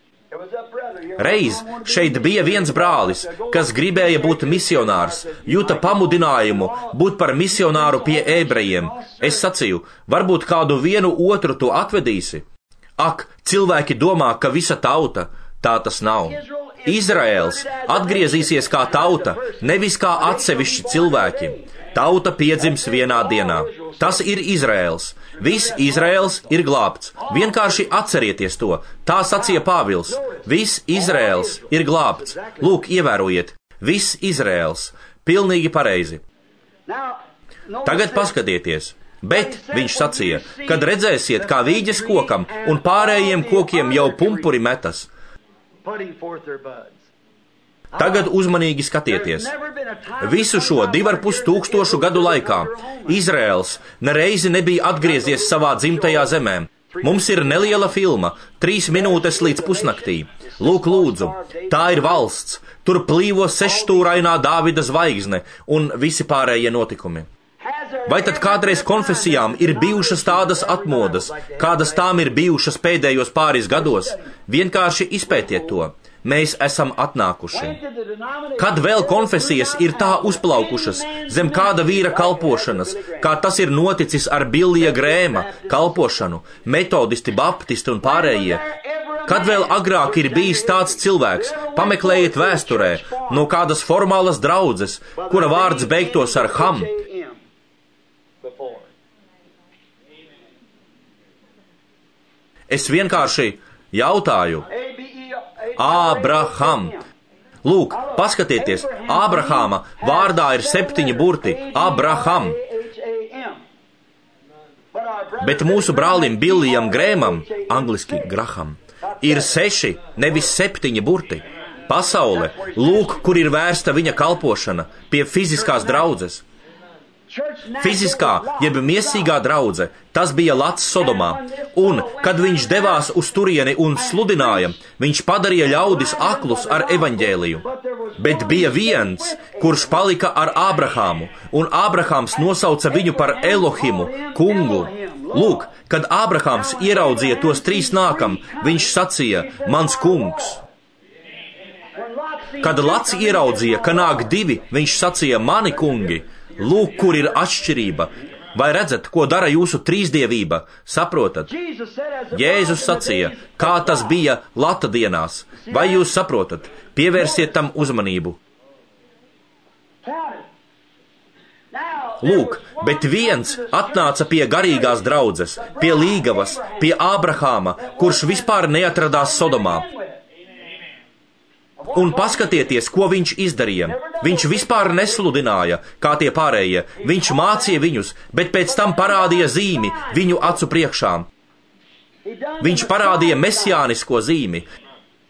Reiz šeit bija viens brālis, kas gribēja būt misionārs, jūta pamudinājumu būt par misionāru pie ebrejiem. Es sacīju, varbūt kādu vienu otru tu atvedīsi? Ak, cilvēki domā, ka visa tauta, tā tas nav. Izraels atgriezīsies kā tauta, nevis kā atsevišķi cilvēki. Tauta piedzims vienā dienā. Tas ir Izraels. Viss Izraels ir glābts. Vienkārši atcerieties to. Tā sacīja Pāvils. Viss Izraels ir glābts. Lūk, ievērojiet. Viss Izraels. Pilnīgi pareizi. Tagad paskatieties. Bet, viņš sacīja, kad redzēsiet, kā vīģes kokam un pārējiem kokiem jau pumpuri metas. Tagad uzmanīgi skatieties. Visu šo 2500 gadu laikā Izraels nereizi nebija atgriezies savā dzimtajā zemē. Mums ir neliela filma, 3 minūtes līdz pusnaktī. Lūk, lūdzu, tā ir valsts. Tur plīvo 6-stūrainā Dāvida zvaigzne un visi pārējie notikumi. Vai tad kādreiz konfesijām ir bijušas tādas atmodas, kādas tām ir bijušas pēdējos pāris gados? Vienkārši izpētiet to. Mēs esam atnākuši. Kad vēl konfesijas ir tā uzplaukušas zem kāda vīra kalpošanas, kā tas ir noticis ar Billija Grēma kalpošanu, metodisti, baptisti un pārējie? Kad vēl agrāk ir bijis tāds cilvēks, pameklējiet vēsturē, no kādas formālas draudzes, kura vārds beigtos ar ham? Es vienkārši jautāju. Ābraham. Lūk, paskatieties, Ābrahāma vārdā ir 7 burti. Abraham. Bet mūsu brālim Billijam Grēmam, angliski Graham, ir 6, nevis 7 burti. Pasaule, lūk, kur ir vērsta viņa kalpošana, pie fiziskās draudzes. Fiziskā, jeb miesīgā draudze, tas bija Lats Sodomā, un, kad viņš devās uz turieni un sludināja, viņš padarīja ļaudis aklus ar evaņģēliju. Bet bija viens, kurš palika ar Ābrahāmu, un Ābrahāms nosauca viņu par Elohimu, kungu. Lūk, kad Ābrahāms ieraudzīja tos 3 nākam, viņš sacīja, mans kungs. Kad Lats ieraudzīja, ka nāk 2, viņš sacīja, mani kungi. Lūk, kur ir atšķirība. Vai redzat, ko dara jūsu trīsdievība? Saprotat? Jēzus sacīja, kā tas bija Lata dienās. Vai jūs saprotat? Pievērsiet tam uzmanību. Lūk, bet viens atnāca pie garīgās draudzes, pie līgavas, pie Ābrahāma, kurš vispār neatradās Sodomā. Un paskatieties, ko viņš izdarīja. Viņš vispār nesludināja, kā tie pārējie. Viņš mācīja viņus, bet pēc tam parādīja zīmi viņu acu priekšā. Viņš parādīja mesijānisko zīmi.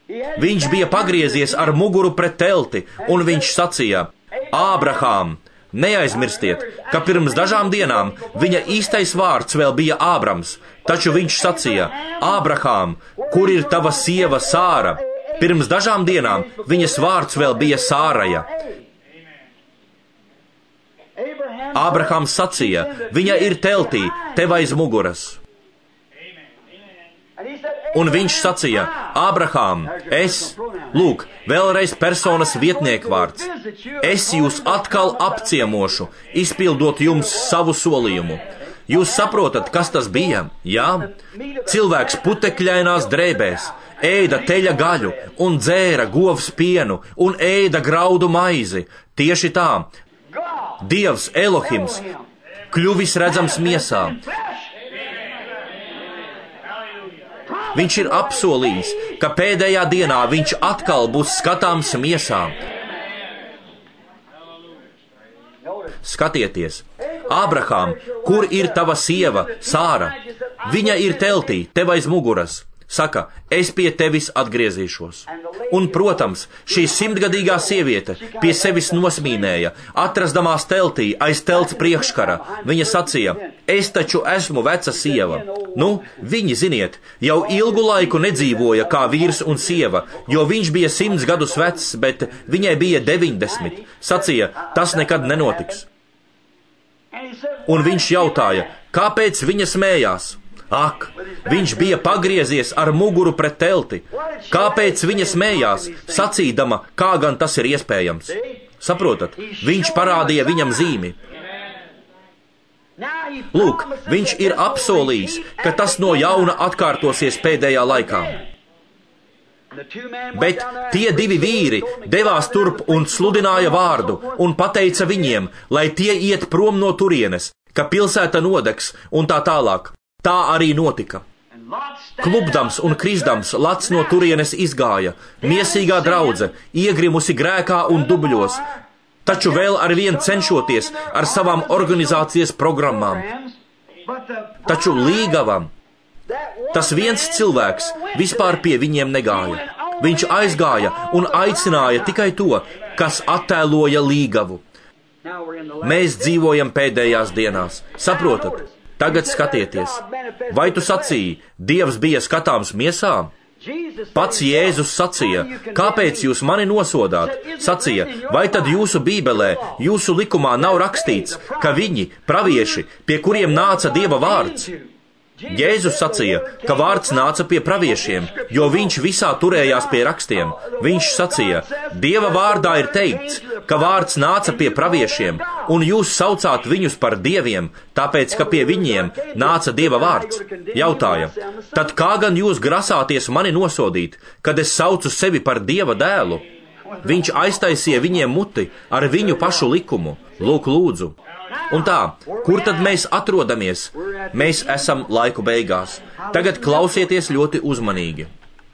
Viņš bija pagriezies ar muguru pret telti, un viņš sacīja, Ābrahām, Neaizmirstiet, ka pirms dažām dienām viņa īstais vārds vēl bija Ābrams, taču viņš sacīja: Ābrahām, kur ir tava sieva Sāra? Pirms dažām dienām viņas vārds vēl bija Sāraja. Ābrahāms sacīja: viņa ir teltī, tev aiz muguras. Un viņš sacīja: Ābrahām, lūk, vēlreiz personas vietnieku vārds, es jūs atkal apciemošu, izpildot jums savu solījumu. Jūs saprotat, kas tas bija? Jā? Cilvēks putekļainās drēbēs ēda teļa gaļu un dzēra govs pienu un ēda graudu maizi. Tieši tā, Dievs Elohims kļuvis redzams miesā. Viņš ir apsolījis, ka pēdējā dienā viņš atkal būs skatāms miesā. Skatieties, Ābrahām, kur ir tava sieva Sāra? Viņa ir teltī, tev aiz muguras. Saka, es pie tevis atgriezīšos. Un, protams, šī 100-gadīgā sieviete pie sevis nosmīnēja, atrasdamās teltī aiz telts priekškara. Viņa sacīja: es taču esmu veca sieva. Nu, viņi, ziniet, jau ilgu laiku nedzīvoja kā vīrs un sieva, jo viņš bija 100 gadus vecs, bet viņai bija 90. Sacīja, tas nekad nenotiks. Un viņš jautāja, kāpēc viņa smējās? Ak, viņš bija pagriezies ar muguru pret telti. Kāpēc viņa smējās, sacīdama, kā gan tas ir iespējams? Saprotat, viņš parādīja viņam zīmi. Lūk, viņš ir apsolījis, ka tas no jauna atkārtosies pēdējā laikā. Bet tie divi vīri devās turp un sludināja vārdu un pateica viņiem, lai tie iet prom no turienes, ka pilsēta nodegs un tā tālāk. Tā arī notika. Klupdams un krisdams Lats no turienes izgāja, miesīgā draudze, iegrimusi grēkā un dubļos, taču vēl ar vien cenšoties ar savām organizācijas programmām. Taču līgavam tas viens cilvēks vispār pie viņiem negāja. Viņš aizgāja un aicināja tikai to, kas attēloja līgavu. Mēs dzīvojam pēdējās dienās. Saprotat? Tagad skatieties, vai tu sacīji, Dievs bija skatāms miesā? Pats Jēzus sacīja, kāpēc jūs mani nosodāt? Sacīja, vai tad jūsu bībelē, jūsu likumā nav rakstīts, ka viņi, pravieši, pie kuriem nāca Dieva vārds? Jēzus sacīja, ka vārds nāca pie praviešiem, jo viņš visā turējās pie rakstiem. Viņš sacīja, Dieva vārdā ir teikts, ka vārds nāca pie praviešiem, un jūs saucāt viņus par dieviem, tāpēc, ka pie viņiem nāca Dieva vārds. Jautāja, tad kā gan jūs grasāties mani nosodīt, kad es saucu sevi par Dieva dēlu? Viņš aiztaisīja viņiem muti ar viņu pašu likumu. Lūk, lūdzu. Un tā, kur tad mēs atrodamies? Mēs esam laiku beigās. Tagad klausieties ļoti uzmanīgi.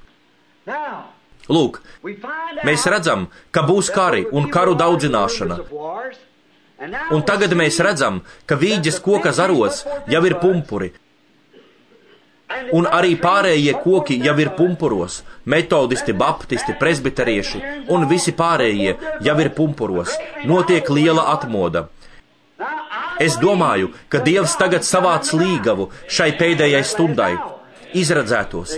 Lūk, mēs redzam, ka būs kari un karu daudzināšana. Un tagad mēs redzam, ka vīģes koka zaros jau ir pumpuri. Un arī pārējie koki jau ir pumpuros. Metodisti, baptisti, presbiterieši un visi pārējie jau ir pumpuros. Notiek liela atmoda. Es domāju, ka Dievs tagad savāc līgavu šai pēdējai stundai. Izredzētos.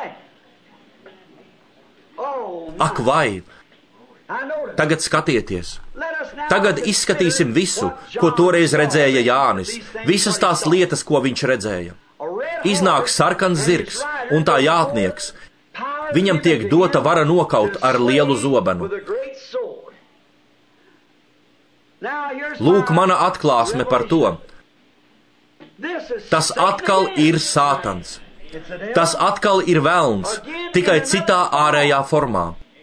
Ak vai! Tagad skatieties. Tagad izskatīsim visu, ko toreiz redzēja Jānis. Visas tās lietas, ko viņš redzēja. Iznāk sarkans zirgs un tā jātnieks. Viņam tiek dota vara nokaut ar lielu zobenu. Lūk, mana atklāsme par to. Tas atkal ir Sātans. Tas atkal ir velns, tikai citā ārējā formā.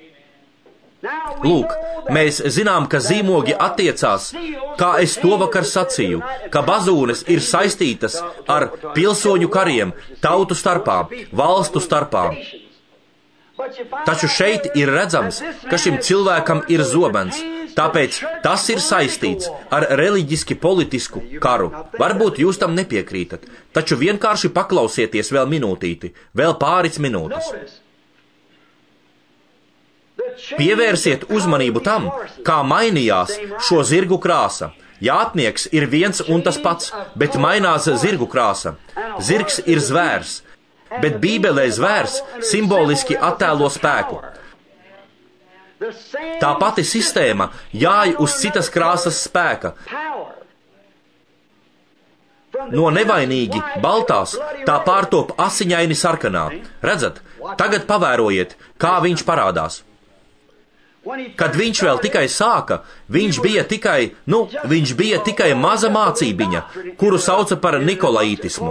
Lūk, mēs zinām, ka zīmogi attiecās, kā es to vakar sacīju, ka bazūnes ir saistītas ar pilsoņu kariem, tautu starpā, valstu starpā. Taču šeit ir redzams, ka šim cilvēkam ir zobens, tāpēc tas ir saistīts ar reliģiski politisku karu. Varbūt jūs tam nepiekrītat, taču vienkārši paklausieties vēl minūtīti, vēl pāris minūtes. Pievērsiet uzmanību tam, kā mainījās šo zirgu krāsa. Jātnieks ir viens un tas pats, bet mainās zirgu krāsa. Zirgs ir zvērs, bet Bībelē zvērs simboliski attēlo spēku. Tā pati sistēma jāj uz citas krāsas spēka. No nevainīgi baltās tā pārtop asiņaini sarkanā. Redzat, tagad pavērojiet, kā viņš parādās. Kad viņš vēl tikai sāka, viņš bija tikai maza mācībiņa, kuru sauca par nikolaitismu.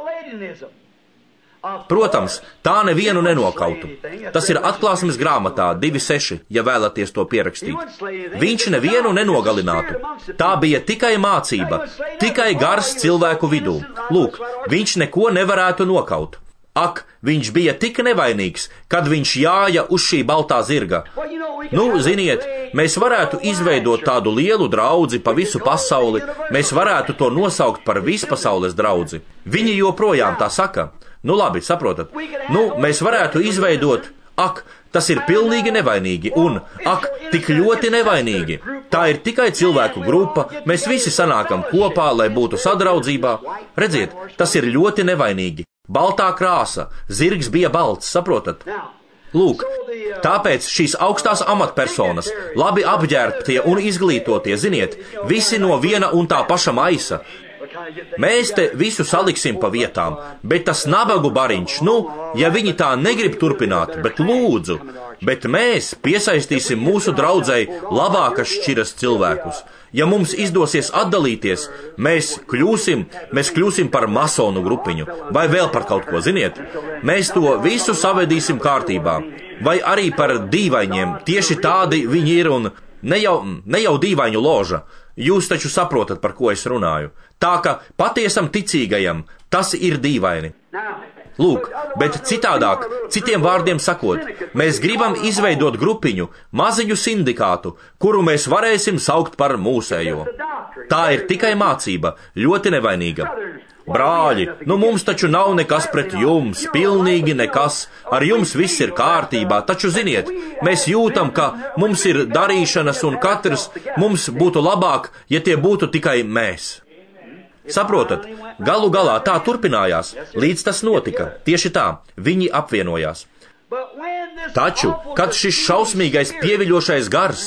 Protams, tā nevienu nenokautu. Tas ir Atklāsmes grāmatā 2:6, ja vēlaties to pierakstīt. Viņš nevienu nenogalinātu. Tā bija tikai mācība, tikai gars cilvēku vidū. Lūk, viņš neko nevarētu nokaut. Ak, viņš bija tik nevainīgs, kad viņš jāja uz šī baltā zirga. Ziniet, mēs varētu izveidot tādu lielu draudzi pa visu pasauli, mēs varētu to nosaukt par vispasaules draudzi. Viņi joprojām tā saka. Labi, saprotat? Mēs varētu izveidot, tas ir pilnīgi nevainīgi, un, tik ļoti nevainīgi. Tā ir tikai cilvēku grupa, mēs visi sanākam kopā, lai būtu sadraudzībā. Redziet, tas ir ļoti nevainīgi. Baltā krāsa, zirgs bija balts, saprotat? Lūk, tāpēc šīs augstās amatpersonas, labi apģērbtie un izglītotie, ziniet, visi no viena un tā paša maisa. Mēs te visu saliksim pa vietām, bet tas nabagu bariņš, ja viņi tā negrib turpināt, bet lūdzu, bet mēs piesaistīsim mūsu draudzei labākas šķiras cilvēkus. Ja mums izdosies atdalīties, mēs kļūsim par masonu grupiņu, vai vēl par kaut ko, ziniet? Mēs to visu savedīsim kārtībā, vai arī par dīvaņiem, tieši tādi viņi ir un ne jau dīvaņu loža. Jūs taču saprotat, par ko es runāju. Tā ka patiesam ticīgajam tas ir dīvaini. Lūk, bet citādāk, citiem vārdiem sakot, mēs gribam izveidot grupiņu, maziņu sindikātu, kuru mēs varēsim saukt par mūsējo. Tā ir tikai mācība, ļoti nevainīga. Brāļi, mums taču nav nekas pret jums, pilnīgi nekas, ar jums viss ir kārtībā, taču ziniet, mēs jūtam, ka mums ir darīšanas un katrs mums būtu labāk, ja tie būtu tikai mēs. Saprotat, galu galā tā turpinājās, līdz tas notika, tieši tā, viņi apvienojās. Taču, kad šis šausmīgais pieviļošais gars,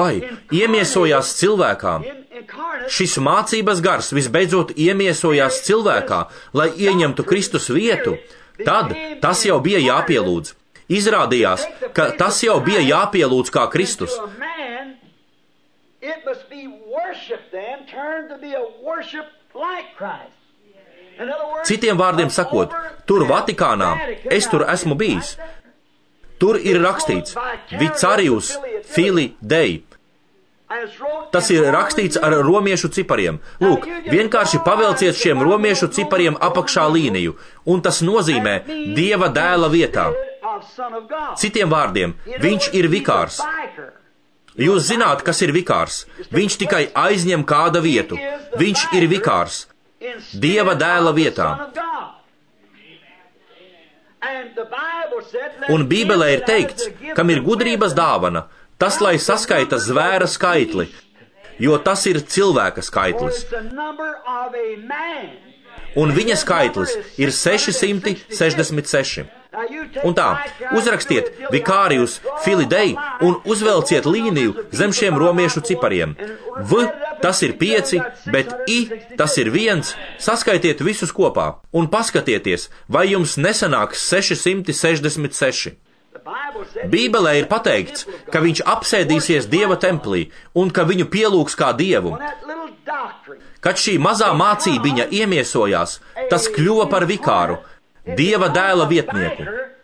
iemiesojās cilvēkā, šis mācības gars visbeidzot iemiesojās cilvēkā, lai ieņemtu Kristus vietu, tad tas jau bija jāpielūdz. Izrādījās, ka tas jau bija jāpielūdz kā Kristus. Citiem vārdiem sakot, tur Vatikānā, es tur esmu bijis, tur ir rakstīts Vicarius Filii Dei. Tas ir rakstīts ar romiešu cipariem. Lūk, vienkārši pavelciet šiem romiešu cipariem apakšā līniju, un tas nozīmē Dieva dēla vietā. Citiem vārdiem, viņš ir vikārs. Jūs zināt, kas ir vikārs. Viņš tikai aizņem kāda vietu. Viņš ir vikārs. Dieva dēla vietā. Un Bībelē ir teikts, kam ir gudrības dāvana, tas lai saskaita zvēra skaitli, jo tas ir cilvēka skaitlis. Un viņa skaitlis ir 666. Un tā, uzrakstiet Vicarius Filii Dei un uzvelciet līniju zem šiem romiešu cipariem. V, tas ir 5, bet I, tas ir 1, saskaitiet visus kopā un paskatieties, vai jums nesanāks 666. Bībelē ir pateikts, ka viņš apsēdīsies Dieva templī un ka viņu pielūgs kā Dievu. Kad šī mazā mācībiņa iemiesojās, tas kļuva par vikāru, Dieva dēla vietnieku.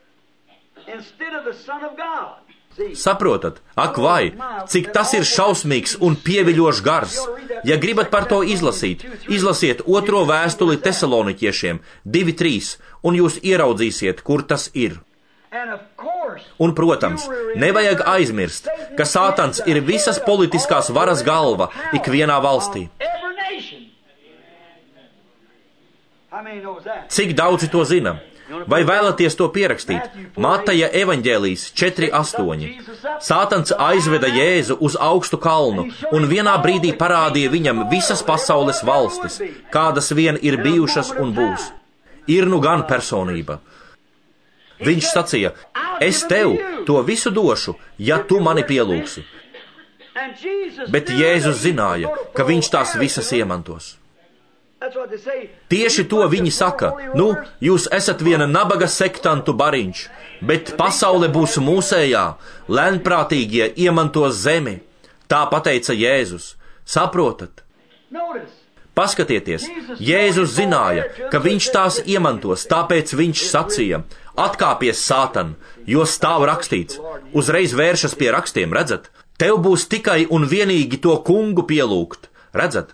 Saprotat? Cik tas ir šausmīgs un pieviļošs gars. Ja gribat par to izlasīt, izlasiet 2. vēstuli Tesaloniķiešiem 2:3, un jūs ieraudzīsiet, kur tas ir. Un, protams, nevajag aizmirst, ka Sātans ir visas politiskās varas galva ikvienā valstī. Cik daudzi to zina? Vai vēlaties to pierakstīt? Mateja evaņģēlijs 4:8. Sātans aizveda Jēzu uz augstu kalnu un vienā brīdī parādīja viņam visas pasaules valstis, kādas vien ir bijušas un būs. Ir nu gan personība. Viņš sacīja, es tev to visu došu, ja tu mani pielūgsi. Bet Jēzus zināja, ka viņš tās visas iemantos. Tieši to viņi saka, nu, jūs esat viena nabaga sektantu bariņš, bet pasaule būs mūsējā, lēnprātīgie iemantos zemi. Tā pateica Jēzus. Saprotat? Paskatieties, Jēzus zināja, ka viņš tās iemantos, tāpēc viņš sacīja, atkāpies Sātan, jo stāv rakstīts, uzreiz vēršas pie rakstiem, redzat? Tev būs tikai un vienīgi to kungu pielūgt, redzat?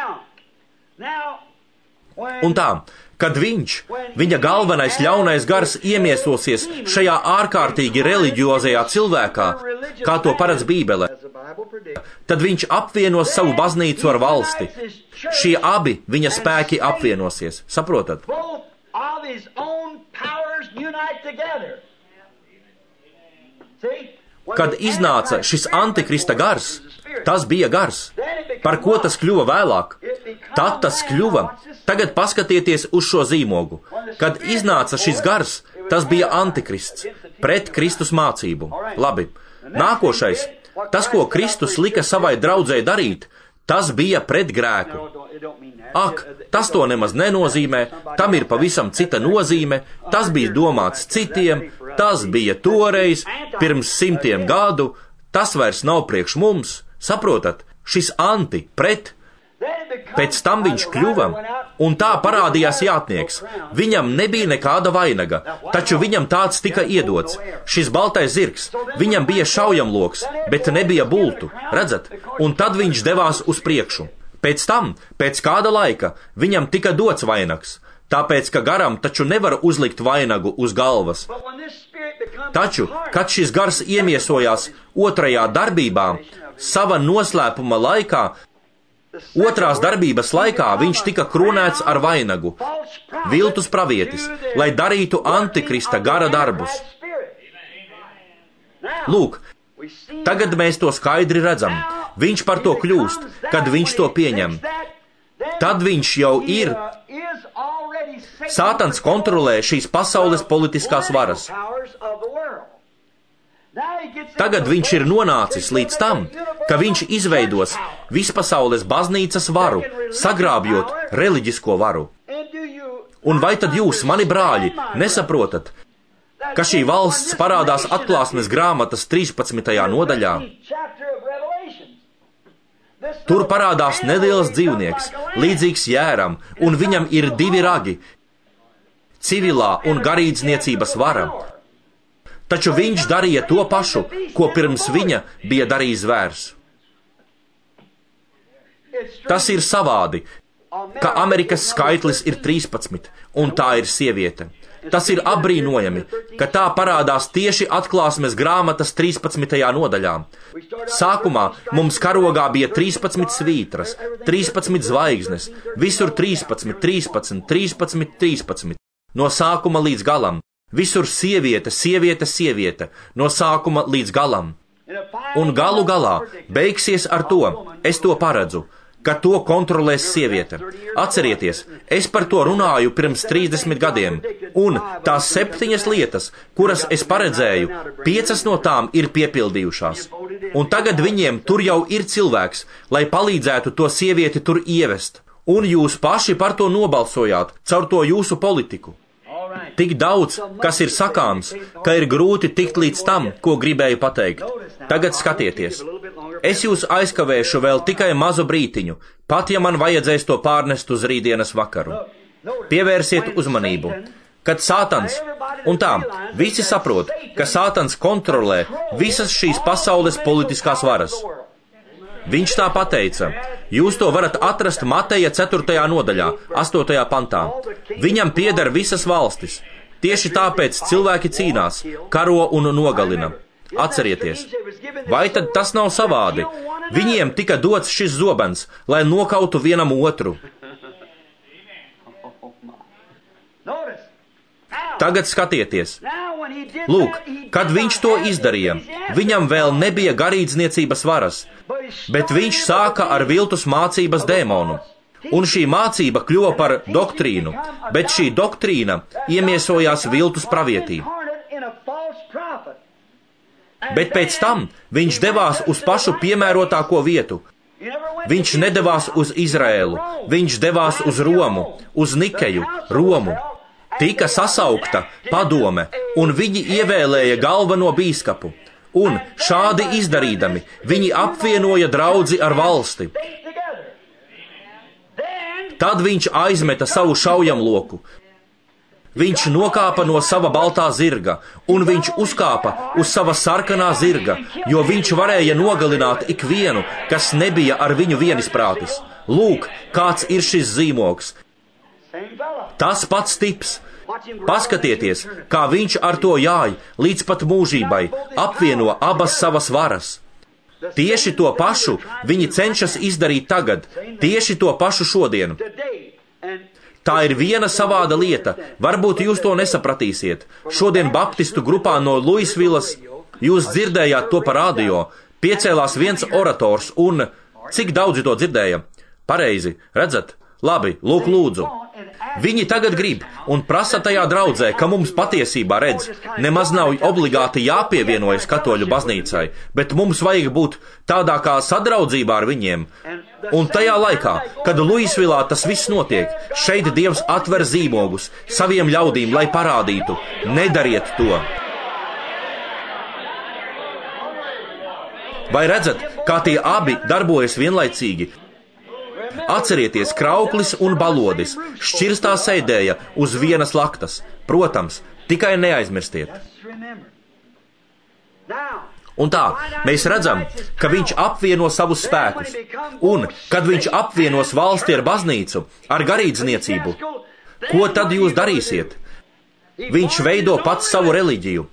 Un tā, kad viņa galvenais ļaunais gars iemiesosies šajā ārkārtīgi reliģiozajā cilvēkā, kā to paredz Bībele, tad viņš apvienos savu baznīcu ar valsti. Šie abi viņa spēki apvienosies. Saprotat? Kad iznāca šis antikrista gars, tas bija gars. Par ko tas kļuva vēlāk? Tad tas kļuva. Tagad paskatieties uz šo zīmogu. Kad iznāca šis gars, tas bija antikrists, pret Kristus mācību. Labi. Nākošais. Tas, ko Kristus lika savai draudzei darīt, tas bija pret grēku. Ak, tas to nemaz nenozīmē, tam ir pavisam cita nozīme, tas bija domāts citiem, tas bija toreiz, pirms 100 gadu, tas vairs nav priekš mums, saprotat, šis pret. Pēc tam viņš kļuva, un tā parādījās jātnieks. Viņam nebija nekāda vainaga, taču viņam tāds tika iedots. Šis baltais zirgs, viņam bija šaujamloks, bet nebija bultu, redzat? Un tad viņš devās uz priekšu. Pēc tam, pēc kāda laika, viņam tika dots vainags, tāpēc, ka garam taču nevar uzlikt vainagu uz galvas. Taču, kad šis gars iemiesojās otrajā darbībā, sava noslēpuma laikā, otrās darbības laikā viņš tika kronēts ar vainagu, viltus pravietis, lai darītu antikrista gara darbus. Lūk, tagad mēs to skaidri redzam. Viņš par to kļūst, kad viņš to pieņem. Tad viņš jau ir. Sātans kontrolē šīs pasaules politiskās varas. Tagad viņš ir nonācis līdz tam, ka viņš izveidos vispasaules baznīcas varu, sagrābjot reliģisko varu. Un vai tad jūs, mani brāļi, nesaprotat, ka šī valsts parādās Atklāsmes grāmatas 13. nodaļā? Tur parādās neliels dzīvnieks, līdzīgs jēram, un viņam ir 2 ragi - civilā un garīdzniecības vara. Taču viņš darīja to pašu, ko pirms viņa bija darījis zvērs. Tas ir savādi, ka Amerikas skaitlis ir 13, un tā ir sieviete. Tas ir apbrīnojami, ka tā parādās tieši Atklāsmes grāmatas 13. nodaļā. Sākumā mums karogā bija 13 svītras, 13 zvaigznes, visur 13, 13, 13, 13, no sākuma līdz galam. Visur sieviete, sieviete, sieviete, no sākuma līdz galam. Un galu galā beigsies ar to, es to paredzu, ka to kontrolēs sieviete. Atcerieties, es par to runāju pirms 30 gadiem, un tās 7 lietas, kuras es paredzēju, 5 no tām ir piepildījušās. Un tagad viņiem tur jau ir cilvēks, lai palīdzētu to sievieti tur ievest. Un jūs paši par to nobalsojāt, caur to jūsu politiku. Tik daudz, kas ir sakāms, ka ir grūti tikt līdz tam, ko gribēju pateikt. Tagad skatieties. Es jūs aizkavēšu vēl tikai mazu brītiņu, pat ja man vajadzēs to pārnest uz rītdienas vakaru. Pievērsiet uzmanību, kad Sātans, un tā, visi saprot, ka Sātans kontrolē visas šīs pasaules politiskās varas. Viņš tā pateica, jūs to varat atrast Mateja 4. nodaļā, 8. pantā. Viņam pieder visas valstis. Tieši tāpēc cilvēki cīnās, karo un nogalina. Atcerieties, vai tad tas nav savādi? Viņiem tika dots šis zobens, lai nokautu vienam otru. Tagad skatieties. Lūk, kad viņš to izdarīja, viņam vēl nebija garīdzniecības varas, bet viņš sāka ar viltus mācības dēmonu. Un šī mācība kļuva par doktrīnu, bet šī doktrīna iemiesojās viltus pravietī. Bet pēc tam viņš devās uz pašu piemērotāko vietu. Viņš nedevās uz Izraēlu, viņš devās uz Romu, uz Nikeju, Romu. Tika sasaukta padome, un viņi ievēlēja galveno bīskapu. Un šādi izdarīdami, viņi apvienoja draudzi ar valsti. Tad viņš aizmeta savu šaujamloku. Viņš nokāpa no sava baltā zirga, un viņš uzkāpa uz sava sarkanā zirga, jo viņš varēja nogalināt ikvienu, kas nebija ar viņu vienisprātis. Lūk, kāds ir šis zīmogs. Tas pats tips. Paskatieties, kā viņš ar to jāj līdz pat mūžībai, apvieno abas savas varas. Tieši to pašu viņi cenšas izdarīt tagad, tieši to pašu šodien. Tā ir viena savāda lieta, varbūt jūs to nesapratīsiet. Šodien baptistu grupā no Luisvilas, jūs dzirdējāt to par radio, piecēlās viens orators un, cik daudzi to dzirdēja? Pareizi, redzat? Labi, lūk lūdzu. Viņi tagad grib un prasa tajā draudzē, ka mums patiesībā redz, nemaz nav obligāti jāpievienojas katoļu baznīcai, bet mums vajag būt tādā kā sadraudzībā ar viņiem. Un tajā laikā, kad Luisvilā tas viss notiek, šeit Dievs atver zīmogus saviem ļaudīm, lai parādītu, nedariet to. Vai redzat, kā tie abi darbojas vienlaicīgi? Atcerieties, Krauklis un Balodis šķirstā sēdēja uz vienas laktas. Protams, tikai neaizmirstiet. Un tā, mēs redzam, ka viņš apvieno savus spēkus. Un, kad viņš apvienos valsti ar baznīcu, ar garīdzniecību, ko tad jūs darīsiet? Viņš veido pats savu reliģiju.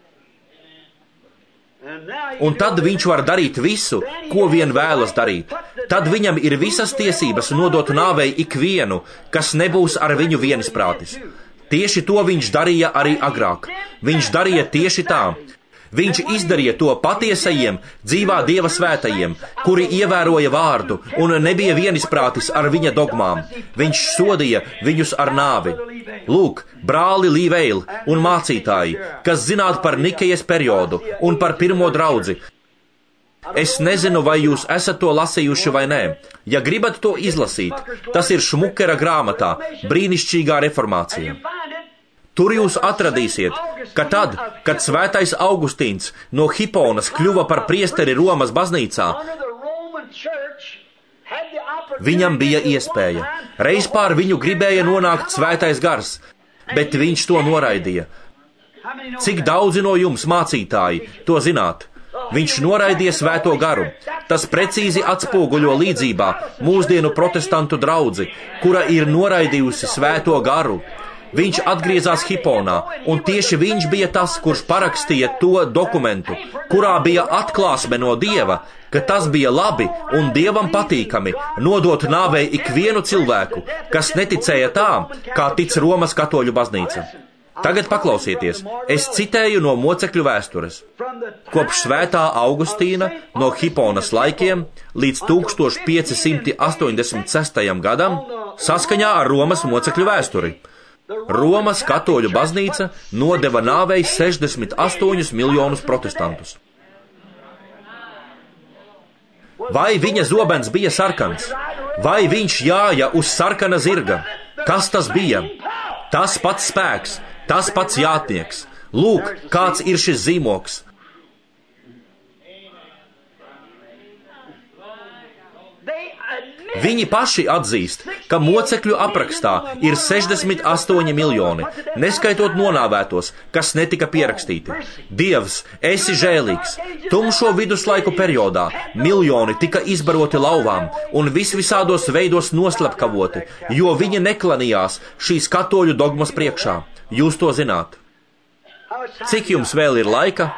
Un tad viņš var darīt visu, ko vien vēlas darīt. Tad viņam ir visas tiesības nodot nāvei ikvienu, kas nebūs ar viņu vienisprātis. Tieši to viņš darīja arī agrāk. Viņš darīja tieši tā. Viņš izdarīja to patiesajiem, dzīvā Dieva svētajiem, kuri ievēroja vārdu un nebija vienisprātis ar viņa dogmām. Viņš sodīja viņus ar nāvi. Lūk, brāli Līveili un mācītāji, kas zināt par Nikejas periodu un par pirmo draudzi. Es nezinu, vai jūs esat to lasījuši vai nē. Ja gribat to izlasīt, tas ir Šmukera grāmatā Brīnišķīgā reformācija. Tur jūs atradīsiet, ka tad, kad svētais Augustīns no Hiponas kļuva par priesteri Romas baznīcā, viņam bija iespēja. Reiz pār viņu gribēja nonākt svētais gars, bet viņš to noraidīja. Cik daudzi no jums, mācītāji, to zināt? Viņš noraidīja svēto garu. Tas precīzi atspoguļo līdzībā mūsdienu protestantu draudzi, kura ir noraidījusi svēto garu. Viņš atgriezās Hiponā, un tieši viņš bija tas, kurš parakstīja to dokumentu, kurā bija atklāsme no Dieva, ka tas bija labi un Dievam patīkami nodot nāvei ikvienu cilvēku, kas neticēja tā, kā tic Romas katoļu baznīca. Tagad paklausieties, es citēju no mocekļu vēstures. Kopš svētā Augustīna no Hiponas laikiem līdz 1586. gadam saskaņā ar Romas mocekļu vēsturi. Romas katoļu baznīca nodeva nāvei 68 miljonus protestantus. Vai viņa zobens bija sarkans? Vai viņš jāja uz sarkana zirga? Kas tas bija? Tas pats spēks, tas pats jātnieks. Lūk, kāds ir šis zīmogs. Viņi paši atzīst, ka mocekļu aprakstā ir 68 miljoni, neskaitot nonāvētos, kas netika pierakstīti. Dievs, esi žēlīgs. Tumšo viduslaiku periodā miljoni tika izbaroti lauvām un visvisādos veidos noslepkavoti, jo viņi neklanījās šīs katoļu dogmas priekšā. Jūs to zināt. Cik jums vēl ir laika?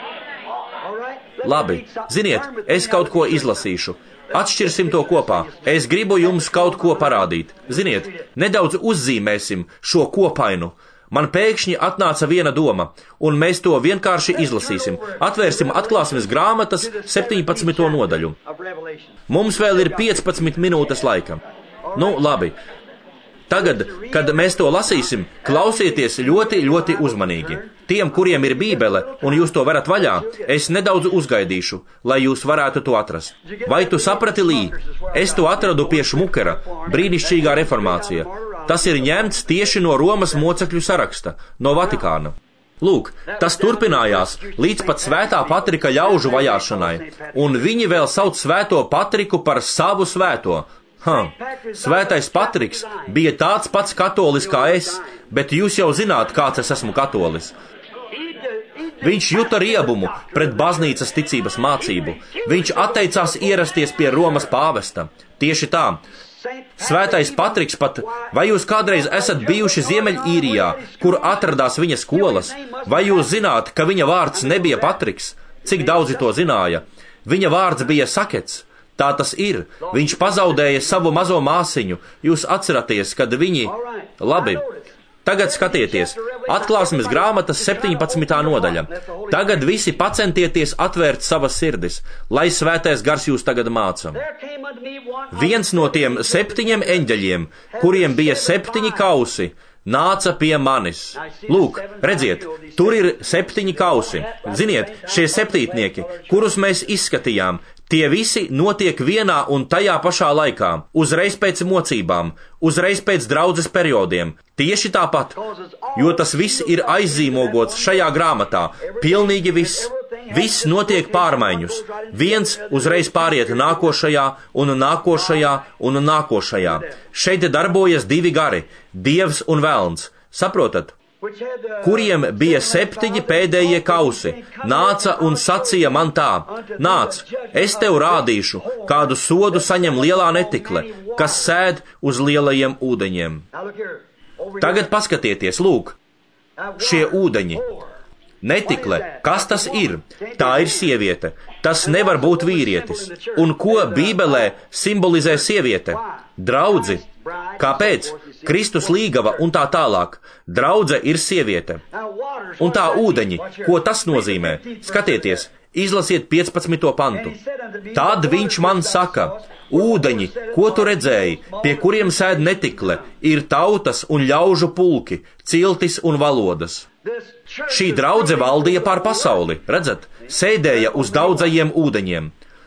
Labi, ziniet, es kaut ko izlasīšu. Atšķirsim to kopā. Es gribu jums kaut ko parādīt. Ziniet, nedaudz uzzīmēsim šo kopainu. man pēkšņi atnāca viena doma, un mēs to vienkārši izlasīsim. Atvērsim Atklāsmes grāmatas 17. nodaļu. Mums vēl ir 15 minūtes laika. Nu, labi. Tagad, kad mēs to lasīsim, klausieties ļoti, ļoti uzmanīgi. Tiem, kuriem ir Bībele, un jūs to varat vaļā, es nedaudz uzgaidīšu, lai jūs varētu to atrast. Vai tu saprati, Lī? Es to atradu pie Šmukera, brīnišķīgā reformācija. Tas ir ņemts tieši no Romas mocekļu saraksta, no Vatikāna. Lūk, tas turpinājās līdz pat svētā Patrika ļaužu vajāšanai, un viņi vēl sauc svēto Patriku par savu svēto. Svētais Patriks bija tāds pats katolis kā es, bet jūs jau zināt, kāds es esmu katolis. Viņš juta riebumu pret baznīcas ticības mācību. Viņš atteicās ierasties pie Romas pāvesta. Tieši tā. Svētais Patriks pat, vai jūs kādreiz esat bijuši Ziemeļīrijā, kur atradās viņa skolas, vai jūs zināt, ka viņa vārds nebija Patriks? Cik daudzi to zināja? Viņa vārds bija Sakets. Tā tas ir. Viņš pazaudēja savu mazo māsiņu. Jūs atceraties, kad viņi... Labi. Tagad skatieties. Atklāsmes grāmatas 17. nodaļa. Tagad visi pacentieties atvērt savas sirdis, lai svētais gars jūs tagad māca. Viens no tiem 7 eņģeļiem, kuriem bija 7 kausi, nāca pie manis. Lūk, redziet, tur ir 7 kausi. Ziniet, šie septītnieki, kurus mēs izskatījām, tie visi notiek vienā un tajā pašā laikā, uzreiz pēc mocībām, uzreiz pēc draudzes periodiem. Tieši tāpat, jo tas viss ir aizzīmogots šajā grāmatā, pilnīgi viss. Viss notiek pārmaiņus. Viens uzreiz pāriet nākošajā un nākošajā un nākošajā. Šeit darbojas 2 gari, Dievs un velns. Saprotat? Kuriem bija 7 pēdējie kausi, nāca un sacīja man tā: nāc, es tev rādīšu, kādu sodu saņem lielā netikle, kas sēd uz lielajiem ūdeņiem. Tagad paskatieties, lūk, šie ūdeņi. Netikle, kas tas ir? Tā ir sieviete. Tas nevar būt vīrietis. Un ko Bībelē simbolizē sieviete? Draudzi. Kāpēc? Kristus līgava un tā tālāk. Draudze ir sieviete. Un tā ūdeņi, ko tas nozīmē? Skatieties, izlasiet 15. pantu. Tad viņš man saka: ūdeņi, ko tu redzēji, pie kuriem sēd netikle, ir tautas un ļaužu pulki, ciltis un valodas. Šī draudze valdīja pār pasauli, redzat, sēdēja uz daudzajiem ūdeņiem.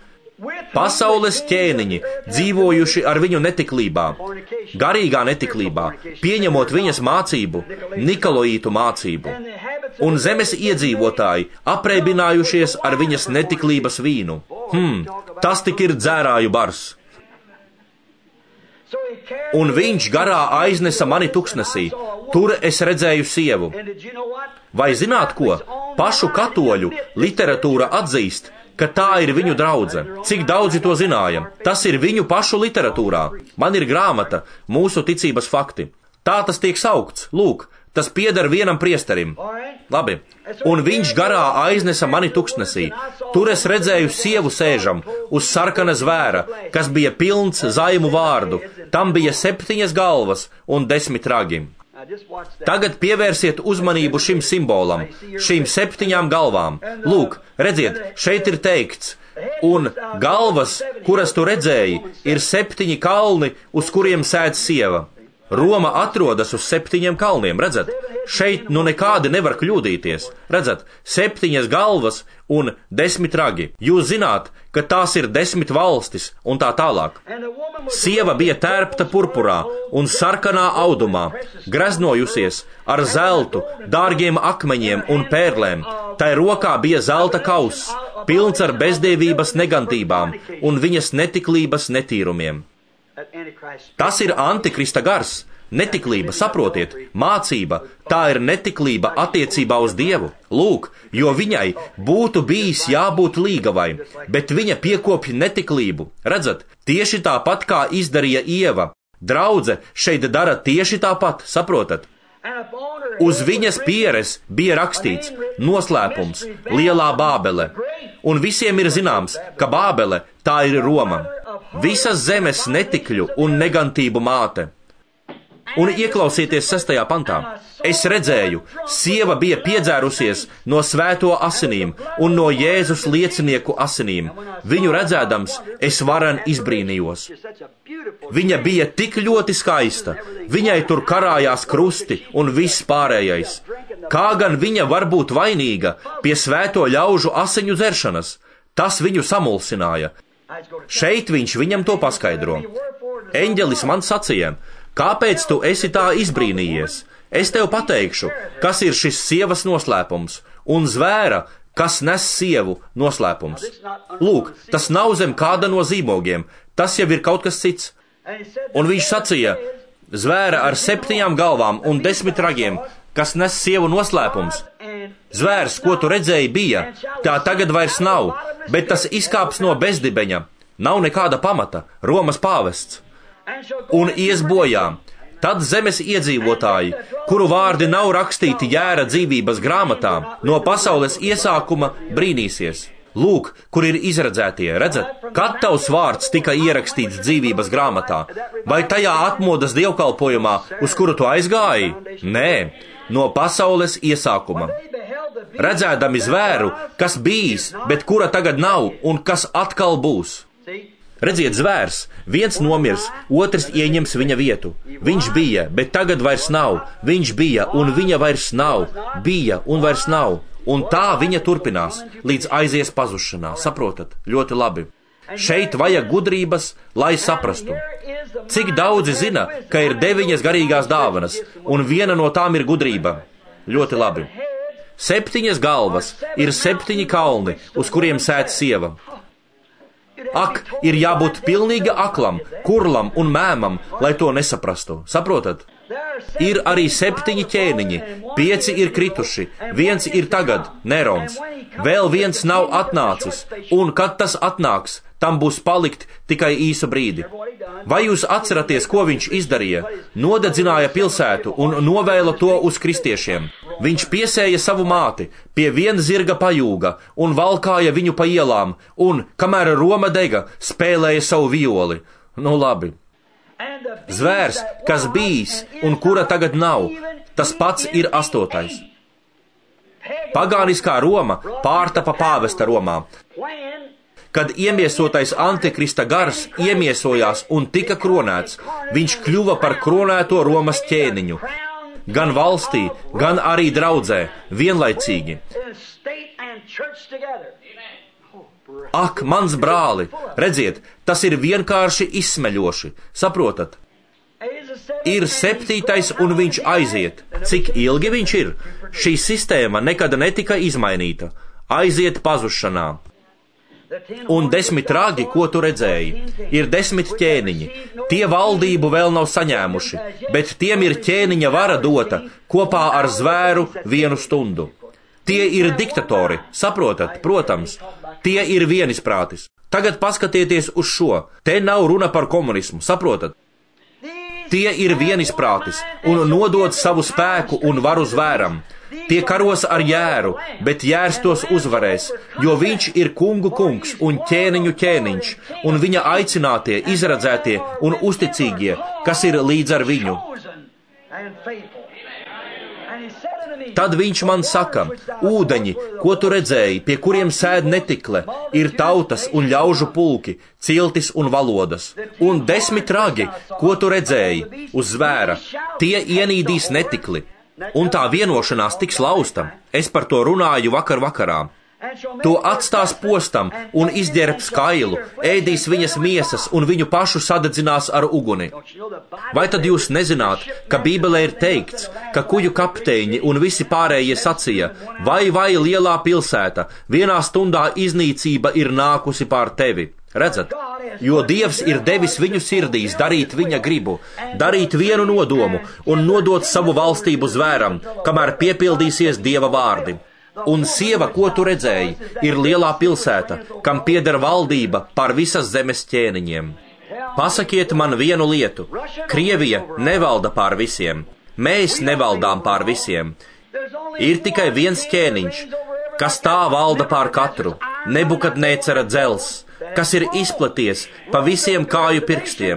Pasaules ķēniņi, dzīvojuši ar viņu netiklībā, garīgā netiklībā, pieņemot viņas mācību, Nikoloītu mācību, un zemes iedzīvotāji apreibinājušies ar viņas netiklības vīnu. Tas tik ir dzērāju bars. Un viņš garā aiznesa mani tuksnesī, tur es redzēju sievu. Vai zināt ko? Pašu katoļu literatūra atzīst, ka tā ir viņu draudze. Cik daudzi to zināja? Tas ir viņu pašu literatūrā. Man ir grāmata Mūsu ticības fakti. Tā tas tiek saukts. Lūk, tas pieder vienam priesterim. Labi. Un viņš garā aiznesa mani tuksnesī. Tur es redzēju sievu sēžam uz sarkana zvēra, kas bija pilns zaimu vārdu. Tam bija 7 galvas un 10 ragi. Tagad pievērsiet uzmanību šim simbolam, šīm 7 galvām. Lūk, redziet, šeit ir teikts: un galvas, kuras tu redzēji, ir 7 kalni, uz kuriem sēd sieva. Roma atrodas uz 7 kalniem, redzat? Šeit nu nekādi nevar kļūdīties. Redzat, 7 galvas un 10 ragi. Jūs zināt, ka tās ir 10 valstis un tā tālāk. Sieva bija tērpta purpurā un sarkanā audumā, greznojusies ar zeltu, dārgiem akmeņiem un pērlēm. Tai rokā bija zelta kauss, pilns ar bezdievības negantībām un viņas netiklības netīrumiem. Tas ir antikrista gars. Netiklība, saprotiet, mācība, tā ir netiklība attiecībā uz Dievu. Lūk, jo viņai būtu bijis jābūt līgavai, bet viņa piekopja netiklību. Redzat, tieši tāpat kā izdarīja Ieva. Draudze šeit dara tieši tāpat, saprotat? Uz viņas pieres bija rakstīts noslēpums, lielā Bābele. Un visiem ir zināms, ka Bābele tā ir Roma. Visas zemes netikļu un negantību māte. Un ieklausieties 6. pantā. Es redzēju, sieva bija piedzērusies no svēto asinīm un no Jēzus liecinieku asinīm. Viņu redzēdams, es varen izbrīnījos. Viņa bija tik ļoti skaista, viņai tur karājās krusti un viss pārējais. Kā gan viņa var būt vainīga pie svēto ļaužu asiņu dzeršanas? Tas viņu samulsināja. Šeit viņš viņam to paskaidro. Eņģelis man sacīja, kāpēc tu esi tā izbrīnījies? Es tev pateikšu, kas ir šis sievas noslēpums, un zvēra, kas nes sievu noslēpums. Lūk, tas nav zem kāda no zīmogiem, tas jau ir kaut kas cits. Un viņš sacīja, zvēra ar 7 galvām un 10 ragiem, kas nes sievu noslēpums. Zvērs, ko tu redzēji, bija, tā tagad vairs nav, bet tas izkāps no bezdibeņa. Nav nekāda pamata, Romas pāvests. Un ies bojā. Tad zemes iedzīvotāji, kuru vārdi nav rakstīti jēra dzīvības grāmatā, no pasaules iesākuma brīnīsies. Lūk, kur ir izredzētie, redzat, kad tavs vārds tika ierakstīts dzīvības grāmatā, vai tajā atmodas dievkalpojumā, uz kuru tu aizgāji? Nē, no pasaules iesākuma. Redzēdami zvēru, kas bijis, bet kura tagad nav un kas atkal būs. Redziet, zvērs, viens nomirs, otrs ieņems viņa vietu. Viņš bija, bet tagad vairs nav. Viņš bija, un viņa vairs nav. Bija, un vairs nav. Un tā viņa turpinās, līdz aizies pazušanā. Saprotat? Ļoti labi. Šeit vajag gudrības, lai saprastu. Cik daudzi zina, ka ir 9 garīgās dāvanas, un viena no tām ir gudrība. Ļoti labi. 7 galvas ir 7 kalni, uz kuriem sēž sieva. Ak, ir jābūt pilnīgi aklam, kurlam un mēmam, lai to nesaprastu. Saprotat? Ir arī 7 ķēniņi, 5 ir krituši, 1 ir tagad, Nerons. Vēl viens nav atnācis, un kad tas atnāks, tam būs palikt tikai īsu brīdi. Vai jūs atceraties, ko viņš izdarīja? Nodedzināja pilsētu un novēla to uz kristiešiem. Viņš piesēja savu māti pie viena zirga pajūga un valkāja viņu pa ielām, un, kamēr Roma dega, spēlēja savu violi. Nu labi. Zvērs, kas bijis un kura tagad nav, tas pats ir 8. Pagāniskā Roma pārtapa pāvesta Romā. Kad iemiesotais antikrista gars iemiesojās un tika kronēts, viņš kļuva par kronēto Romas ķēniņu. Gan valstī, gan arī draudzē, vienlaicīgi. Ak, mans brāli, redziet, tas ir vienkārši izsmeļoši, saprotat? Ir 7. un viņš aiziet. Cik ilgi viņš ir? Šī sistēma nekad netika izmainīta. Aiziet pazušanā. Un 10 ragi, ko tu redzēji, ir 10 ķēniņi. Tie valdību vēl nav saņēmuši, bet tiem ir ķēniņa vara dota kopā ar zvēru 1 stundu. Tie ir diktatori, saprotat, protams, tie ir vienisprātis. Tagad paskatieties uz šo, te nav runa par komunismu, saprotat? Tie ir vienisprātis un nodod savu spēku un varu zvēram. Tie karos ar jēru, bet jērs tos uzvarēs, jo viņš ir kungu kungs un ķēniņu ķēniņš, un viņa aicinātie, izredzētie un uzticīgie, kas ir līdz ar viņu. Tad viņš man saka, ūdeņi, ko tu redzēji, pie kuriem sēd netikle, ir tautas un ļaužu pulki, ciltis un valodas. Un 10 ragi, ko tu redzēji, uz zvēra, tie ienīdīs netikli. Un tā vienošanās tiks lausta. Es par to runāju vakar vakarā. To atstās postam un izģērbs kailu, ēdīs viņas miesas un viņu pašu sadedzinās ar uguni. Vai tad jūs nezināt, ka Bībelē ir teikts, ka kuģu kapteiņi un visi pārējie sacīja, vai lielā pilsēta, vienā stundā iznīcība ir nākusi pār tevi? Redzat, jo Dievs ir devis viņu sirdīs darīt viņa gribu, darīt vienu nodomu un nodot savu valstību zvēram, kamēr piepildīsies Dieva vārdi. Un sieva, ko tu redzēji, ir lielā pilsēta, kam pieder valdība pār visas zemes ķēniņiem. Pasakiet man vienu lietu. Krievija nevalda pār visiem. Mēs nevaldām pār visiem. Ir tikai viens ķēniņš, kas tā valda pār katru. Nebukadnēcera dzels, kas ir izplaties pa visiem kāju pirkstiem.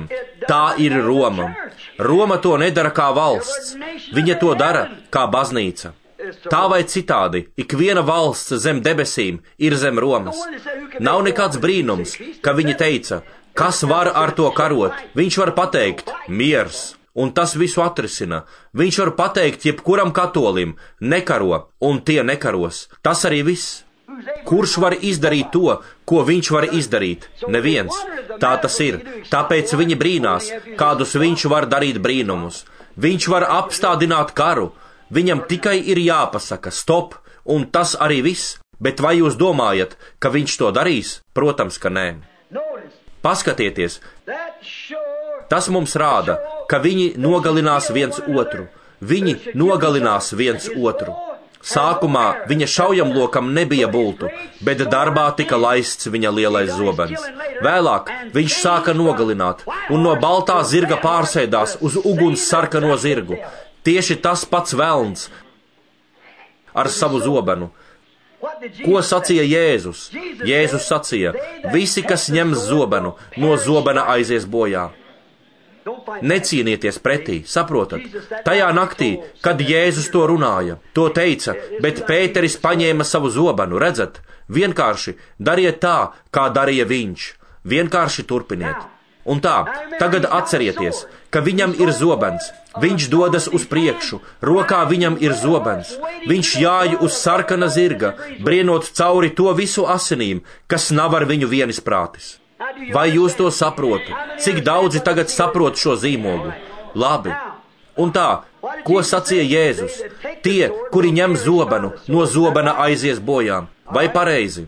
Tā ir Roma. Roma to nedara kā valsts. Viņa to dara kā baznīca. Tā vai citādi, ikviena valsts zem debesīm ir zem Romas. Nav nekāds brīnums, ka viņi teica, kas var ar to karot. Viņš var pateikt, miers, un tas visu atrisina. Viņš var pateikt jebkuram katolim, nekaro, un tie nekaros. Tas arī viss. Kurš var izdarīt to, ko viņš var izdarīt? Neviens. Tā tas ir. Tāpēc viņi brīnās, kādus viņš var darīt brīnumus. Viņš var apstādināt karu. Viņam tikai ir jāpasaka stop, un tas arī viss. Bet vai jūs domājat, ka viņš to darīs? Protams, ka nē. Paskatieties. Tas mums rāda, ka viņi nogalinās viens otru. Viņi nogalinās viens otru. Sākumā viņa šaujamlokam nebija bultu, bet darbā tika laists viņa lielais zobens. Vēlāk viņš sāka nogalināt, un no baltā zirga pārsēdās uz uguns sarkano zirgu. Tieši tas pats velns ar savu zobenu. Ko sacīja Jēzus? Jēzus sacīja, visi, kas ņems zobenu, no zobena aizies bojā. Necīnieties pretī, saprotat? Tajā naktī, kad Jēzus to runāja, to teica, bet Pēteris paņēma savu zobenu, redzat? Vienkārši dariet tā, kā darīja viņš. Vienkārši turpiniet. Un tā, tagad atcerieties, ka viņam ir zobens. Viņš dodas uz priekšu, rokā viņam ir zobens. Viņš jāj uz sarkana zirga, brienot cauri to visu asinīm, kas nav ar viņu vienisprātis. Vai jūs to saprotat? Cik daudzi tagad saprot šo zīmogu? Labi. Un tā, ko sacīja Jēzus? Tie, kuri ņem zobenu, no zobena aizies bojā. Vai pareizi?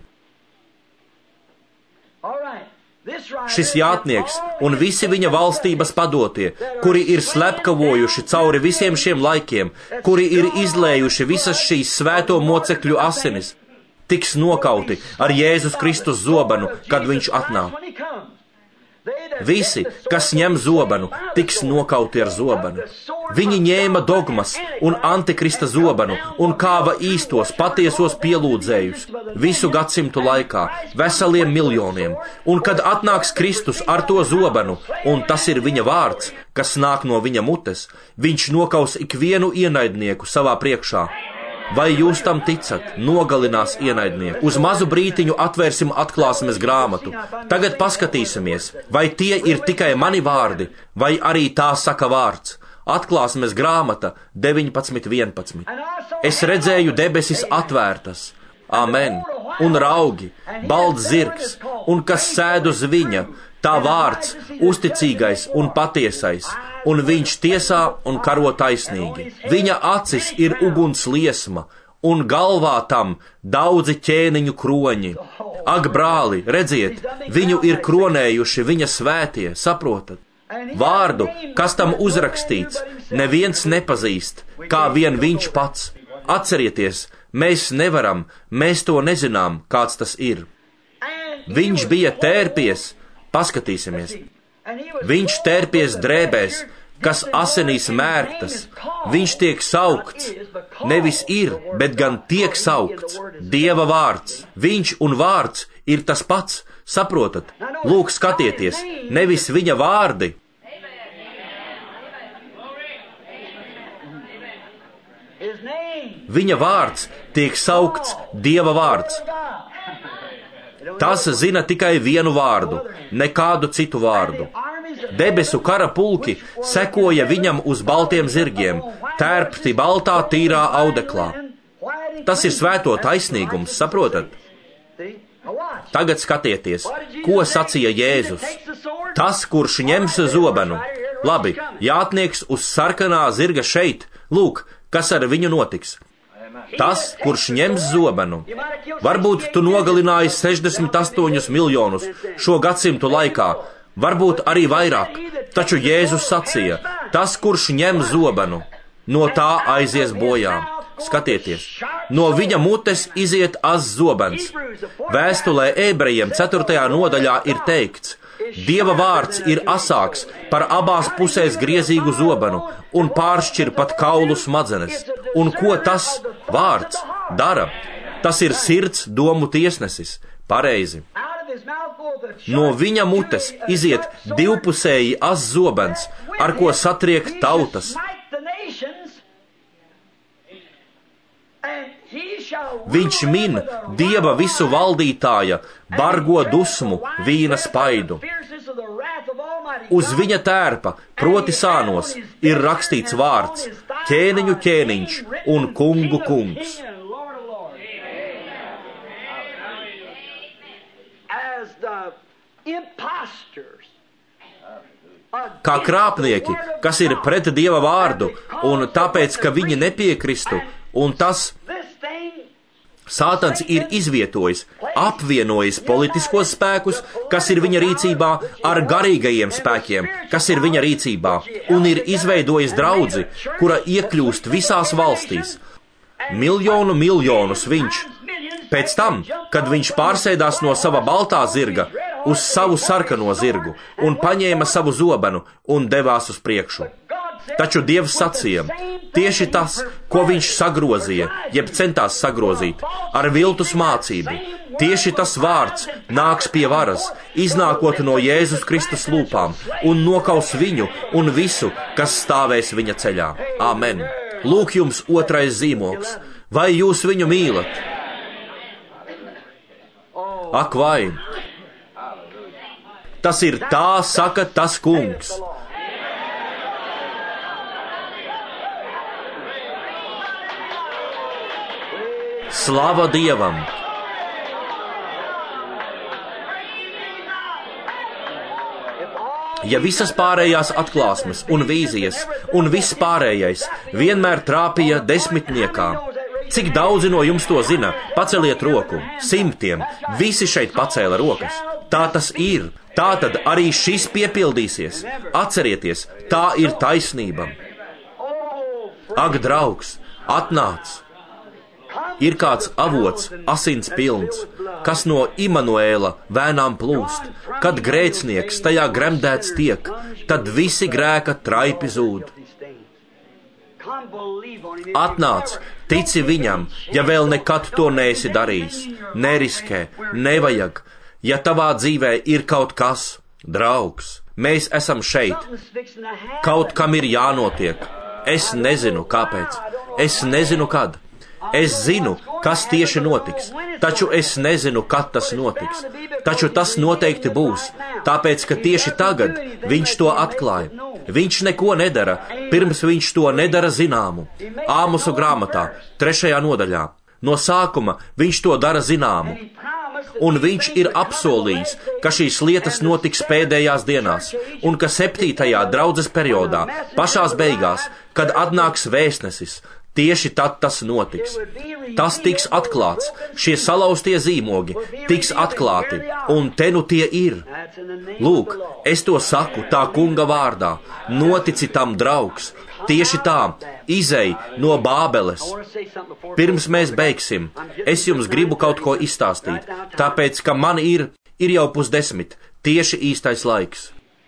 Šis jātnieks un visi viņa valstības padotie, kuri ir slepkavojuši cauri visiem šiem laikiem, kuri ir izlējuši visas šīs svēto mocekļu asinis, tiks nokauti ar Jēzus Kristus zobenu, kad viņš atnāk. Visi, kas ņem zobenu, tiks nokauti ar zobenu. Viņi ņēma dogmas un antikrista zobenu un kāva īstos, patiesos pielūdzējus visu gadsimtu laikā, veseliem miljoniem. Un kad atnāks Kristus ar to zobenu, un tas ir viņa vārds, kas nāk no viņa mutes, viņš nokaus ikvienu ienaidnieku savā priekšā. Vai jūs tam ticat? Nogalinās ienaidnieku. Uz mazu brītiņu atvērsim atklāsmes grāmatu. Tagad paskatīsimies, vai tie ir tikai mani vārdi, vai arī tā saka vārds. Atklāsmes grāmata 19.11. Es redzēju debesis atvērtas. Amen. Un raugi, balts zirgs, un kas sēd uz viņa, tā vārds, uzticīgais un patiesais, un viņš tiesā un karo taisnīgi. Viņa acis ir uguns liesma, un galvā tam daudzi ķēniņu kroņi. Ak, brāli, redziet, viņu ir kronējuši viņa svētie, saprotat? Vārdu, kas tam uzrakstīts, neviens nepazīst, kā vien viņš pats. Atcerieties, mēs nevaram, mēs to nezinām, kāds tas ir. Viņš bija tērpies, paskatīsimies. Viņš tērpies drēbēs, kas asinīs mērktas. Viņš tiek saukts, nevis ir, bet gan tiek saukts. Dieva vārds. Viņš un vārds ir tas pats, saprotat? Lūk, skatieties, nevis viņa vārdi. Viņa vārds tiek saukts Dieva vārds. Tas zina tikai vienu vārdu, nekādu citu vārdu. Debesu kara pulki sekoja viņam uz baltiem zirgiem, tērpti baltā tīrā audeklā. Tas ir svēto taisnīgums, saprotat? Tagad skatieties, ko sacīja Jēzus. Tas, kurš ņems zobenu. Labi, jātnieks uz sarkanā zirga šeit, lūk, kas ar viņu notiks. Tas, kurš ņems zobenu. Varbūt tu nogalināji 68 miljonus šo gadsimtu laikā, varbūt arī vairāk, taču Jēzus sacīja, tas, kurš ņem zobenu, no tā aizies bojā. Skatieties, no viņa mutes iziet azs zobens. Vēstulē ebrejiem 4. nodaļā ir teikts, Dieva vārds ir asāks par abās pusēs griezīgu zobenu un pāršķir pat kaulu smadzenes. Un ko tas vārds dara? Tas ir sirds domu tiesnesis. Pareizi. No viņa mutes iziet divpusēji azs zobens, ar ko satriek tautas. Viņš min Dieva visu valdītāja, bargo dusmu, vīna spaidu. Uz viņa tērpa, proti sānos, ir rakstīts vārds, ķēniņu ķēniņš un kungu kungs. Kā krāpnieki, kas ir pret Dieva vārdu, un tāpēc, ka viņi nepiekristu, un tas Sātans ir izvietojis, apvienojis politiskos spēkus, kas ir viņa rīcībā, ar garīgajiem spēkiem, kas ir viņa rīcībā, un ir izveidojis draudzi, kura iekļūst visās valstīs. Miljonus viņš. Pēc tam, kad viņš pārsēdās no sava baltā zirga uz savu sarkano zirgu un paņēma savu zobenu un devās uz priekšu. Taču Dievs sacīja, tieši tas, ko viņš sagrozīja, jeb centās sagrozīt, ar viltus mācību, tieši tas vārds nāks pie varas, iznākot no Jēzus Kristus lūpām, un nokaus viņu un visu, kas stāvēs viņa ceļā. Āmen. Lūk jums otrais zīmogs. Vai jūs viņu mīlat? Ak vai! Tas ir tā, saka tas kungs. Slava Dievam! Ja visas pārējās atklāsmes un vīzijas un viss pārējais vienmēr trāpīja desmitniekā, cik daudzi no jums to zina? Paceliet roku. 100. Visi šeit pacēla rokas. Tā tas ir. Tā tad arī šis piepildīsies. Atcerieties, tā ir taisnība. Ak, draugs, atnāc! Ir kāds avots, asins pilns, kas no Imanuēla vēnām plūst. Kad grēcinieks tajā gremdēts tiek, tad visi grēka traipi zūd. Atnāc, tici viņam, ja vēl nekad to neesi darījis. Neriskē, nevajag, ja tavā dzīvē ir kaut kas. Draugs, mēs esam šeit. Kaut kam ir jānotiek. Es nezinu, kāpēc. Es nezinu, kad. Es zinu, kas tieši notiks, taču es nezinu, kad tas notiks. Taču tas noteikti būs, tāpēc, ka tieši tagad viņš to atklāja. Viņš neko nedara, pirms viņš to nedara zināmu. Āmosa grāmatā, 3. nodaļā. No sākuma viņš to dara zināmu. Un viņš ir apsolījis, ka šīs lietas notiks pēdējās dienās, un ka 7. draudzes periodā, pašās beigās, kad atnāks vēstnesis, tieši tad tas notiks. Tas tiks atklāts, šie salauztie zīmogi tiks atklāti, un te nu tie ir. Lūk, es to saku tā kunga vārdā, notici tam, draugs, tieši tā, izej no Bābeles. Pirms mēs beigsim, es jums gribu kaut ko izstāstīt, tāpēc, ka man ir jau 9:30, tieši īstais laiks.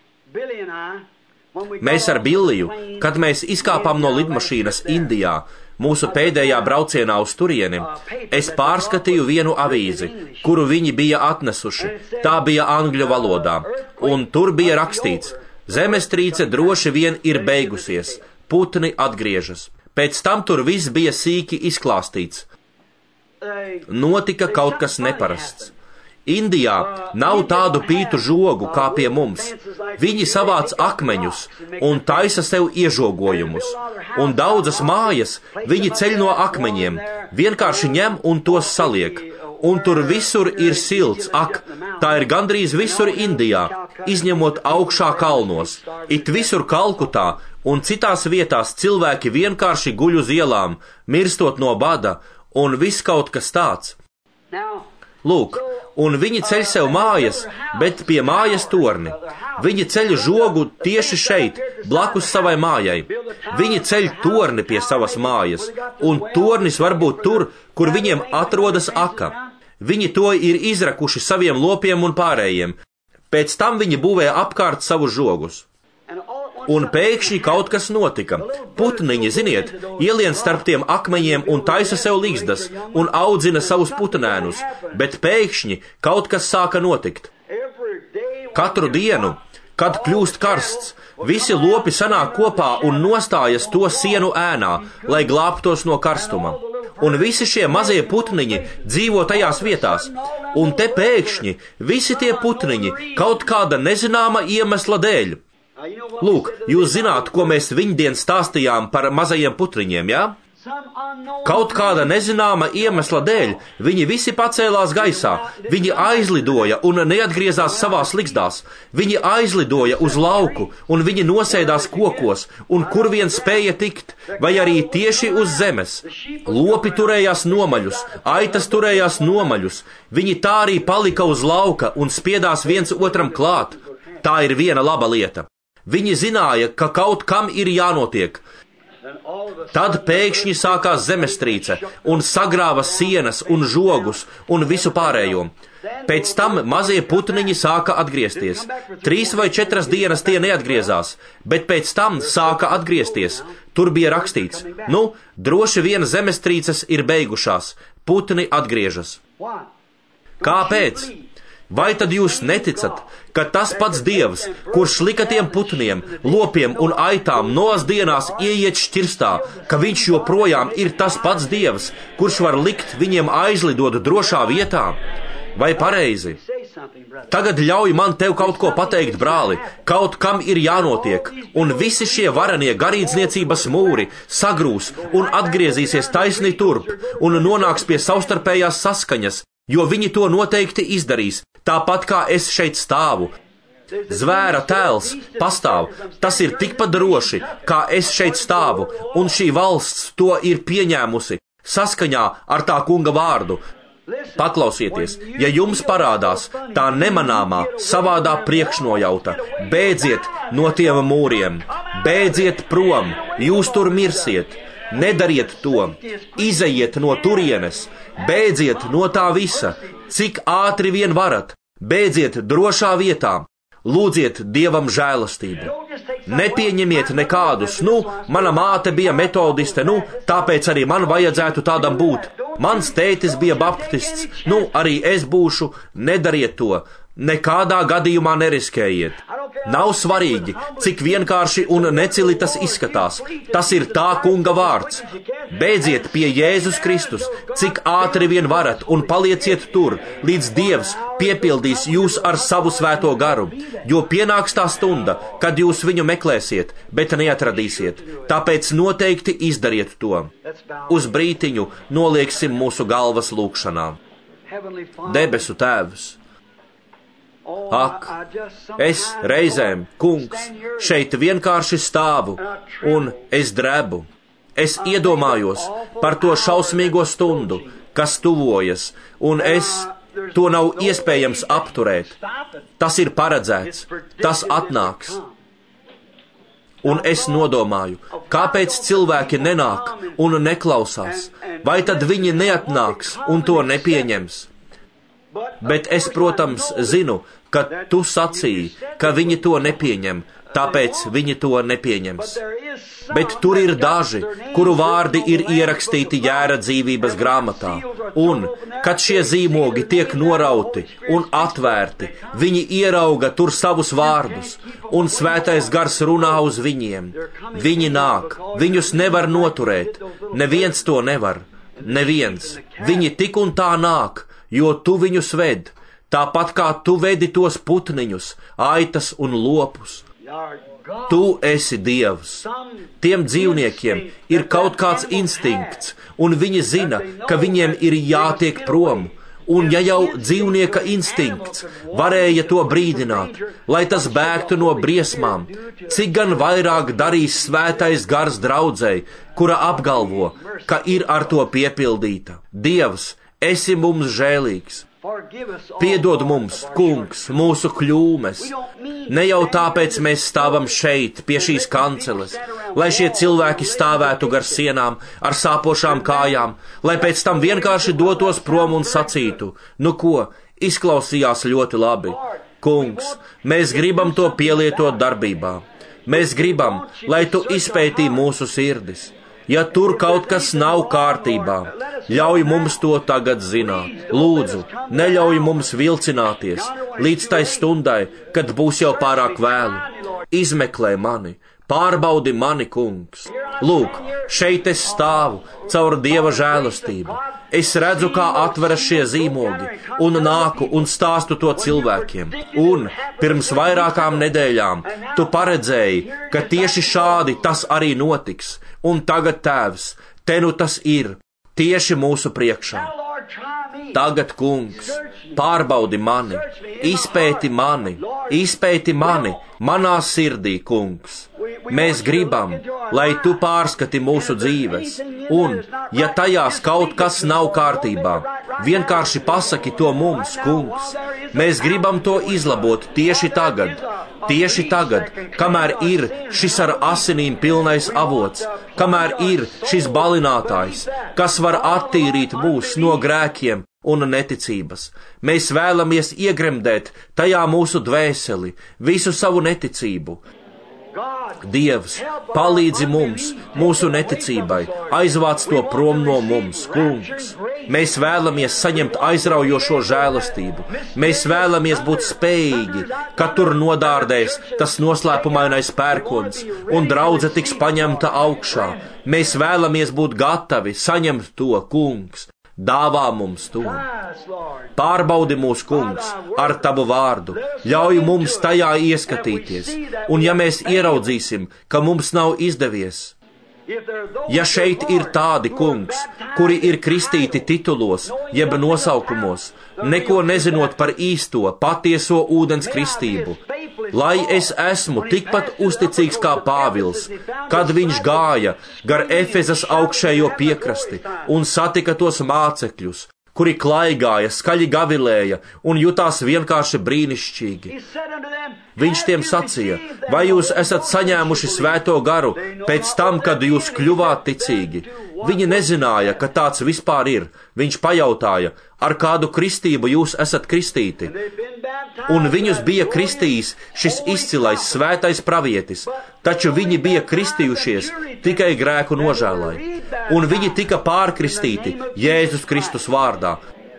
Mēs ar Billiju, kad mēs izkāpām no lidmašīnas Indijā, mūsu pēdējā braucienā uz turieni, es pārskatīju vienu avīzi, kuru viņi bija atnesuši. Tā bija angļu valodā, un tur bija rakstīts: zemestrīce droši vien ir beigusies, putni atgriežas. Pēc tam tur viss bija sīki izklāstīts. Notika kaut kas neparasts. Indijā nav tādu pītu žogu kā pie mums. Viņi savāc akmeņus un taisa sev iežogojumus, un daudzas mājas viņi ceļ no akmeņiem, vienkārši ņem un tos saliek, un tur visur ir silts. Ak, tā ir gandrīz visur Indijā, izņemot augšā kalnos, it visur Kalkutā un citās vietās cilvēki vienkārši guļ uz ielām, mirstot no bada, un viss kaut kas tāds. Lūk, un viņi ceļ sev mājas, bet pie mājas torni. Viņi ceļ žogu tieši šeit, blakus savai mājai. Viņi ceļ torni pie savas mājas, un tornis var būt tur, kur viņiem atrodas aka. Viņi to ir izrakuši saviem lopiem un pārējiem. Pēc tam viņi būvē apkārt savus žogus. Un pēkšņi kaut kas notika. Putniņi, ziniet, ielien starp tiem akmeņiem un taisa sev ligzdas un audzina savus putnēnus, bet pēkšņi kaut kas sāka notikt. Katru dienu, kad kļūst karsts, visi lopi sanāk kopā un nostājas to sienu ēnā, lai glābtos no karstuma. Un visi šie mazie putniņi dzīvo tajās vietās, un te pēkšņi visi tie putniņi kaut kāda nezināma iemesla dēļ. Lūk, jūs zināt, ko mēs viņdien stāstījām par mazajiem putniņiem, jā? Kaut kāda nezināma iemesla dēļ viņi visi pacēlās gaisā, viņi aizlidoja un neatgriezās savās ligzdās, viņi aizlidoja uz lauku un viņi nosēdās kokos, un kur vien spēja tikt, vai arī tieši uz zemes. Lopi turējās nomaļus, aitas turējās nomaļus, viņi tā arī palika uz lauka un spiedās viens otram klāt. Tā ir viena laba lieta. Viņi zināja, ka kaut kam ir jānotiek. Tad pēkšņi sākās zemestrīce un sagrāva sienas un žogus un visu pārējo. Pēc tam mazie putniņi sāka atgriezties. 3 vai 4 dienas tie neatgriezās, bet pēc tam sāka atgriezties. Tur bija rakstīts, droši vien zemestrīces ir beigušās, putni atgriežas. Kāpēc? Vai tad jūs neticat, ka tas pats Dievs, kurš lika tiem putniem, lopiem un aitām Noas dienās ieiet šķirstā, ka viņš joprojām ir tas pats Dievs, kurš var likt viņiem aizlidot drošā vietā? Vai pareizi? Tagad ļauj man tev kaut ko pateikt, brāli, kaut kam ir jānotiek, un visi šie varenie garīdzniecības mūri sagrūs un atgriezīsies taisni turp un nonāks pie savstarpējās saskaņas, jo viņi to noteikti izdarīs, tāpat kā es šeit stāvu. Zvēra tēls pastāv, tas ir tikpat droši, kā es šeit stāvu, un šī valsts to ir pieņēmusi saskaņā ar tā kunga vārdu. Paklausieties, ja jums parādās tā nemanāmā, savādā priekšnojauta, bēdziet no tiem mūriem, bēdziet prom, jūs tur mirsiet. Nedariet to, izejiet no turienes, bēdziet no tā visa, cik ātri vien varat, bēdziet drošā vietā, lūdziet Dievam žēlastību. Nepieņemiet nekādus, mana māte bija metodiste, tāpēc arī man vajadzētu tādam būt. Mans tētis bija baptists, arī es būšu, nedariet to, nekādā gadījumā neriskējiet. Nav svarīgi, cik vienkārši un necili tas izskatās. Tas ir tā kunga vārds. Beidziet pie Jēzus Kristus, cik ātri vien varat, un palieciet tur, līdz Dievs piepildīs jūs ar savu svēto garu, jo pienāks tā stunda, kad jūs viņu meklēsiet, bet neatradīsiet. Tāpēc noteikti izdariet to. Uz brītiņu nolieksim mūsu galvas lūkšanā. Debesu Tēvs, ak, es reizēm, kungs, šeit vienkārši stāvu, un es drebu. Es iedomājos par to šausmīgo stundu, kas tuvojas, un to nav iespējams apturēt. Tas ir paredzēts, tas atnāks. Un es nodomāju, kāpēc cilvēki nenāk un neklausās, vai tad viņi neatnāks un to nepieņems. Bet es, protams, zinu, ka tu sacīji, ka viņi to nepieņem, tāpēc viņi to nepieņems. Bet tur ir daži, kuru vārdi ir ierakstīti Jēra dzīvības grāmatā, un, kad šie zīmogi tiek norauti un atvērti, viņi ierauga tur savus vārdus, un svētais gars runā uz viņiem. Viņi nāk, viņus nevar noturēt, neviens to nevar, neviens. Viņi tik un tā nāk, jo tu viņus ved, tāpat kā tu vedi tos putniņus, aitas un lopus. Tu esi Dievs. Tiem dzīvniekiem ir kaut kāds instinkts, un viņi zina, ka viņiem ir jātiek prom. Un ja jau dzīvnieka instinkts varēja to brīdināt, lai tas bēgtu no briesmām, cik gan vairāk darīs svētais gars draudzei, kura apgalvo, ka ir ar to piepildīta. Dievs, esi mums žēlīgs. Piedod mums, kungs, mūsu kļūmes. Ne jau tāpēc mēs stāvam šeit, pie šīs kanceles, lai šie cilvēki stāvētu gar sienām ar sāpošām kājām, lai pēc tam vienkārši dotos prom un sacītu, izklausījās ļoti labi. Kungs, mēs gribam to pielietot darbībā. Mēs gribam, lai tu izpētī mūsu sirdis. Ja tur kaut kas nav kārtībā, ļauj mums to tagad zināt. Lūdzu, neļauj mums vilcināties līdz tai stundai, kad būs jau pārāk vēlu. Izmeklē mani, pārbaudi mani, kungs. Lūk, šeit es stāvu caur Dieva žēlastību. Es redzu, kā atveras šie zīmogi, un nāku un stāstu to cilvēkiem. Un pirms vairākām nedēļām tu paredzēji, ka tieši šādi tas arī notiks. Un tagad, Tēvs, te nu tas ir, tieši mūsu priekšā. Tagad, kungs, pārbaudi mani, izpēti mani, manā sirdī, kungs. Mēs gribam, lai tu pārskati mūsu dzīves, un, ja tajās kaut kas nav kārtībā, vienkārši pasaki to mums, kungs. Mēs gribam to izlabot tieši tagad, kamēr ir šis ar asinīm pilnais avots, kamēr ir šis balinātājs, kas var attīrīt mūs no grēkiem un neticības. Mēs vēlamies iegremdēt tajā mūsu dvēseli, visu savu neticību. Dievs, palīdzi mums, mūsu neticībai, aizvāc to prom no mums, kungs. Mēs vēlamies saņemt aizraujošo žēlastību. Mēs vēlamies būt spējīgi, kad tur nodārdēs tas noslēpumainais pērkons un draudze tiks paņemta augšā. Mēs vēlamies būt gatavi saņemt to, kungs. Dāvā mums to. Pārbaudi mūs, kungs, ar tavu vārdu, ļauj mums tajā ieskatīties, un ja mēs ieraudzīsim, ka mums nav izdevies, ja šeit ir tādi, kungs, kuri ir kristīti titulos, jeb nosaukumos, neko nezinot par īsto, patieso ūdens kristību, lai es esmu tikpat uzticīgs kā Pāvils, kad viņš gāja gar Efezas augšējo piekrasti un satika tos mācekļus, kuri klaigāja, skaļi gavilēja un jutās vienkārši brīnišķīgi. Viņš tiem sacīja, vai jūs esat saņēmuši svēto garu pēc tam, kad jūs kļuvāt ticīgi? Viņi nezināja, ka tāds vispār ir. Viņš pajautāja, ar kādu kristību jūs esat kristīti? Un viņus bija kristījis šis izcilais svētais pravietis, taču viņi bija kristījušies tikai grēku nožēlai, un viņi tika pārkristīti Jēzus Kristus vārdā.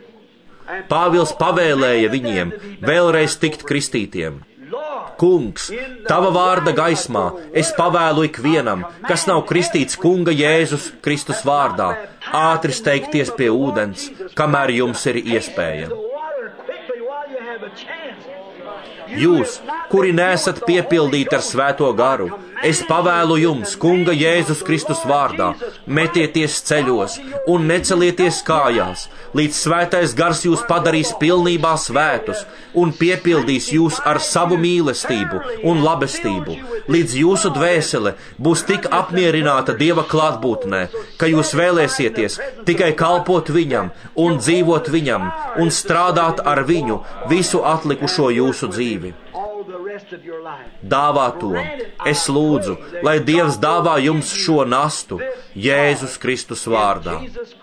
Pāvils pavēlēja viņiem vēlreiz tikt kristītiem. Kungs, tava vārda gaismā es pavēlu ikvienam, kas nav kristīts Kunga Jēzus Kristus vārdā, ātri steigties pie ūdens, kamēr jums ir iespēja. Jūs, kuri nesat piepildīti ar svēto garu, es pavēlu jums, Kunga Jēzus Kristus vārdā, metieties ceļos un necelieties kājās, līdz svētais gars jūs padarīs pilnībā svētus un piepildīs jūs ar savu mīlestību un labestību, līdz jūsu dvēsele būs tik apmierināta Dieva klātbūtnē, ka jūs vēlēsieties tikai kalpot viņam un dzīvot viņam un strādāt ar viņu visu atlikušo jūsu dzīvi. Dāvā to. Es lūdzu, lai Dievs dāvā jums šo nastu Jēzus Kristus vārdā.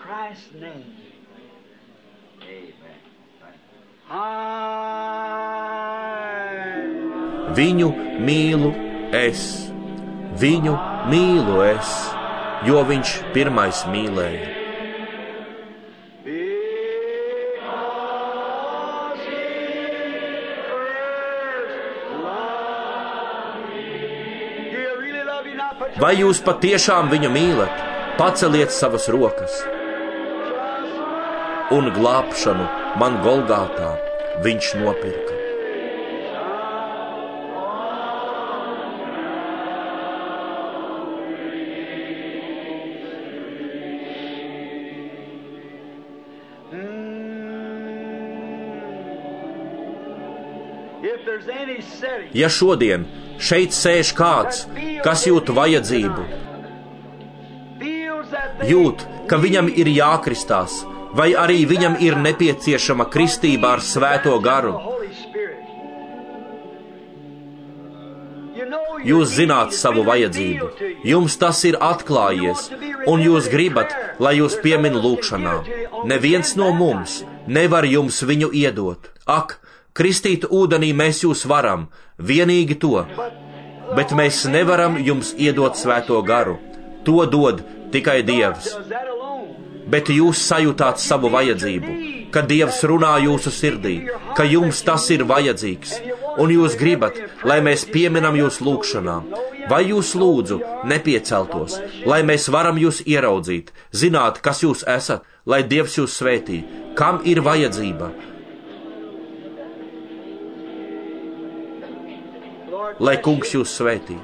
Viņu mīlu es, viņu mīlu es, jo viņš pirmais mīlēja. Vai jūs patiešām viņu mīlat? Paceliet savas rokas. Un glābšanu man Golgātā viņš nopirka. Ja šodien šeit sēž kāds, kas jūt vajadzību, jūt, ka viņam ir jākristās, vai arī viņam ir nepieciešama kristība ar svēto garu, jūs zināt savu vajadzību, jums tas ir atklājies, un jūs gribat, lai jūs piemin lūgšanā. Neviens no mums nevar jums viņu iedot. Ak, kristīt ūdenī mēs jūs varam, vienīgi to, bet mēs nevaram jums iedot svēto garu. To dod tikai Dievs. Bet jūs sajūtāt savu vajadzību, ka Dievs runā jūsu sirdī, ka jums tas ir vajadzīgs, un jūs gribat, lai mēs pieminam jūs lūgšanā. Vai jūs lūdzu nepieceltos, lai mēs varam jūs ieraudzīt, zināt, kas jūs esat, lai Dievs jūs svētī, kam ir vajadzība? Lai Kungs jūs svētī.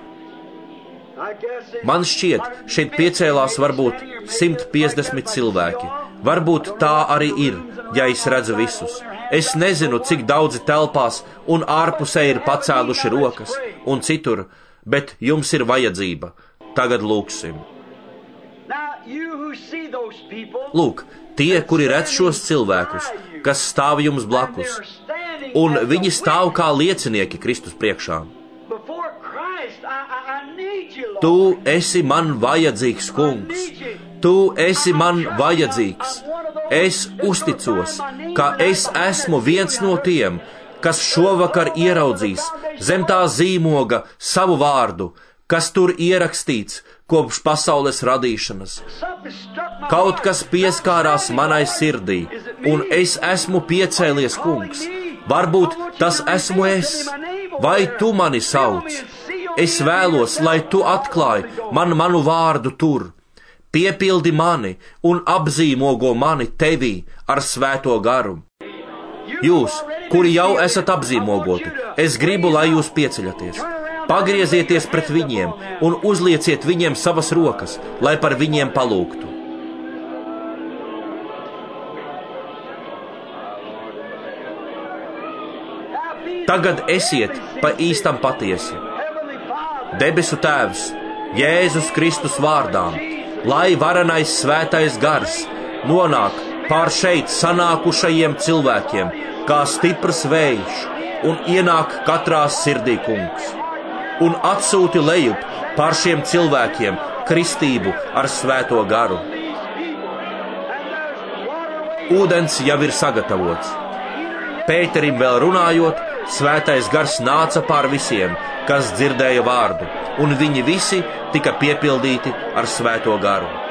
Man šķiet, šeit piecēlās varbūt 150 cilvēki. Varbūt tā arī ir, ja es redzu visus. Es nezinu, cik daudzi telpās un ārpusē ir pacēluši rokas un citur, bet jums ir vajadzība. Tagad lūksim. Lūk, tie, kuri redz šos cilvēkus, kas stāv jums blakus, un viņi stāv kā liecinieki Kristus priekšā. Tu esi man vajadzīgs, Kungs. Tu esi man vajadzīgs. Es uzticos, ka es esmu viens no tiem, kas šovakar ieraudzīs zem tā zīmoga savu vārdu, kas tur ierakstīts kopš pasaules radīšanas. Kaut kas pieskārās manai sirdī, un es esmu piecēlies, Kungs. Varbūt tas esmu es, vai tu mani sauc? Es vēlos, lai tu atklāj manu vārdu tur. Piepildi mani un apzīmogo mani tevī ar Svēto garu. Jūs, kuri jau esat apzīmogoti, es gribu, lai jūs pieceļaties. Pagriezieties pret viņiem un uzlieciet viņiem savas rokas, lai par viņiem palūgtu. Tagad esiet pa īstam patiesi. Debesu Tēvs, Jēzus Kristus vārdām, lai varenais svētais gars nonāk pār šeit sanākušajiem cilvēkiem, kā stiprs vējš, un ienāk katrā sirdī, Kungs, un atsūti lejup pār šiem cilvēkiem kristību ar Svēto garu. Ūdens jau ir sagatavots. Pēterim vēl runājot, Svētais gars nāca pār visiem, kas dzirdēja vārdu, un viņi visi tika piepildīti ar Svēto garu.